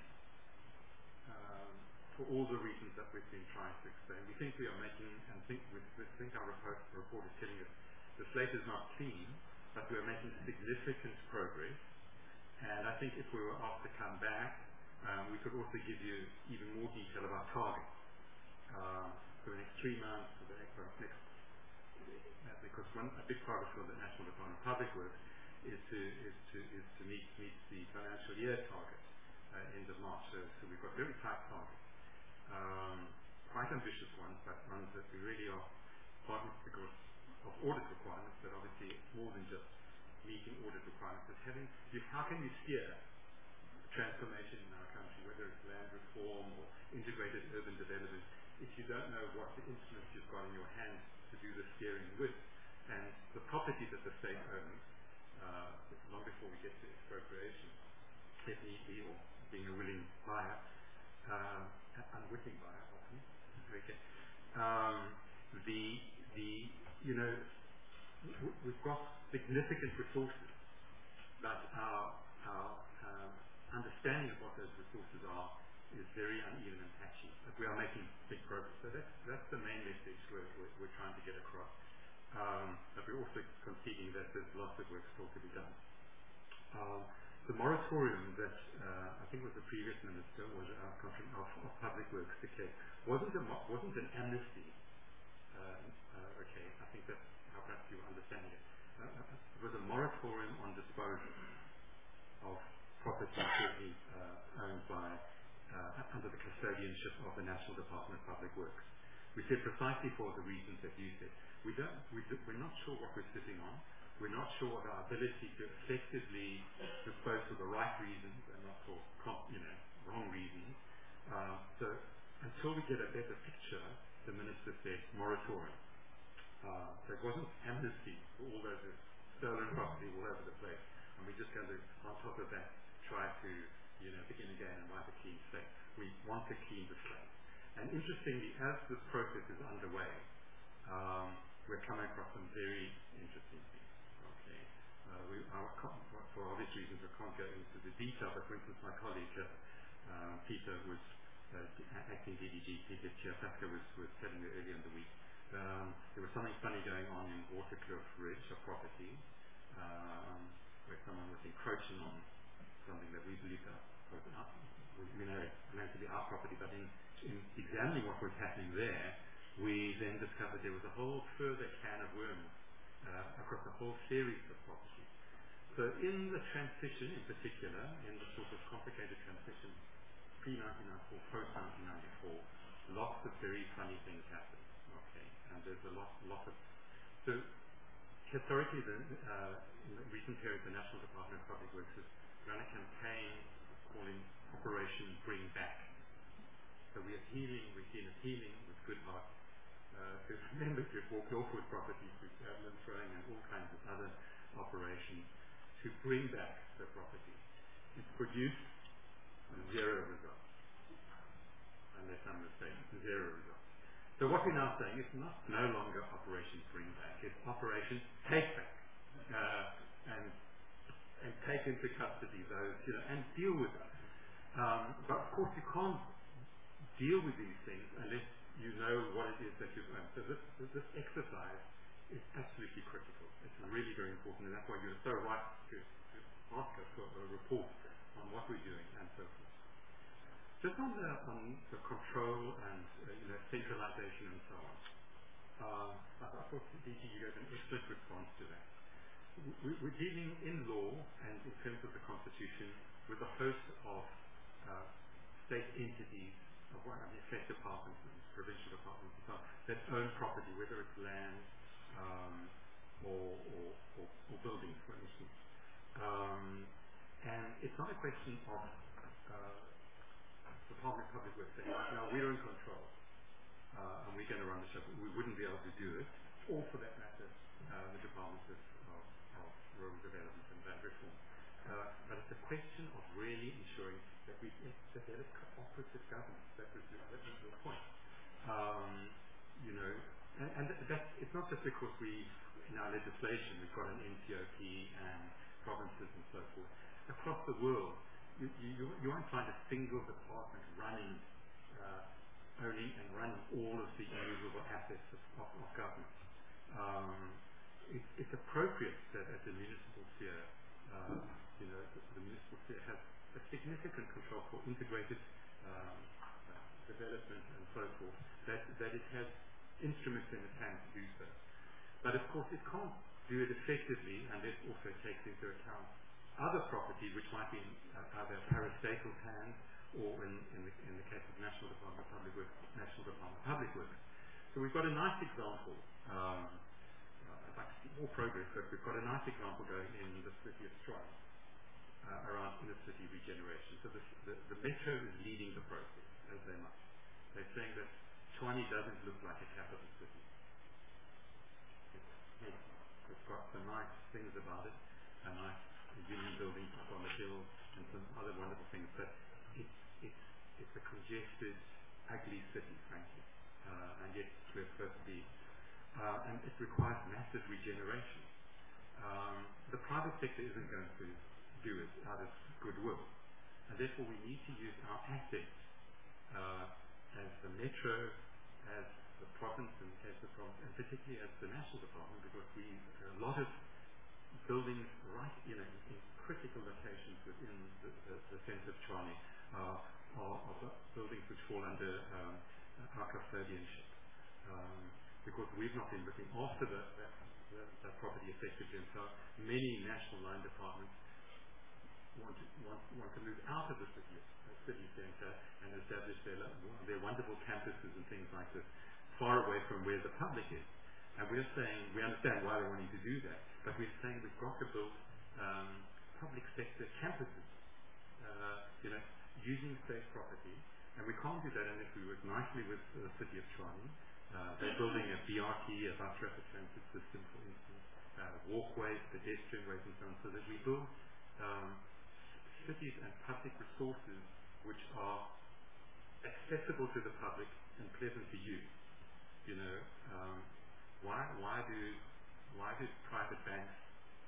for all the reasons that we've been trying to explain. We think we are making, and we think our report is telling us the slate is not clean, but we are making significant progress. And I think if we were asked to come back, we could also give you even more detail about targets for the next 3 months, for the next because a big target for the National Department of Public Works is to meet the financial year target end of March. So we've got very tight targets, quite ambitious ones, but ones that we really are partly because of audit requirements. But obviously, it's more than just meeting audit requirements. It's how can you steer transformation in our country, whether it's land reform or integrated urban development, if you don't know what the instruments you've got in your hands to do the steering with. And the property that the state owns, long before we get to expropriation, if need be, or being a willing buyer, unwitting buyer often, okay. We've got significant resources, but our understanding of what those resources are is very uneven and patchy. But we are making big progress. So that's the main message we're trying to get across. But we're also conceding that there's lots of work still to be done. The moratorium that I think was the previous minister was of Public Works declared wasn't an amnesty. Okay, I think that's how perhaps you're understanding it. It was a moratorium on disposal of property currently owned by under the custodianship of the National Department of Public Works. We said precisely for the reasons that you said. We're not sure what we're sitting on. We're not sure what our ability to effectively dispose for the right reasons and not for wrong reasons. So until we get a better picture, the minister said moratorium. So it wasn't amnesty for all those stolen property all over the place. And we're just going to, on top of that, try to begin again and wipe a clean slate. We want to clean the slate. And interestingly, as this process is underway, we're coming across some very interesting things. Okay, for obvious reasons, I can't go into the detail. But for instance, my colleague Peter was acting DDG. Peter Chiafasca was telling me earlier in the week. There was something funny going on in Waterkloof Ridge, a property, where someone was encroaching on something that we believe we know to be our property. But in examining what was happening there, we then discovered there was a whole further can of worms across a whole series of properties. So in the transition, in particular, in the sort of complicated transition pre-1994, post-1994, lots of very funny things happened. Okay, and there's a lot of. So historically, in the recent period, the National Department of Public Works has run a campaign calling Operation Bring Back. So we are healing, we've seen it healing with good heart. To members who've walked off with properties, to ambulance throwing and all kinds of other operations to bring back the property. It's produced Zero results. Unless I'm mistaken, zero results. So what we're now saying is no longer Operation Bring Back, it's Operation Take Back. And take into custody those, and deal with them. But of course you can't deal with these things unless you know what it is that you've learned. So this exercise is absolutely critical. It's really very important, and that's why you're so right to ask us for a report on what we're doing and so forth. Just on the control and centralization and so on. I thought DG you gave an excellent response to that. We're dealing in law and in terms of the Constitution with a host of state entities, state departments, provincial departments, and so on, that own property, whether it's land or buildings, for instance. And it's not a question of Department of Public Works saying, now we're in control and we're going to run the show. We wouldn't be able to do it, or for that matter, the Department of Rural Development and Land Reform. But it's a question of really ensuring that we that there is cooperative governance. That was the point. And that's, it's not just because in our legislation we've got an NCOP and provinces and so forth. Across the world, you won't find a single department running, owning and running all of the immovable assets of government. It's appropriate that at the municipal sphere, the municipal sphere has a significant control for integrated development and so forth, that it has instruments in its hand to do so. But of course it can't do it effectively unless it also takes into account other property which might be in either parastatal hands or in the case of National Department of Public Works, National Department of Public Works. So we've got a nice example. I'd like to see more progress, but we've got a nice example going in the city of Tshwane around inner city regeneration. So the Metro is leading the process, as they must. They're saying that Tshwane doesn't look like a capital city. It's got some nice things about it, a nice union building up on the hill and some other wonderful things, but it's a congested, ugly city, frankly, and yet it's where it's supposed to be. And it requires massive regeneration. The private sector isn't going to do it out of goodwill, and therefore we need to use our assets as the Metro, as the province, in the case of the province, and particularly as the National Department, because a lot of buildings right in critical locations within the centre of Tshwane are buildings which fall under our custodianship. Because we've not been looking after that property effectively, and so many national line departments want to move out of the city centre and establish their wonderful campuses and things like this far away from where the public is. And we're saying, we understand why they want you to do that, but we're saying we've got to build public sector campuses, using state property, and we can't do that unless we work nicely with the city of Tshwane. They're building a BRT, a bus rapid transit system, for instance, walkways, pedestrian ways, and so on, so that we build cities and public resources which are accessible to the public and pleasant to use. Why do private banks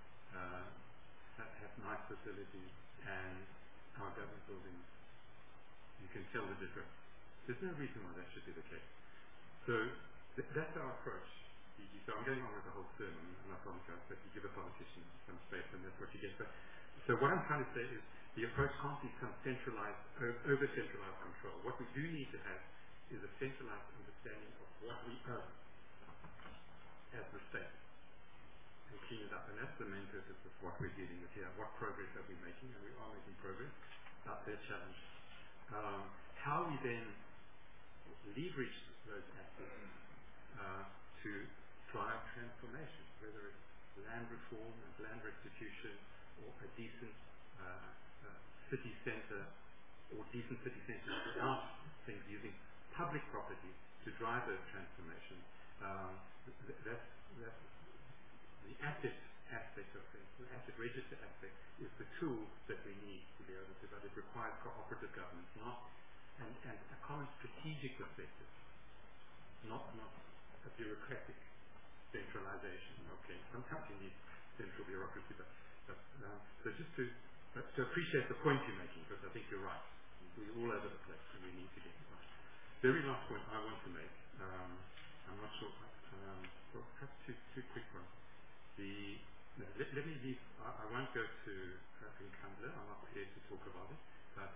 have nice facilities and our government buildings? You can tell the difference. There's no reason why that should be the case. So that's our approach. So I'm going on with the whole sermon, and I promise you that you give a politician some space, and that's what you get. So what I'm trying to say is the approach can't be some centralized, over-centralized control. What we do need to have is a centralized understanding of what we own as the state, and clean it up. And that's the main purpose of what we're dealing with here. What progress are we making? And we are making progress. That's their challenge. How we then leverage those assets to drive transformation, whether it's land reform and land restitution, or a decent city centre, or decent city centres without things using public property to drive those transformations. That's the asset aspect of things. The asset register aspect is the tool that we need to be able to, but it requires cooperative governance, not and a common strategic perspective, not a bureaucratic centralization. Okay, sometimes you need central bureaucracy, but so just to appreciate the point you're making, because I think you're right. We're all over the place, and we need to get it right. Very last point I want to make. I'm not sure. Well, perhaps two quick ones. Let me leave. I won't go to Nkandla. I'm not prepared to talk about it. But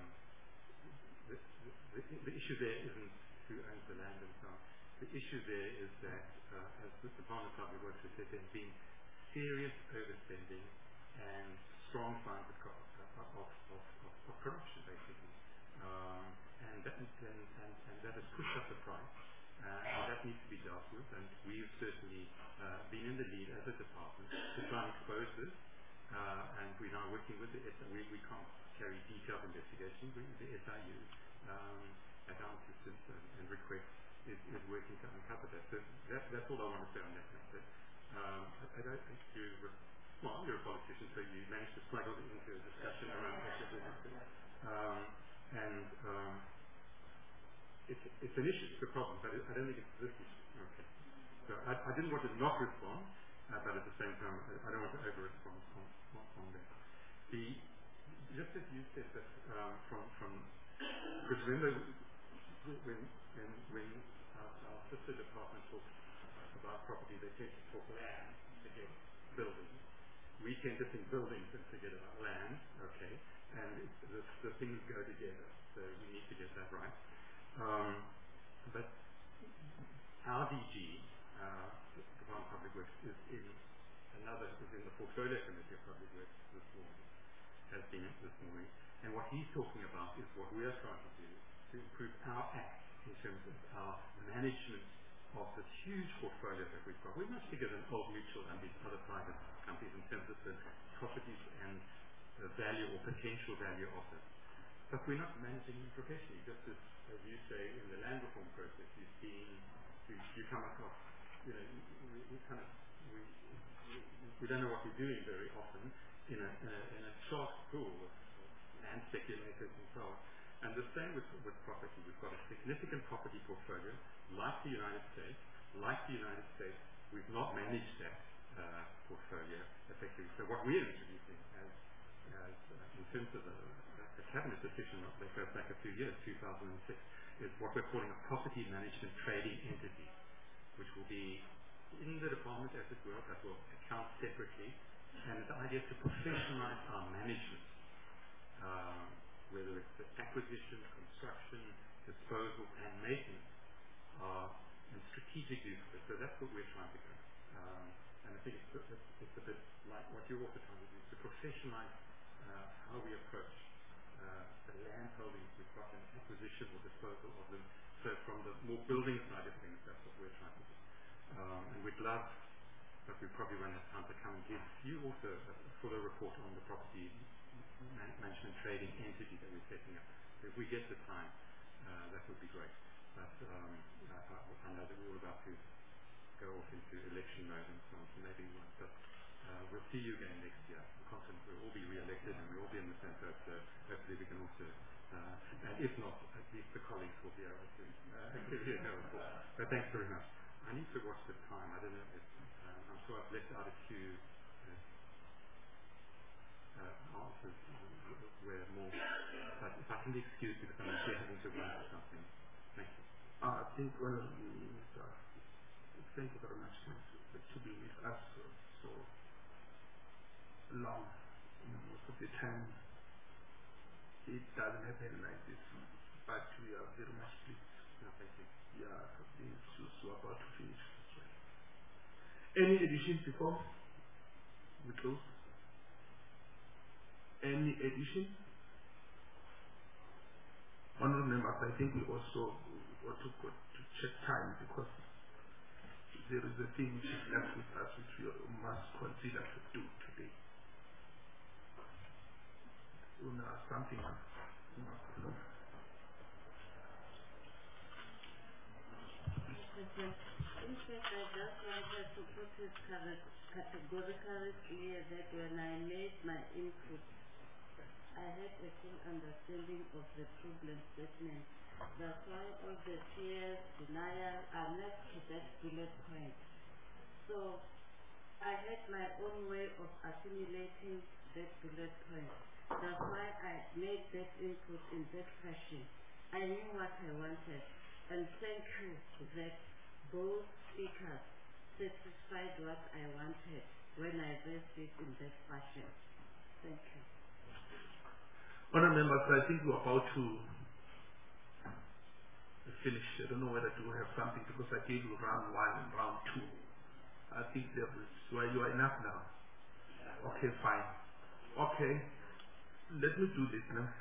the issue there isn't who owns the land and so on. The issue there is that, as the Department of Public Works has said, there's been serious overspending and strong signs of corruption, basically. And that has pushed up the price. And that needs to be dealt with, and we've certainly been in the lead as a department to try and expose this, and we're now working with the SIU. We can't carry detailed investigation. The SIU, at our assistance and request, is working to uncover that. So that's all I want to say on that matter. I don't think you're a politician, so you managed to smuggle it into a discussion around asset registers. It's an issue, it's a problem, but I don't think it's this issue. Okay. So I didn't want to not respond, but at the same time, I don't want to over-respond on that. Just as you said that because remember when our sister department talks about property, they tend to talk land, forget buildings. We tend to think buildings and forget about land, okay, and the things go together, so we need to get that right. But our DG, Department of Public Works, is in the Portfolio Committee of Public Works this morning, has been this morning, and what he's talking about is what we are trying to do to improve our act in terms of our management of this huge portfolio that we've got. We're much bigger than Old Mutual and these other private companies in terms of the properties and the value or potential value of them. But we're not managing them professionally. Just as you say, in the land reform process, you come across, we don't know what we're doing very often in a shark pool of land speculators and so on. And the same with property. We've got a significant property portfolio, like the United States. We've not managed that portfolio effectively. So what we're introducing as in terms of the cabinet decision that goes back a few years, 2006, is what we're calling a property management trading entity, which will be in the department, as it were, that will account separately. And the idea is to professionalize our management, whether it's the acquisition, construction, disposal, and maintenance, and strategic use of it. So that's what we're trying to do. And I think it's a bit like what you're also trying to do, to professionalize how we approach the land holdings we've got and acquisition or disposal of them. So from the more building side of things, that's what we're trying to do. And we'd love, but we probably won't have time to come and give you also a fuller report on the property management trading entity that we're setting up. If we get the time, that would be great. But I know that we're all about to go off into election mode and so on, so maybe we won't. But we'll see you again next year. I'm confident we'll all be re-elected and we'll all be in the same boat, so hopefully we can also, and if not, at least the colleagues will be able to give you a report. But thanks very much. I need to watch the time. I don't know if, I'm sure I've left out a few answers where more, but if I can be excused because I'm actually having to run for something. Thank you. I think, thank you very much to be with us so long. Most of the time it doesn't happen like this, but we are very much pleased. No, thank you. Yeah, we're about to finish. Any additions before we close? Any addition? Honourable members, I think we also ought to go to check time because there is a thing which is left with us which we must consider to do today. Something else. No. in fact, I just wanted to put it categorically clear that when I made my input, I had a full understanding of the problem statement. That's why all the fears, denial are left to that bullet point. So I had my own way of assimilating that bullet point. That's why I made that input in that fashion. I knew what I wanted, and thank you that both speakers satisfied what I wanted when I raised it in that fashion. Thank you. Honourable members, I think we're about to finish. I don't know whether to have something because I gave you round 1 and round 2. I think that is why you are enough now. Okay, fine. Okay, let me do this now.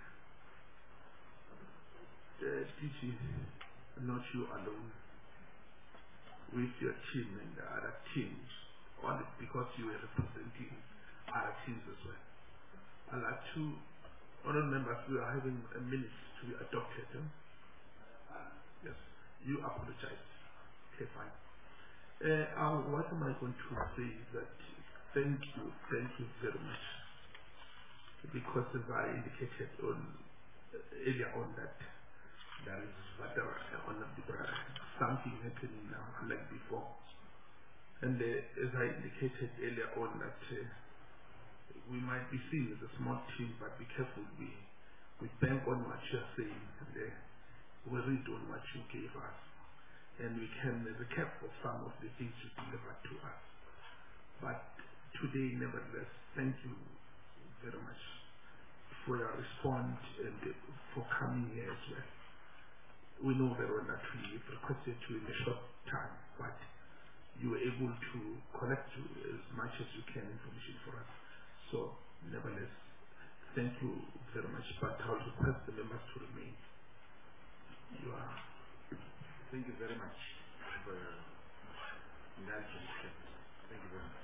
DG, not you alone, with your team and the other teams, only because you are representing other teams as well. I'd like to, honourable members, we are having a minute to be adopted. Yes, you apologize. Okay, fine. What am I going to say is that thank you very much. Because as I indicated earlier on that there is something happening now like before. And as I indicated earlier on that we might be seen as a small team, but be careful, we bank on what you're saying and we read on what you gave us. And we can recap of some of the things you delivered to us. But today, nevertheless, thank you very much for your response and for coming here as well. We know very well that we've requested you in a short time, but you were able to collect as much as you can information for us. So, nevertheless, thank you very much, but I'll request the members to remain. You are. Thank you very much for your indulgence. Thank you very much.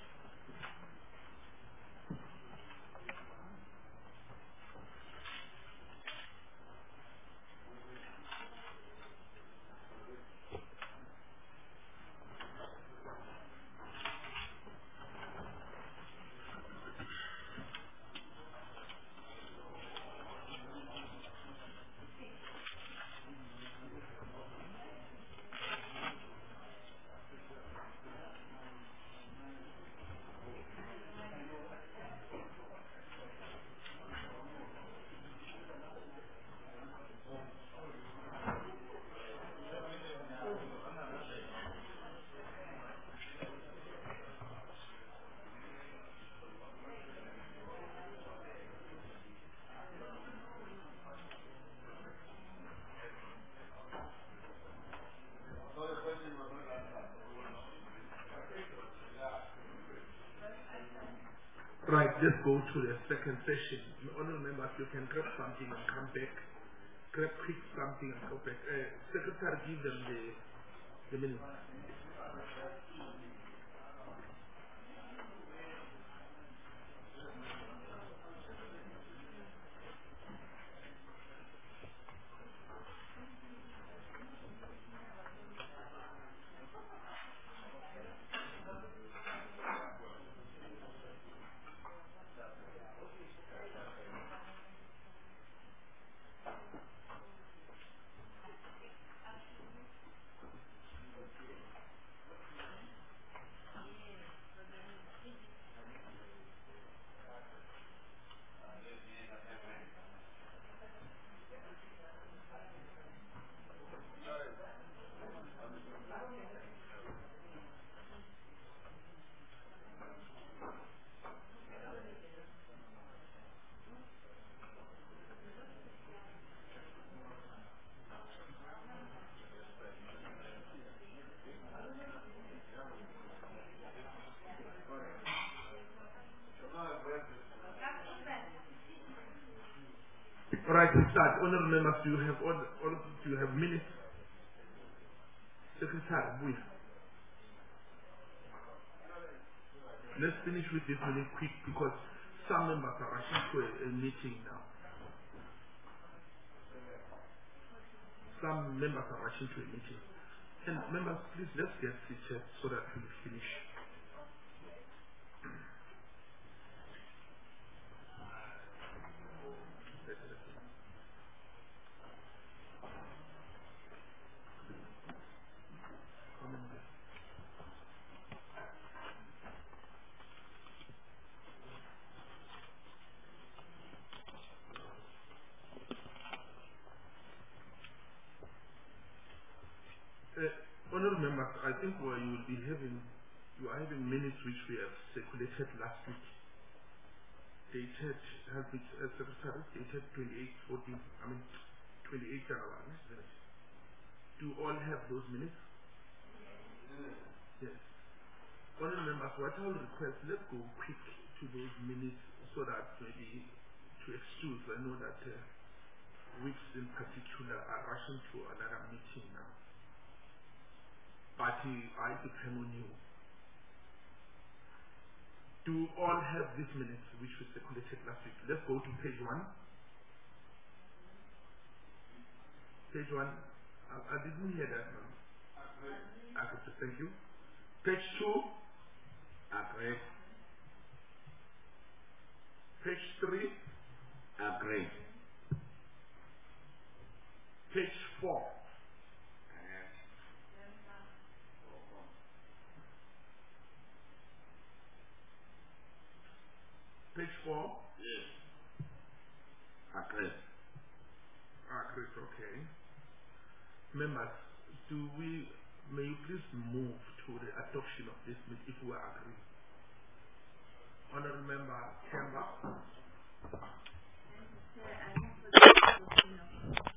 Right, let's go to the second session. Honourable members, you can grab something and come back. Grab quick something and go back. Secretary, give them the minutes. Alright, we start. Honourable members, do you have minutes? Secretary, wait. Let's finish with this really quick because some members are rushing to a meeting now. Some members are rushing to a meeting. And members, please let's get seated so that we finish. Honourable members, I think you are having minutes which we have circulated last week, dated, Secretary, dated 28 January. Do all have those minutes? Yes. Honourable members, what I will request, let's go quick to those minutes so that maybe to excuse, I know that weeks in particular are rushing to another meeting now. But I depend on you. Do all have these minutes which were circulated last week? Let's go to page 1. Page 1. I didn't hear that, ma'am. Okay, thank you. Page 2. Agree. Page 3. Agree. Page 4. Page 4? Yes. Agree. Agree, okay. Members, may you please move to the adoption of this bill if we agree? Honourable Member Kemba. I move for the adoption of